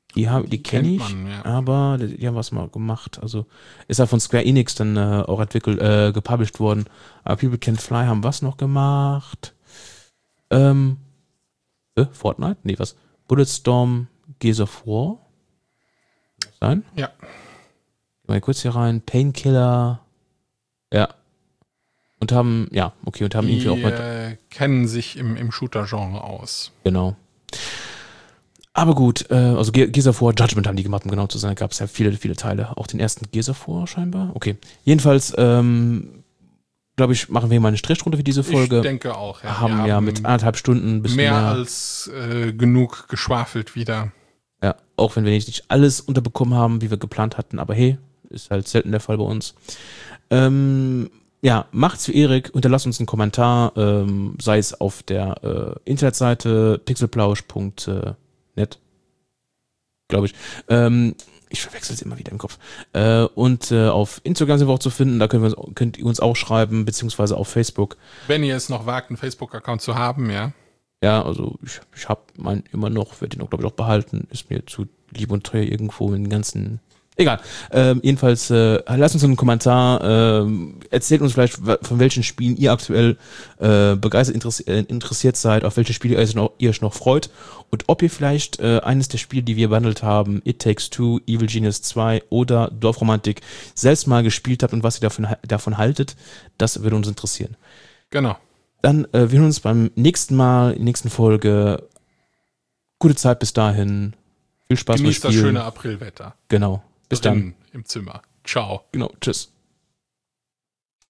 Die, haben, die kenne ich, man, ja. aber die, die haben was mal gemacht. Also ist ja von Square Enix dann äh, auch entwickelt, äh, gepublished worden. Aber People Can Fly haben was noch gemacht? Ähm, äh, Fortnite? Nee, was? Bulletstorm, Gears of War? Sein? Ja. Mal kurz hier rein. Painkiller. Ja. Und haben, ja, okay, und haben Die irgendwie auch mal. äh, kennen sich im, im Shooter-Genre aus. Genau. Aber gut, äh, also Ge- Gears of War Judgment haben die gemacht, um genau zu sein. Da gab es ja viele, viele Teile. Auch den ersten Gears of War scheinbar. Okay. Jedenfalls, ähm, glaube ich, machen wir mal eine Strichrunde für diese Folge. Ich denke auch, ja. Haben Wir ja mit anderthalb Stunden ein bisschen mehr, mehr als äh, genug geschwafelt wieder. Ja, auch wenn wir nicht alles unterbekommen haben, wie wir geplant hatten. Aber hey, ist halt selten der Fall bei uns. Ähm, ja, macht's für Erik, hinterlasst uns einen Kommentar, ähm, sei es auf der äh, Internetseite pixelplausch punkt net, glaube ich. Ähm, ich verwechsel es immer wieder im Kopf. Äh, und äh, auf Instagram sind wir auch zu finden, da können wir, könnt ihr uns auch schreiben, beziehungsweise auf Facebook. Wenn ihr es noch wagt, einen Facebook-Account zu haben, ja. Ja, also ich, ich habe meinen immer noch, werde den auch, glaube ich, auch behalten. Ist mir zu lieb und teuer irgendwo in den ganzen... Egal. Ähm, jedenfalls, äh, lasst uns einen Kommentar, ähm, erzählt uns vielleicht, von welchen Spielen ihr aktuell äh, begeistert interessi- äh, interessiert seid, auf welche Spiele ihr euch noch, ihr euch noch freut und ob ihr vielleicht äh, eines der Spiele, die wir behandelt haben, It Takes Two, Evil Genius zwei oder Dorfromantik, selbst mal gespielt habt und was ihr davon, davon haltet, das würde uns interessieren. Genau. Dann äh, wir hören uns beim nächsten Mal, in der nächsten Folge. Gute Zeit bis dahin. Viel Spaß beim Genießt das Spielen. schöne Aprilwetter. Genau. Bis Drinnen dann. im Zimmer. Ciao. Genau. Tschüss.